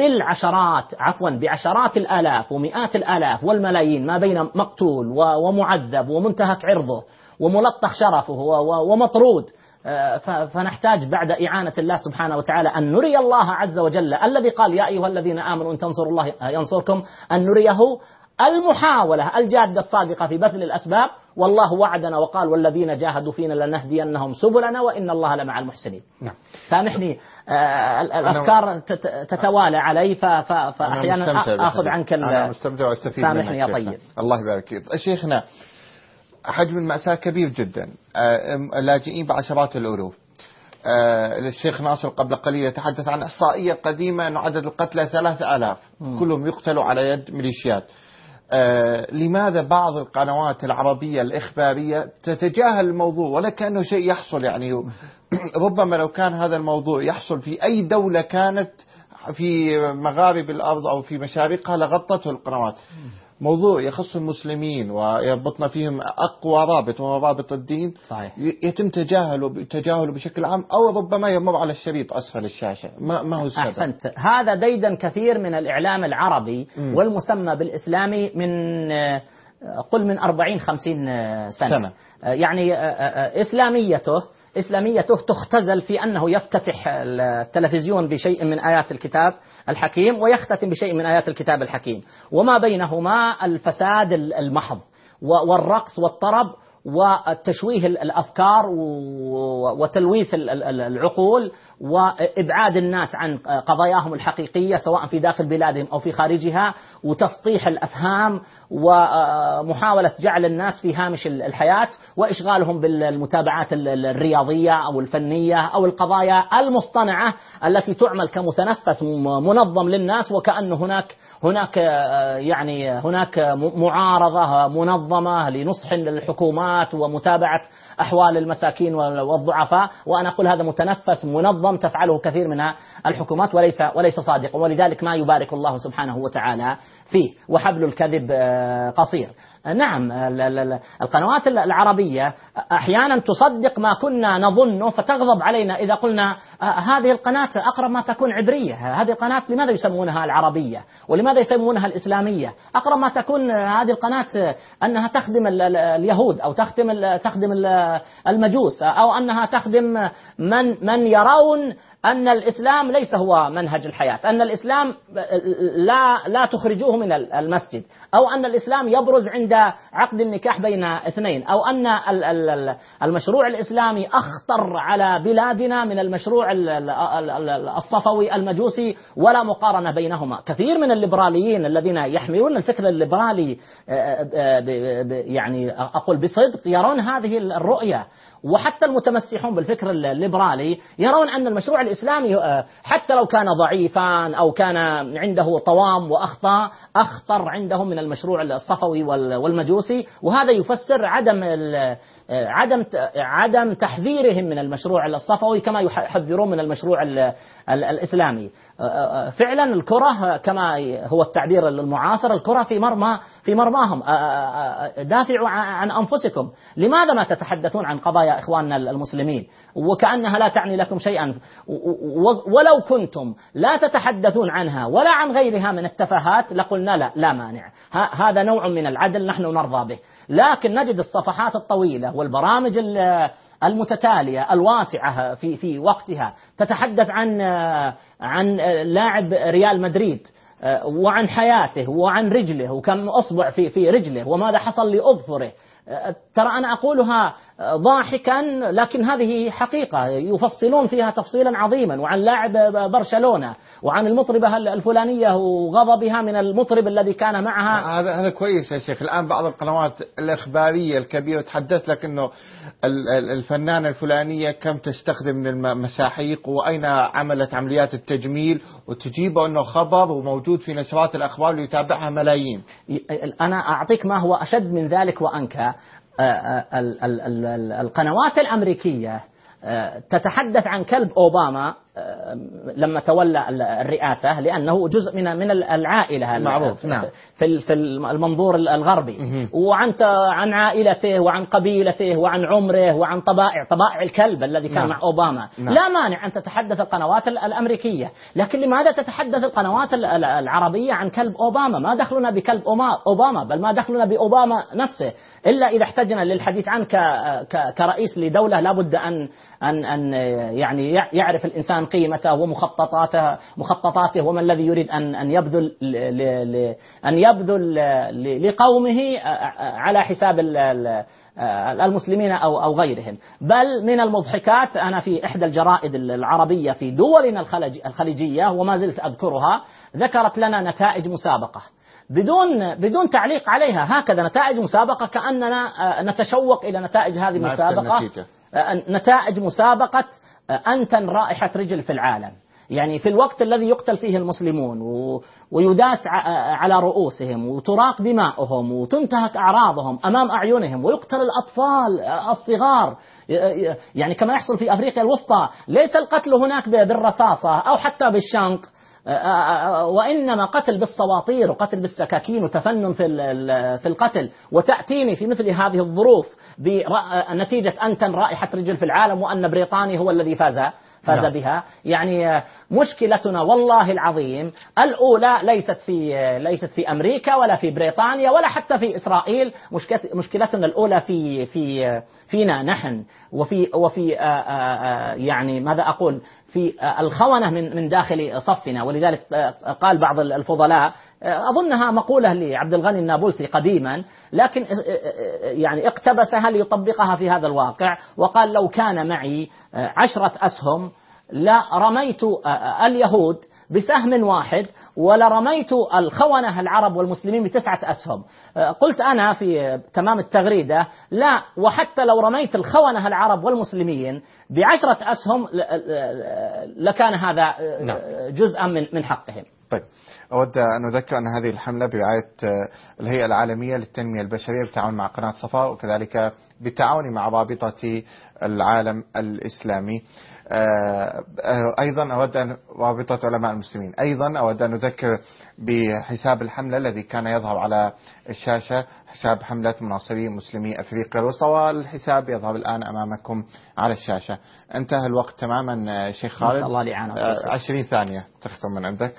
بعشرات الآلاف ومئات الآلاف والملايين ما بين مقتول ومعذب ومنتهك عرضه وملطخ شرفه ومطرود. فنحتاج بعد إعانة الله سبحانه وتعالى أن نري الله عز وجل الذي قال: يا أيها الذين آمنوا إن تنصروا الله ينصركم، أن نريه المحاولة الجادة الصادقة في بذل الأسباب. والله وعدنا وقال: والذين جاهدوا فينا لنهدينهم سبلنا وإن الله لمع المحسنين. نعم. سامحني، الأفكار تتوالى علي فأحيانا أخذ عنك. أنا مستمتع واستفيد. سامحني يا طيب. الله يبارك فيك. شيخنا، حجم المأساة كبير جدا، لاجئين بعشرات الألوف. الشيخ ناصر قبل قليل يتحدث عن إحصائية قديمة أن عدد القتلى 3000 كلهم يقتلوا على يد ميليشيات. لماذا بعض القنوات العربية الإخبارية تتجاهل الموضوع ولا كأنه شيء يحصل؟ يعني ربما لو كان هذا الموضوع يحصل في أي دولة كانت في مغارب الأرض أو في مشارقها لغطته القنوات. موضوع يخص المسلمين ويربطنا فيهم أقوى رابط وهو رابط الدين، صحيح. يتم تجاهله بشكل عام، أو ربما يمر على الشريط أسفل الشاشة. ما هو السبب؟ أحسنت. هذا ديدا كثير من الإعلام العربي والمسمى بالإسلامي من 40-50 سنة. يعني إسلاميته تختزل في أنه يفتتح التلفزيون بشيء من آيات الكتاب الحكيم ويختتم بشيء من آيات الكتاب الحكيم، وما بينهما الفساد المحض والرقص والطرب وتشويه الأفكار وتلويث العقول وإبعاد الناس عن قضاياهم الحقيقية سواء في داخل بلادهم أو في خارجها، وتسطيح الأفهام ومحاولة جعل الناس في هامش الحياة وإشغالهم بالمتابعات الرياضية أو الفنية أو القضايا المصطنعة التي تعمل كمتنفس منظم للناس، وكأن هناك معارضة منظمة لنصح للحكومات ومتابعة أحوال المساكين والضعفاء. وأنا أقول هذا متنفس منظم تفعله كثير من الحكومات وليس صادق، ولذلك ما يبارك الله سبحانه وتعالى فيه، وحبل الكذب قصير. نعم، القنوات العربية أحيانا تصدق ما كنا نظنه فتغضب علينا إذا قلنا هذه القناة أقرب ما تكون عبرية، هذه القناة لماذا يسمونها العربية ولماذا يسمونها الإسلامية؟ أقرب ما تكون هذه القناة أنها تخدم اليهود أو تخدم المجوس، أو أنها تخدم من يرون أن الإسلام ليس هو منهج الحياة، أن الإسلام لا تخرجوه من المسجد، أو أن الإسلام يبرز عند عقد النكاح بين اثنين، أو أن المشروع الإسلامي أخطر على بلادنا من المشروع الصفوي المجوسي، ولا مقارنة بينهما. كثير من الليبراليين الذين يحملون الفكر الليبرالي يعني أقول بصدق يرون هذه الرؤية، وحتى المتمسحون بالفكر الليبرالي يرون أن المشروع الإسلامي حتى لو كان ضعيفا أو كان عنده طوام وأخطاء أخطر عندهم من المشروع الصفوي والمجوسي، وهذا يفسر عدم تحذيرهم من المشروع الصفوي كما يحذرون من المشروع الإسلامي. فعلا الكرة كما هو التعبير المعاصر، الكرة في مرماهم. دافعوا عن أنفسكم. لماذا ما تتحدثون عن قضايا إخواننا المسلمين وكأنها لا تعني لكم شيئا؟ ولو كنتم لا تتحدثون عنها ولا عن غيرها من التفاهات لقلنا لا مانع، هذا نوع من العدل نحن نرضى به. لكن نجد الصفحات الطويلة والبرامج المتتالية الواسعة في وقتها تتحدث عن لاعب ريال مدريد وعن حياته وعن رجله وكم أصبع في رجله وماذا حصل لأظفره. ترى أنا أقولها ضاحكا لكن هذه حقيقة، يفصلون فيها تفصيلا عظيما، وعن لاعب برشلونة وعن المطربة الفلانية وغضبها من المطرب الذي كان معها. هذا كويس يا شيخ. الآن بعض القنوات الإخبارية الكبيرة تحدث لك أنه الفنانة الفلانية كم تستخدم من المساحيق وأين عملت عمليات التجميل، وتجيب أنه خبر وموجود في نشرات الأخبار اللي يتابعها ملايين. أنا أعطيك ما هو أشد من ذلك وأنكى. القنوات الأمريكية تتحدث عن كلب أوباما لما تولى الرئاسة، لأنه جزء من العائلة معروف. نعم. في المنظور الغربي، وعن عائلته وعن قبيلته وعن عمره وعن طبائع الكلب الذي كان مع أوباما. لا مانع أن تتحدث القنوات الأمريكية، لكن لماذا تتحدث القنوات العربية عن كلب أوباما؟ ما دخلنا بكلب أوباما، بل ما دخلنا بأوباما نفسه، إلا إذا احتجنا للحديث عنه كرئيس لدولة لابد أن يعني يعرف الإنسان قيمته ومخططاته وما الذي يريد أن يبذل لقومه على حساب المسلمين أو غيرهم. بل من المضحكات، أنا في إحدى الجرائد العربية في دولنا الخليجية وما زلت أذكرها، ذكرت لنا نتائج مسابقة بدون تعليق عليها، هكذا نتائج مسابقة كأننا نتشوق إلى نتائج هذه المسابقة. نتائج مسابقة أنتن رائحة رجل في العالم، يعني في الوقت الذي يقتل فيه المسلمون ويداس على رؤوسهم وتراق دماؤهم وتنتهك أعراضهم أمام أعينهم ويقتل الأطفال الصغار، يعني كما يحصل في أفريقيا الوسطى. ليس القتل هناك بالرصاصة أو حتى بالشنق، وإنما قتل بالصواطير وقتل بالسكاكين وتفنن في القتل. وتأتيني في مثل هذه الظروف بنتيجة أنتن رائحة رجل في العالم وأن بريطانيا هو الذي فاز بها. يعني مشكلتنا والله العظيم الأولى ليست في أمريكا ولا في بريطانيا ولا حتى في إسرائيل. مشكلتنا الأولى فينا نحن وفي يعني ماذا أقول في الخونة من داخل صفنا. ولذلك قال بعض الفضلاء، أظنها مقولة لعبد الغني النابلسي قديما، لكن يعني اقتبسها ليطبقها في هذا الواقع، وقال: لو كان معي 10 أسهم لرميت اليهود بسهم واحد ولرميت الخونة العرب والمسلمين ب9 أسهم. قلت أنا في تمام التغريدة: لا، وحتى لو رميت الخونة العرب والمسلمين ب10 أسهم لكان هذا جزءا من حقهم. طيب، أود أن أذكر أن هذه الحملة برعاية الهيئة العالمية للتنمية البشرية بالتعاون مع قناة صفا، وكذلك بالتعاون مع رابطة العالم الإسلامي. أيضا أود أن رابطة علماء المسلمين. أيضا أود أن أذكر بحساب الحملة الذي كان يظهر على الشاشة، حساب حملة مناصري مسلمي أفريقيا الوسطى، والحساب يظهر الآن أمامكم على الشاشة. انتهى الوقت تماما شيخ خالد. 20 ثانية تختم من عندك.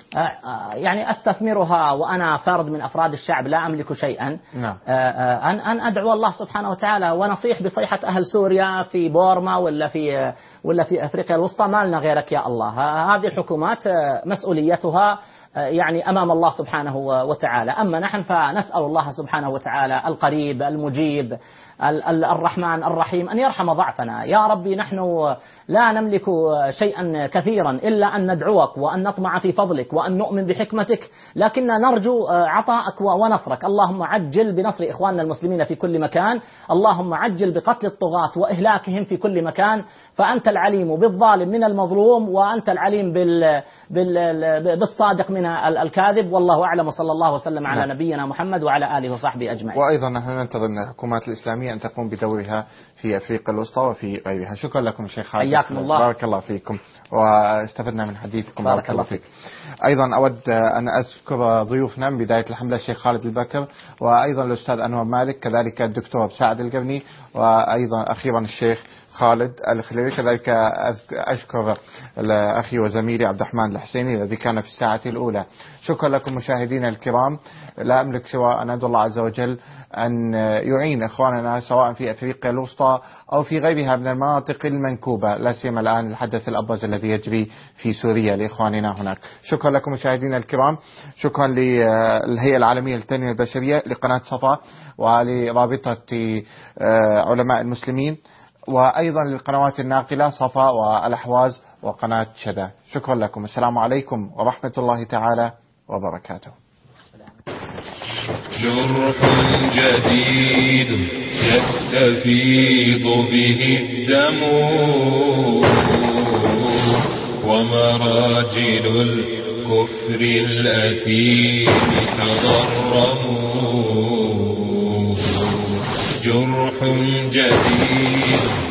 يعني أستثمرها وأنا فرد من أفراد الشعب لا أملك شيئا. أن أدعو الله سبحانه وتعالى ونصيح بصيحة أهل سوريا في بورما ولا في أفريقيا الوسطى، ما لنا غيرك يا الله. هذه الحكومات مسؤوليتها يعني أمام الله سبحانه وتعالى. أما نحن فنسأل الله سبحانه وتعالى القريب المجيب الرحمن الرحيم أن يرحم ضعفنا. يا ربي نحن لا نملك شيئا كثيرا إلا أن ندعوك وأن نطمع في فضلك وأن نؤمن بحكمتك، لكننا نرجو عطاءك ونصرك. اللهم عجل بنصر إخواننا المسلمين في كل مكان، اللهم عجل بقتل الطغاة وإهلاكهم في كل مكان، فأنت العليم بالظالم من المظلوم، وأنت العليم بالصادق من الكاذب. والله أعلم، وصلى الله وسلم على نبينا محمد وعلى آله وصحبه أجمعين. وأيضا نحن ننتظر من الحكومات الإسلامية أن تقوم بدورها في أفريقيا الوسطى وفي غيرها. شكرا لكم شيخ خالد، حياكم الله، بارك الله فيكم واستفدنا من حديثكم، بارك الله فيك. أيضا أود أن أذكر ضيوفنا من بداية الحملة الشيخ خالد البكر، وأيضا الأستاذ أنور مالك، كذلك الدكتور سعد القرني، وأيضا أخيرا الشيخ خالد الخليلي. كذلك أشكر أخي وزميلي عبد الرحمن الحسيني الذي كان في الساعة الأولى. شكرا لكم مشاهدينا الكرام. لا أملك سوى أن أدعو الله عز وجل أن يعين إخواننا سواء في أفريقيا الوسطى أو في غيرها من المناطق المنكوبة، لا سيما الآن الحدث الأبرز الذي يجري في سوريا لإخواننا هناك. شكرا لكم مشاهدينا الكرام. شكرا للهيئة العالمية للتنمية البشرية، لقناة صفا، ولرابطة علماء المسلمين، وأيضا للقنوات الناقلة صفا والأحواز وقناة شدا. شكرا لكم. السلام عليكم ورحمة الله تعالى وبركاته. جرح جديد يستفيض به الدم، ومراجل الكفر الأثيم تضرموا. جرح جديد